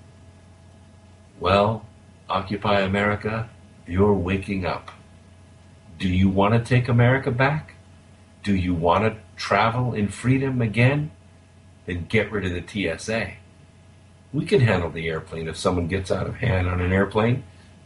Well, Occupy America, you're waking up. Do you want to take America back? Do you want to travel in freedom again? Then get rid of the TSA. We can handle the airplane if someone gets out of hand on an airplane.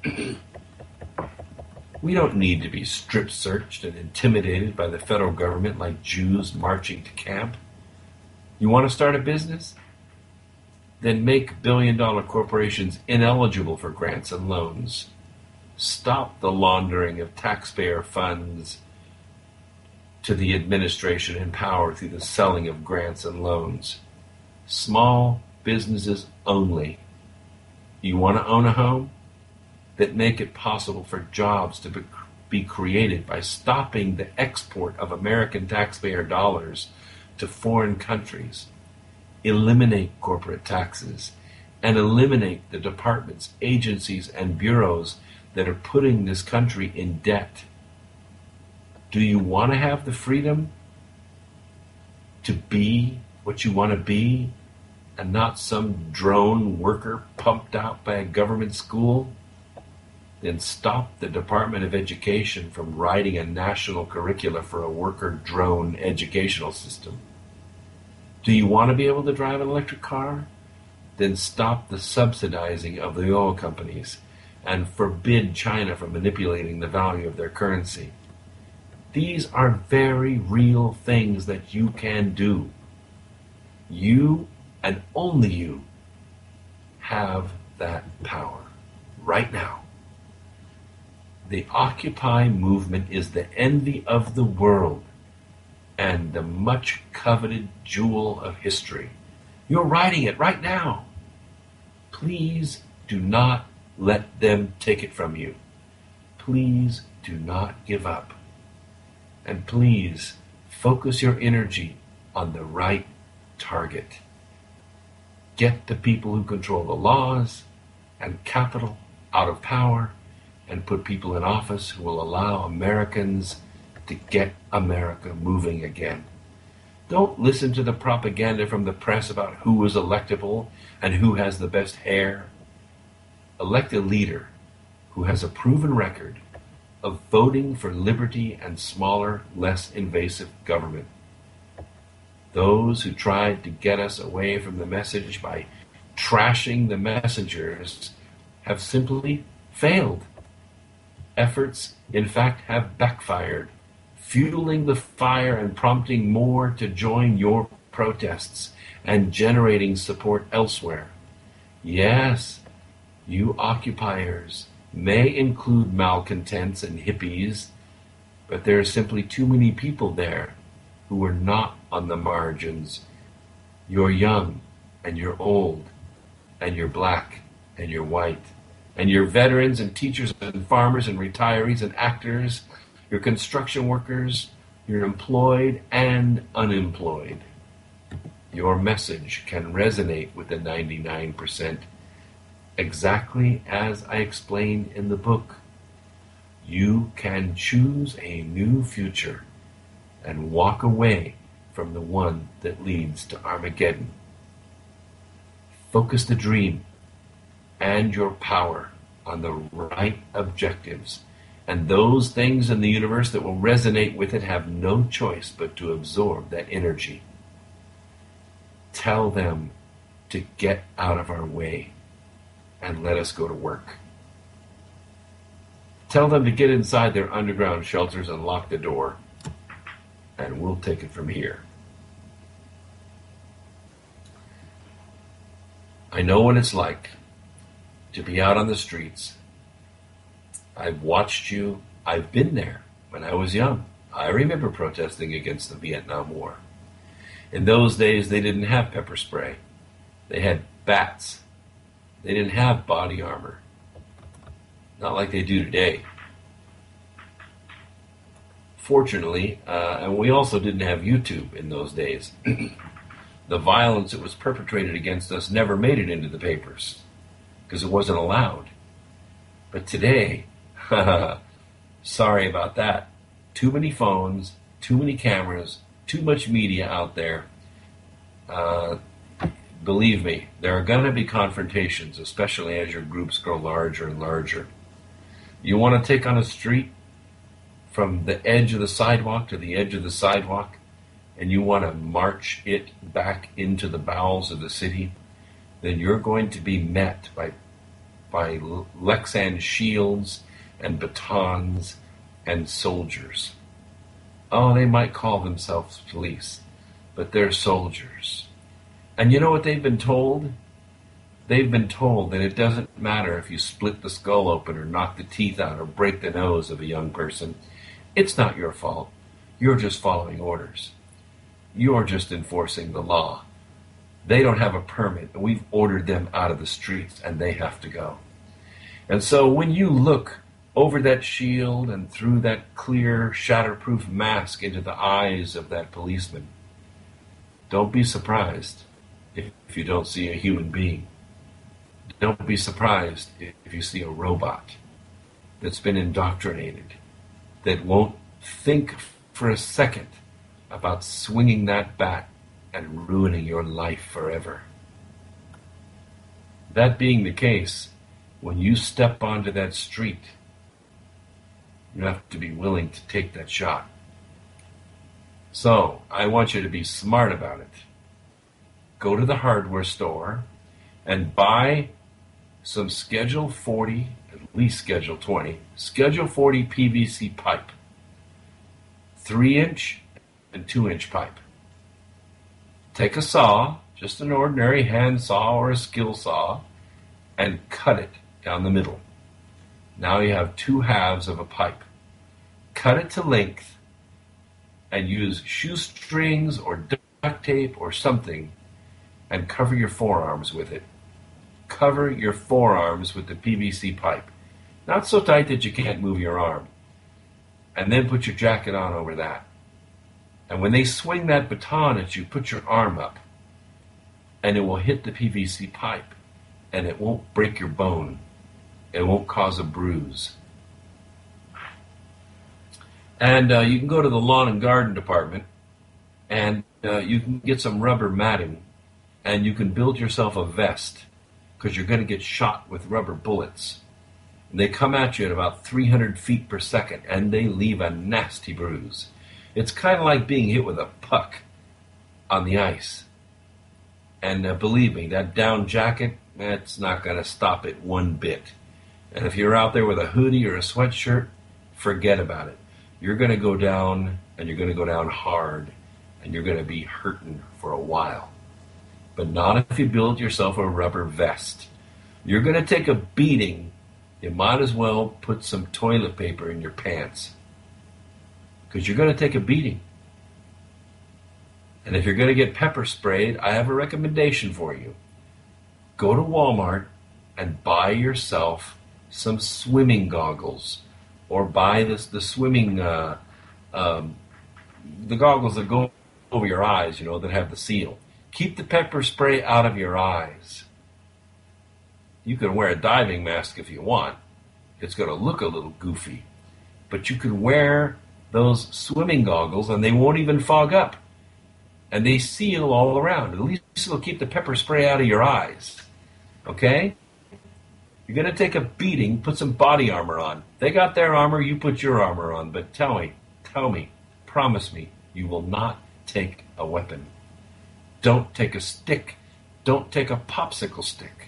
We don't need to be strip searched and intimidated by the federal government like Jews marching to camp. You want to start a business? Then make billion-dollar corporations ineligible for grants and loans. Stop the laundering of taxpayer funds to the administration in power through the selling of grants and loans. Small businesses only. You want to own a home? That make it possible for jobs to be created by stopping the export of American taxpayer dollars to foreign countries. Eliminate corporate taxes and eliminate the departments, agencies, and bureaus that are putting this country in debt. Do you want to have the freedom to be what you want to be and not some drone worker pumped out by a government school? Then stop the Department of Education from writing a national curricula for a worker drone educational system. Do you want to be able to drive an electric car? Then stop the subsidizing of the oil companies and forbid China from manipulating the value of their currency. These are very real things that you can do. You, and only you, have that power right now. The Occupy movement is the envy of the world and the much coveted jewel of history. You're writing it right now. Please do not let them take it from you. Please do not give up. And please focus your energy on the right target. Get the people who control the laws and capital out of power and put people in office who will allow Americans to get America moving again. Don't listen to the propaganda from the press about who is electable and who has the best hair. Elect a leader who has a proven record of voting for liberty and smaller, less invasive government. Those who tried to get us away from the message by trashing the messengers have simply failed. Efforts, in fact, have backfired, fueling the fire and prompting more to join your protests and generating support elsewhere. Yes, you occupiers may include malcontents and hippies, but there are simply too many people there who are not on the margins. You're young, and you're old, and you're black, and you're white, and you're veterans and teachers and farmers and retirees and actors, you're construction workers, you're employed and unemployed. Your message can resonate with the 99%, exactly as I explained in the book. You can choose a new future and walk away from the one that leads to Armageddon. Focus the dream and your power on the right objectives, and those things in the universe that will resonate with it have no choice but to absorb that energy. Tell them to get out of our way and let us go to work. Tell them to get inside their underground shelters and lock the door, and we'll take it from here. I know what it's like to be out on the streets. I've watched you. I've been there when I was young. I remember protesting against the Vietnam War. In those days, they didn't have pepper spray. They had bats. They didn't have body armor. Not like they do today. Fortunately, and we also didn't have YouTube in those days. The violence that was perpetrated against us never made it into the papers because it wasn't allowed. But today, sorry about that. Too many phones, too many cameras, too much media out there. Believe me, there are going to be confrontations, especially as your groups grow larger and larger. You want to take on a street? from the edge of the sidewalk to the edge of the sidewalk, and you want to march it back into the bowels of the city, then you're going to be met by Lexan shields and batons and soldiers. Oh, they might call themselves police, but they're soldiers. And you know what they've been told? They've been told that it doesn't matter if you split the skull open or knock the teeth out or break the nose of a young person. It's not your fault. You're just following orders. You're just enforcing the law. They don't have a permit, and we've ordered them out of the streets, and they have to go. And so when you look over that shield and through that clear, shatterproof mask into the eyes of that policeman, don't be surprised if you don't see a human being. Don't be surprised if you see a robot that's been indoctrinated, that won't think for a second about swinging that bat and ruining your life forever. That being the case, when you step onto that street, you have to be willing to take that shot. So, I want you to be smart about it. Go to the hardware store and buy some Schedule 40, at least Schedule 20, Schedule 40 PVC pipe, 3-inch and 2-inch pipe. Take a saw, just an ordinary hand saw or a skill saw, and cut it down the middle. Now you have 2 halves of a pipe. Cut it to length and use shoestrings or duct tape or something and cover your forearms with it. Cover your forearms with the PVC pipe. Not so tight that you can't move your arm. And then put your jacket on over that. And when they swing that baton at you, put your arm up. And it will hit the PVC pipe. And it won't break your bone. It won't cause a bruise. And you can go to the lawn and garden department. And you can get some rubber matting. And you can build yourself a vest. Because you're going to get shot with rubber bullets. And they come at you at about 300 feet per second, and they leave a nasty bruise. It's kind of like being hit with a puck on the ice. And believe me, that down jacket, that's not going to stop it one bit. And if you're out there with a hoodie or a sweatshirt, forget about it. You're going to go down, and you're going to go down hard, and you're going to be hurting for a while. But not if you build yourself a rubber vest. You're going to take a beating. You might as well put some toilet paper in your pants. Because you're going to take a beating. And if you're going to get pepper sprayed, I have a recommendation for you. Go to Walmart and buy yourself some swimming goggles. Or buy the swimming, the goggles that go over your eyes, that have the seal. Keep the pepper spray out of your eyes. You can wear a diving mask if you want. It's going to look a little goofy. But you can wear those swimming goggles and they won't even fog up. And they seal all around. At least it'll keep the pepper spray out of your eyes. Okay? You're going to take a beating, put some body armor on. They got their armor, you put your armor on. But tell me, promise me, you will not take a weapon. Don't take a stick. Don't take a popsicle stick.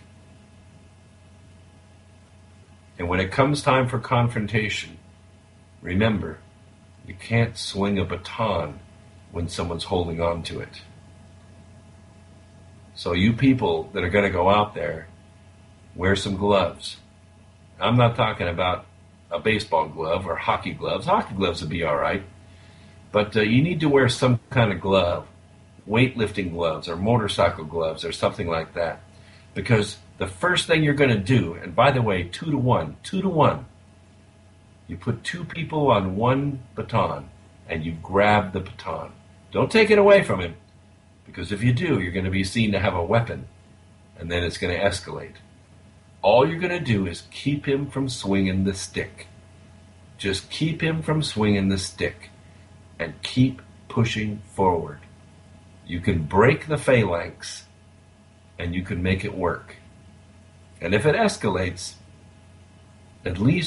And when it comes time for confrontation, remember, you can't swing a baton when someone's holding on to it. So you people that are going to go out there, wear some gloves. I'm not talking about a baseball glove or hockey gloves. Hockey gloves would be all right. But you need to wear some kind of glove. Weightlifting gloves or motorcycle gloves or something like that. Because the first thing you're going to do, and by the way, 2 to 1, you put 2 people on one baton and you grab the baton. Don't take it away from him, because if you do, you're going to be seen to have a weapon, and then it's going to escalate. All you're going to do is keep him from swinging the stick. Just keep him from swinging the stick and keep pushing forward. You can break the phalanx, and you can make it work. And if it escalates, at least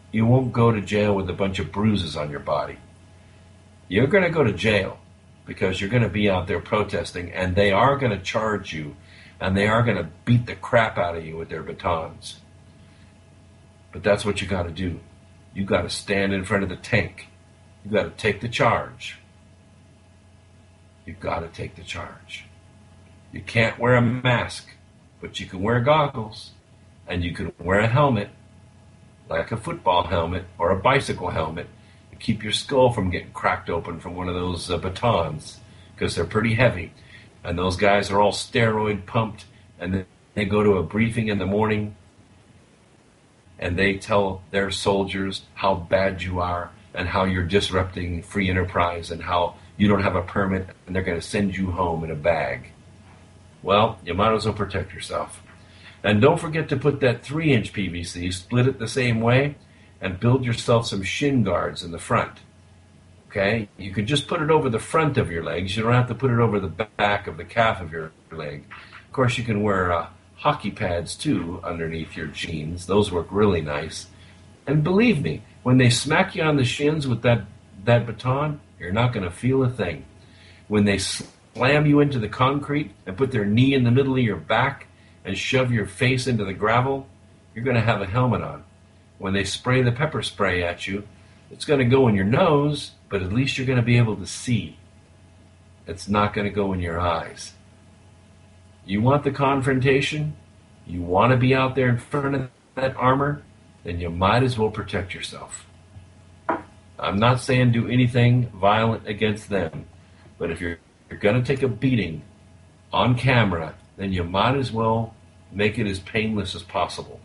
you won't go to jail with a bunch of bruises on your body. You're going to go to jail because you're going to be out there protesting, and they are going to charge you, and they are going to beat the crap out of you with their batons. But that's what you got to do. You got to stand in front of the tank. You got to take the charge. You got to take the charge. You can't wear a mask, but you can wear goggles, and you can wear a helmet, like a football helmet or a bicycle helmet, to keep your skull from getting cracked open from one of those batons, because they're pretty heavy. And those guys are all steroid pumped, and then they go to a briefing in the morning, and they tell their soldiers how bad you are and how you're disrupting free enterprise and how you don't have a permit, and they're going to send you home in a bag. Well, you might as well protect yourself. And don't forget to put that 3-inch PVC, split it the same way, and build yourself some shin guards in the front. Okay? You can just put it over the front of your legs. You don't have to put it over the back of the calf of your leg. Of course, you can wear hockey pads, too, underneath your jeans. Those work really nice. And believe me, when they smack you on the shins with that baton, you're not going to feel a thing. When they slam you into the concrete and put their knee in the middle of your back and shove your face into the gravel, you're going to have a helmet on. When they spray the pepper spray at you, it's going to go in your nose, but at least you're going to be able to see. It's not going to go in your eyes. You want the confrontation? You want to be out there in front of that armor? Then you might as well protect yourself. I'm not saying do anything violent against them, but if you're going to take a beating on camera, then you might as well make it as painless as possible.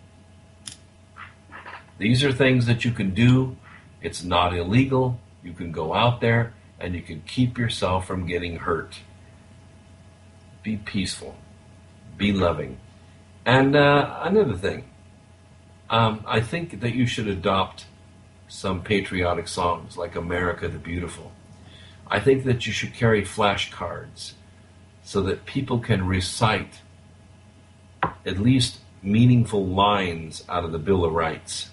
These are things that you can do. It's not illegal. You can go out there and you can keep yourself from getting hurt. Be peaceful. Be loving. And another thing, I think that you should adopt some patriotic songs like America the Beautiful. I think that you should carry flashcards so that people can recite at least meaningful lines out of the Bill of Rights.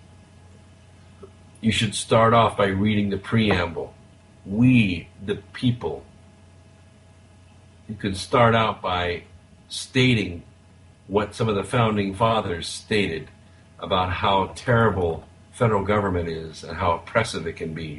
You should start off by reading the preamble. We, the people. You could start out by stating what some of the founding fathers stated about how terrible federal government is and how oppressive it can be.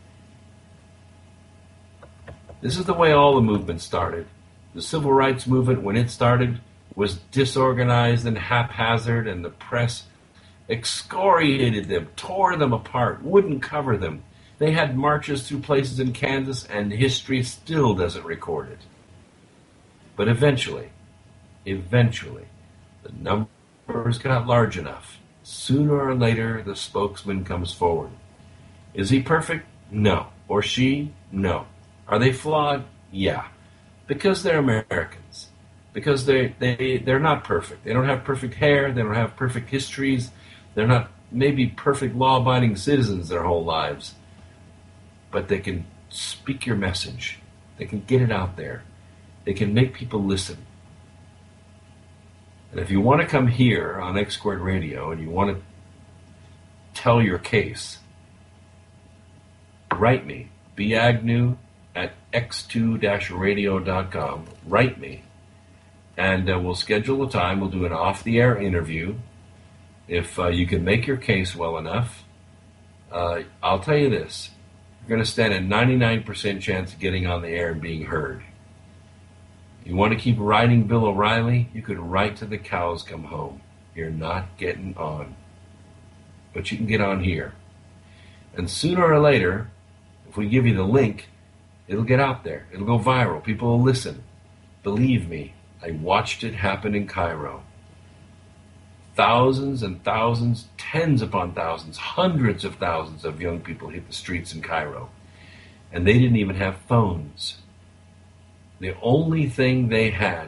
This is the way all the movements started. The civil rights movement, when it started, was disorganized and haphazard, and the press excoriated them, tore them apart, wouldn't cover them. They had marches through places in Kansas, and history still doesn't record it. But eventually, the numbers got large enough. Sooner or later, the spokesman comes forward. Is he perfect? No. Or she? No. Are they flawed? Yeah. Because they're Americans. Because they're not perfect. They don't have perfect hair. They don't have perfect histories. They're not maybe perfect law-abiding citizens their whole lives. But they can speak your message. They can get it out there. They can make people listen. And if you want to come here on X Squared Radio and you want to tell your case, write me, bagnew at x2-radio.com. Write me. And we'll schedule a time. We'll do an off-the-air interview. If you can make your case well enough, I'll tell you this. You're going to stand a 99% chance of getting on the air and being heard. You want to keep writing Bill O'Reilly? You could write till the cows come home. You're not getting on. But you can get on here. And sooner or later, if we give you the link, it'll get out there. It'll go viral. People will listen. Believe me, I watched it happen in Cairo. Thousands and thousands, tens upon thousands, hundreds of thousands of young people hit the streets in Cairo. And they didn't even have phones. The only thing they had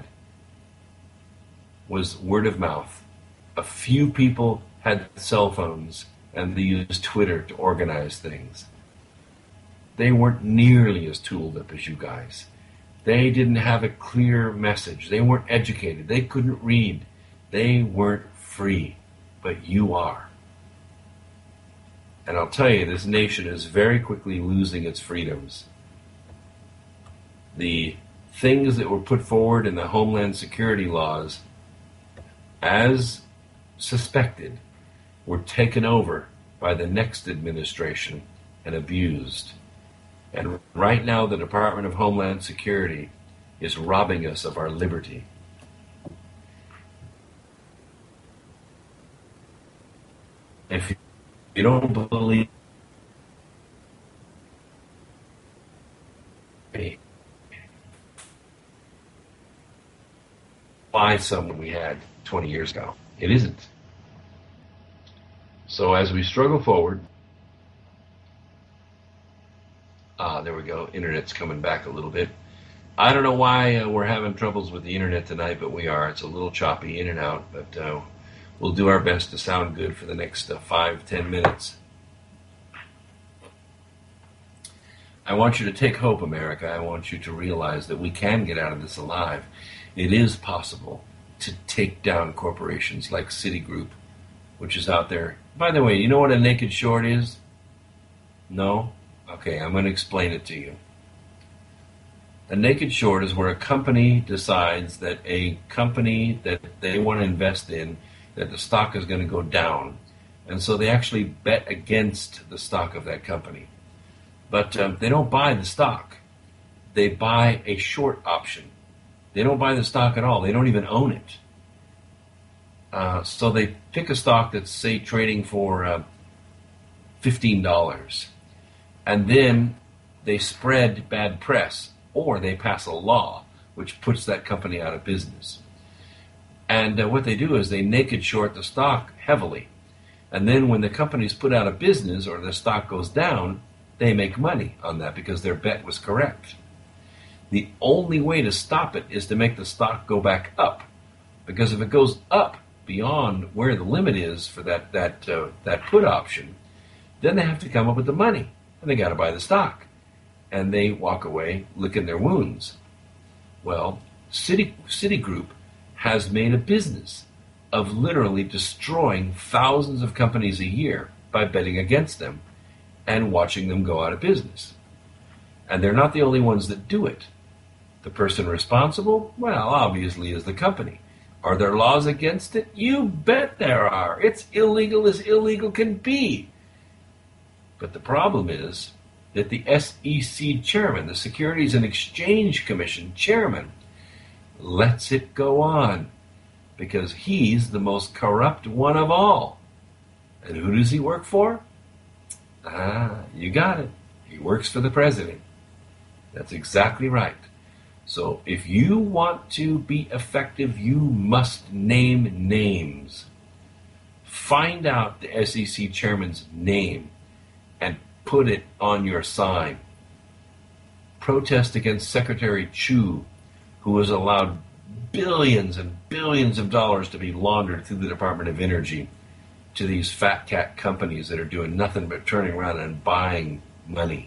was word of mouth. A few people had cell phones, and they used Twitter to organize things. They weren't nearly as tooled up as you guys. They didn't have a clear message. They weren't educated. They couldn't read. They weren't free. But you are. And I'll tell you, this nation is very quickly losing its freedoms. The things that were put forward in the Homeland Security laws, as suspected, were taken over by the next administration and abused. And right now, the Department of Homeland Security is robbing us of our liberty. If you don't believe me, why someone we had 20 years ago. It isn't. So as we struggle forward, there we go. Internet's coming back a little bit. I don't know why we're having troubles with the internet tonight, but we are. It's a little choppy in and out, but we'll do our best to sound good for the next 5-10 minutes. I want you to take hope, America. I want you to realize that we can get out of this alive. It is possible to take down corporations like Citigroup, which is out there. By the way, you know what a naked short is? No? Okay, I'm going to explain it to you. A naked short is where a company decides that a company that they want to invest in, that the stock is going to go down. And so they actually bet against the stock of that company. But they don't buy the stock. They buy a short option. They don't buy the stock at all. They don't even own it. So they pick a stock that's, say, trading for $15. And then they spread bad press, or they pass a law which puts that company out of business. And what they do is they naked short the stock heavily. And then when the company's put out of business or the stock goes down, they make money on that because their bet was correct. The only way to stop it is to make the stock go back up. Because if it goes up beyond where the limit is for that put option, then they have to come up with the money. And they got to buy the stock. And they walk away licking their wounds. Well, Citigroup has made a business of literally destroying thousands of companies a year by betting against them and watching them go out of business. And they're not the only ones that do it. The person responsible, well, obviously is the company. Are there laws against it? You bet there are. It's illegal as illegal can be. But the problem is that the SEC chairman, the Securities and Exchange Commission chairman, lets it go on because he's the most corrupt one of all. And who does he work for? You got it. He works for the president. That's exactly right. So if you want to be effective, you must name names. Find out the SEC chairman's name and put it on your sign. Protest against Secretary Chu, who has allowed billions and billions of dollars to be laundered through the Department of Energy to these fat cat companies that are doing nothing but turning around and buying money.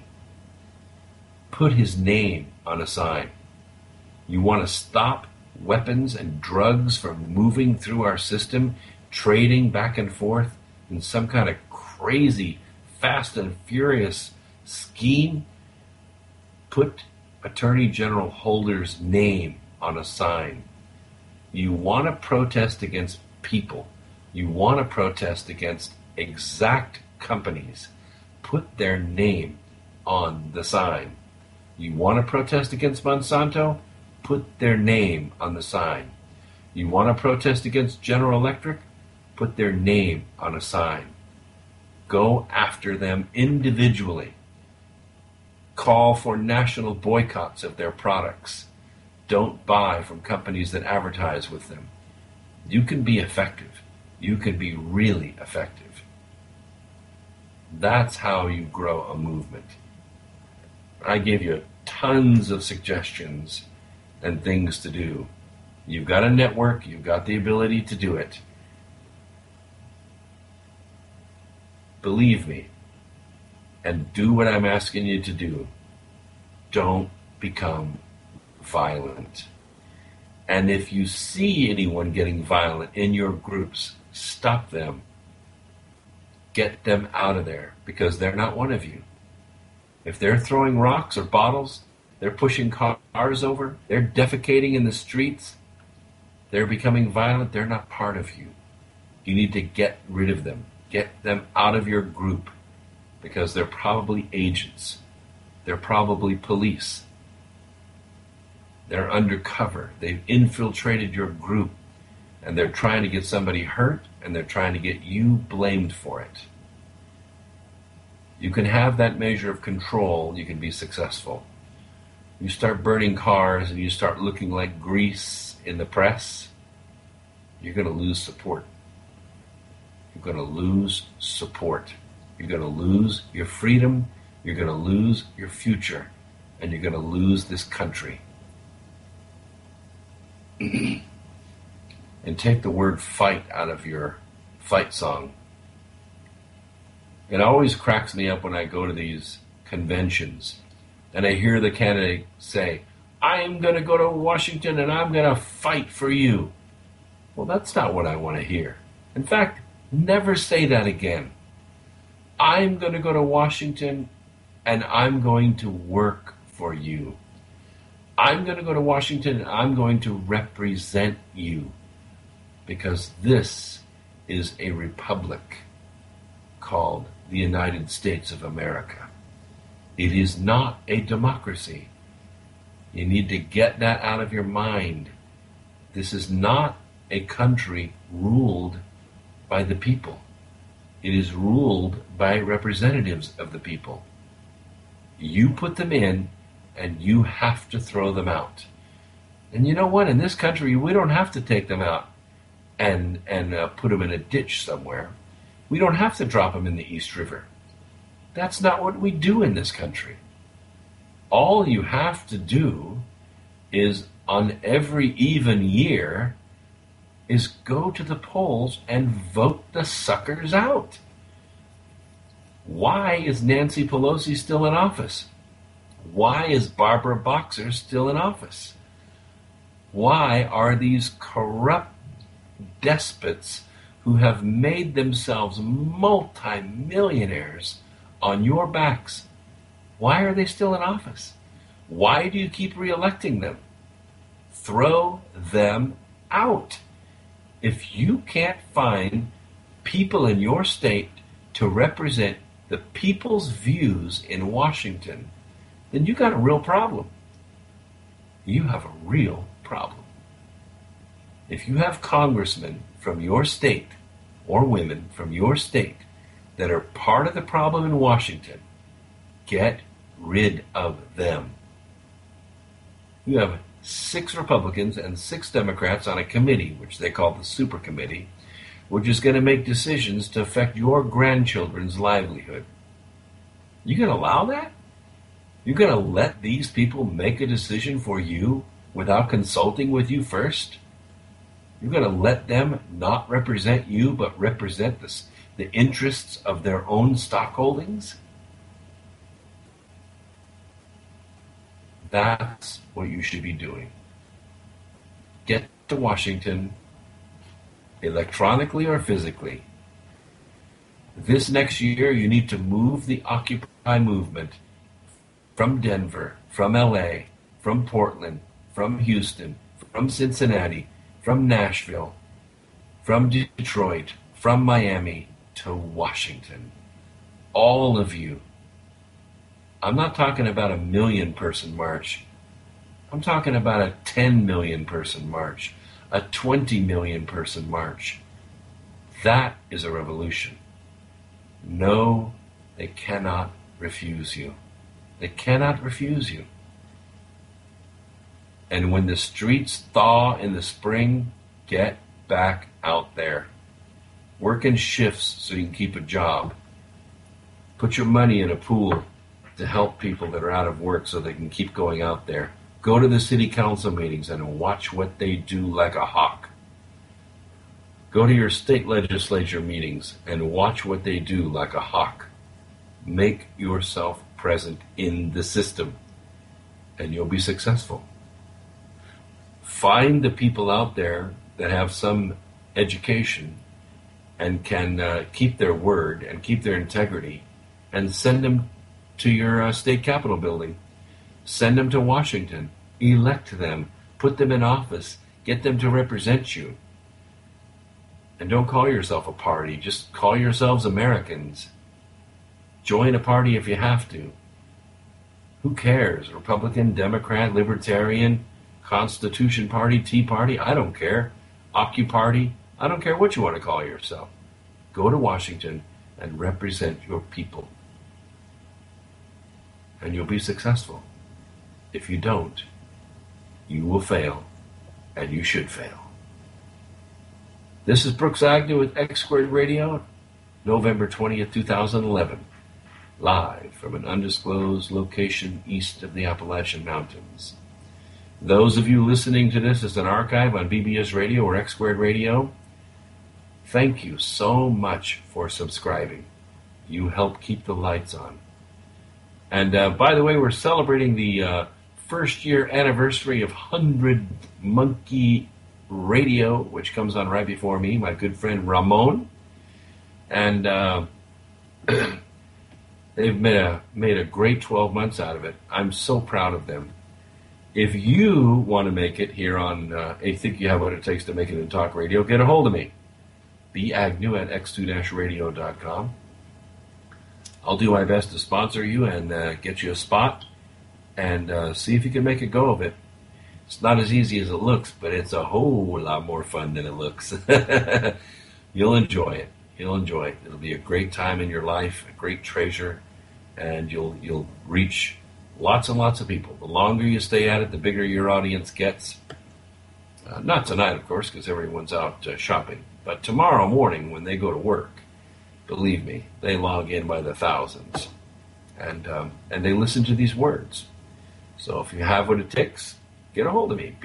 Put his name on a sign. You want to stop weapons and drugs from moving through our system, trading back and forth in some kind of crazy, fast and furious scheme? Put Attorney General Holder's name on a sign. You want to protest against people. You want to protest against exact companies. Put their name on the sign. You want to protest against Monsanto? Put their name on the sign. You want to protest against General Electric? Put their name on a sign. Go after them individually. Call for national boycotts of their products. Don't buy from companies that advertise with them. You can be effective. You can be really effective. That's how you grow a movement. I gave you tons of suggestions and things to do. You've got a network. You've got the ability to do it. Believe me, and do what I'm asking you to do. Don't become violent. And if you see anyone getting violent in your groups, stop them. get them out of there because they're not one of you. If they're throwing rocks or bottles, they're pushing cars over, they're defecating in the streets, they're becoming violent, they're not part of you. You need to get rid of them. Get them out of your group because they're probably agents. They're probably police. They're undercover. They've infiltrated your group and they're trying to get somebody hurt and they're trying to get you blamed for it. You can have that measure of control, you can be successful. You start burning cars and you start looking like grease in the press, you're going to lose support. You're going to lose support. You're going to lose your freedom. You're going to lose your future. And you're going to lose this country. And take the word fight out of your fight song. It always cracks me up when I go to these conventions and I hear the candidate say, I'm going to go to Washington and I'm going to fight for you. Well, that's not what I want to hear. In fact, never say that again. I'm going to go to Washington and I'm going to work for you. I'm going to go to Washington and I'm going to represent you because this is a republic called the United States of America. It is not a democracy. You need to get that out of your mind. This is not a country ruled by the people. It is ruled by representatives of the people. You put them in, and you have to throw them out. And you know what? In this country, we don't have to take them out and put them in a ditch somewhere. We don't have to drop them in the East River. That's not what we do in this country. All you have to do is, on every even year, is go to the polls and vote the suckers out. Why is Nancy Pelosi still in office? Why is Barbara Boxer still in office? Why are these corrupt despots who have made themselves multi-millionaires on your backs, why are they still in office? Why do you keep re-electing them? Throw them out. If you can't find people in your state to represent the people's views in Washington, then you got a real problem. You have a real problem. If you have congressmen from your state or women from your state that are part of the problem in Washington, get rid of them. You have 6 Republicans and 6 Democrats on a committee, which they call the Super Committee, which is going to make decisions to affect your grandchildren's livelihood. You going to allow that? You're going to let these people make a decision for you without consulting with you first? You're going to let them not represent you, but represent the interests of their own stockholdings? That's what you should be doing. Get to Washington, electronically or physically. This next year, you need to move the Occupy movement from Denver, from LA, from Portland, from Houston, from Cincinnati, from Nashville, from Detroit, from Miami to Washington. All of you. I'm not talking about a 1 million person march. I'm talking about a 10 million person march, a 20 million person march. That is a revolution. No, they cannot refuse you. They cannot refuse you. And when the streets thaw in the spring, get back out there. Work in shifts so you can keep a job. Put your money in a pool to help people that are out of work so they can keep going out there. Go to the city council meetings and watch what they do like a hawk. Go to your state legislature meetings and watch what they do like a hawk. Make yourself present in the system, and you'll be successful. Find the people out there that have some education and can keep their word and keep their integrity, and send them to your state capitol building. Send them to Washington. Elect them. Put them in office. Get them to represent you. And don't call yourself a party. Just call yourselves Americans. Join a party if you have to. Who cares? Republican, Democrat, Libertarian, Constitution Party, Tea Party, I don't care. Occuparty, I don't care what you want to call yourself. Go to Washington and represent your people. And you'll be successful. If you don't, you will fail, and you should fail. This is Brooks Agnew with X Squared Radio, November 20th, 2011, live from an undisclosed location east of the Appalachian Mountains. Those of you listening to this as an archive on BBS Radio or X Squared Radio, thank you so much for subscribing. You help keep the lights on. And by the way, we're celebrating the first year anniversary of 100 Monkey Radio, which comes on right before me, my good friend Ramon. And they've made a great 12 months out of it. I'm so proud of them. If you want to make it here on I Think You Have What It Takes to Make It in Talk Radio, get a hold of me. BAgnew@x2-radio.com. I'll do my best to sponsor you and get you a spot and see if you can make a go of it. It's not as easy as it looks, but it's a whole lot more fun than it looks. You'll enjoy it. You'll enjoy it. It'll be a great time in your life, a great treasure, and you'll reach lots and lots of people. The longer you stay at it, the bigger your audience gets. Not tonight, of course, because everyone's out shopping. But tomorrow morning when they go to work, believe me, they log in by the thousands. And they listen to these words. So if you have what it takes, get a hold of me.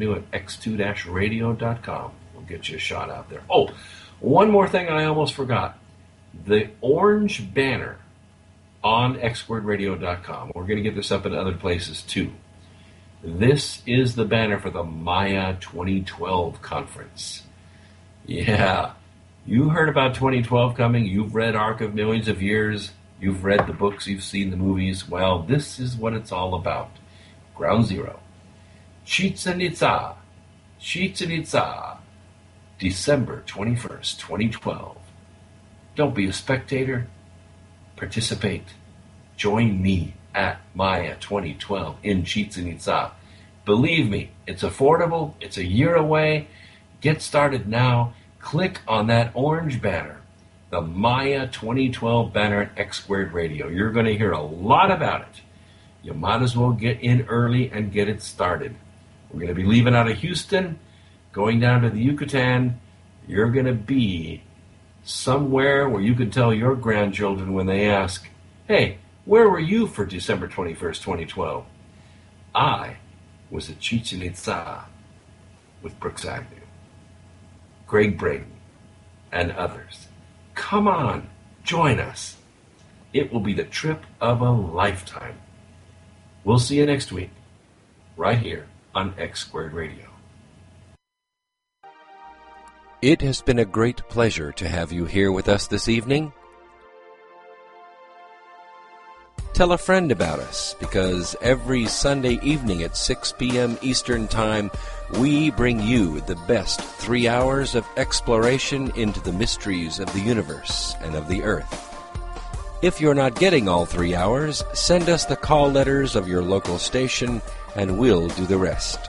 BAgnew@x2-radio.com. We'll get you a shot out there. Oh, one more thing I almost forgot. The orange banner on xsquaredradio.com. We're going to get this up in other places too. This is the banner for the Maya 2012 conference. Yeah, you heard about 2012 coming. You've read Arc of Millions of Years. You've read the books. You've seen the movies. Well, this is what it's all about. Ground Zero. Chichen Itza. Chichen Itza. December 21st, 2012. Don't be a spectator. Participate. Join me at Maya 2012 in Chichen Itza. Believe me, it's affordable. It's a year away. Get started now. Click on that orange banner, the Maya 2012 banner at X Squared Radio. You're going to hear a lot about it. You might as well get in early and get it started. We're going to be leaving out of Houston, going down to the Yucatan. You're going to be somewhere where you can tell your grandchildren when they ask, hey, where were you for December 21st, 2012? I was at Chichen Itza with Brooks Agnew, Greg Braden, and others. Come on, join us. It will be the trip of a lifetime. We'll see you next week, right here on X Squared Radio. It has been a great pleasure to have you here with us this evening. Tell a friend about us, because every Sunday evening at 6 p.m. Eastern Time, we bring you the best 3 hours of exploration into the mysteries of the universe and of the earth. If you're not getting all 3 hours, send us the call letters of your local station, and we'll do the rest.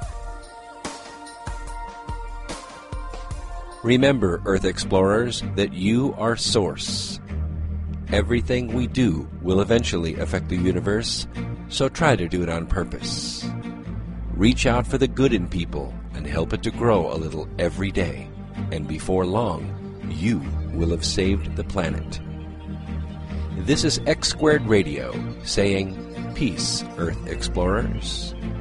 Remember, Earth Explorers, that you are Source. Everything we do will eventually affect the universe, so try to do it on purpose. Reach out for the good in people and help it to grow a little every day, and before long, you will have saved the planet. This is X Squared Radio, saying, peace, Earth Explorers.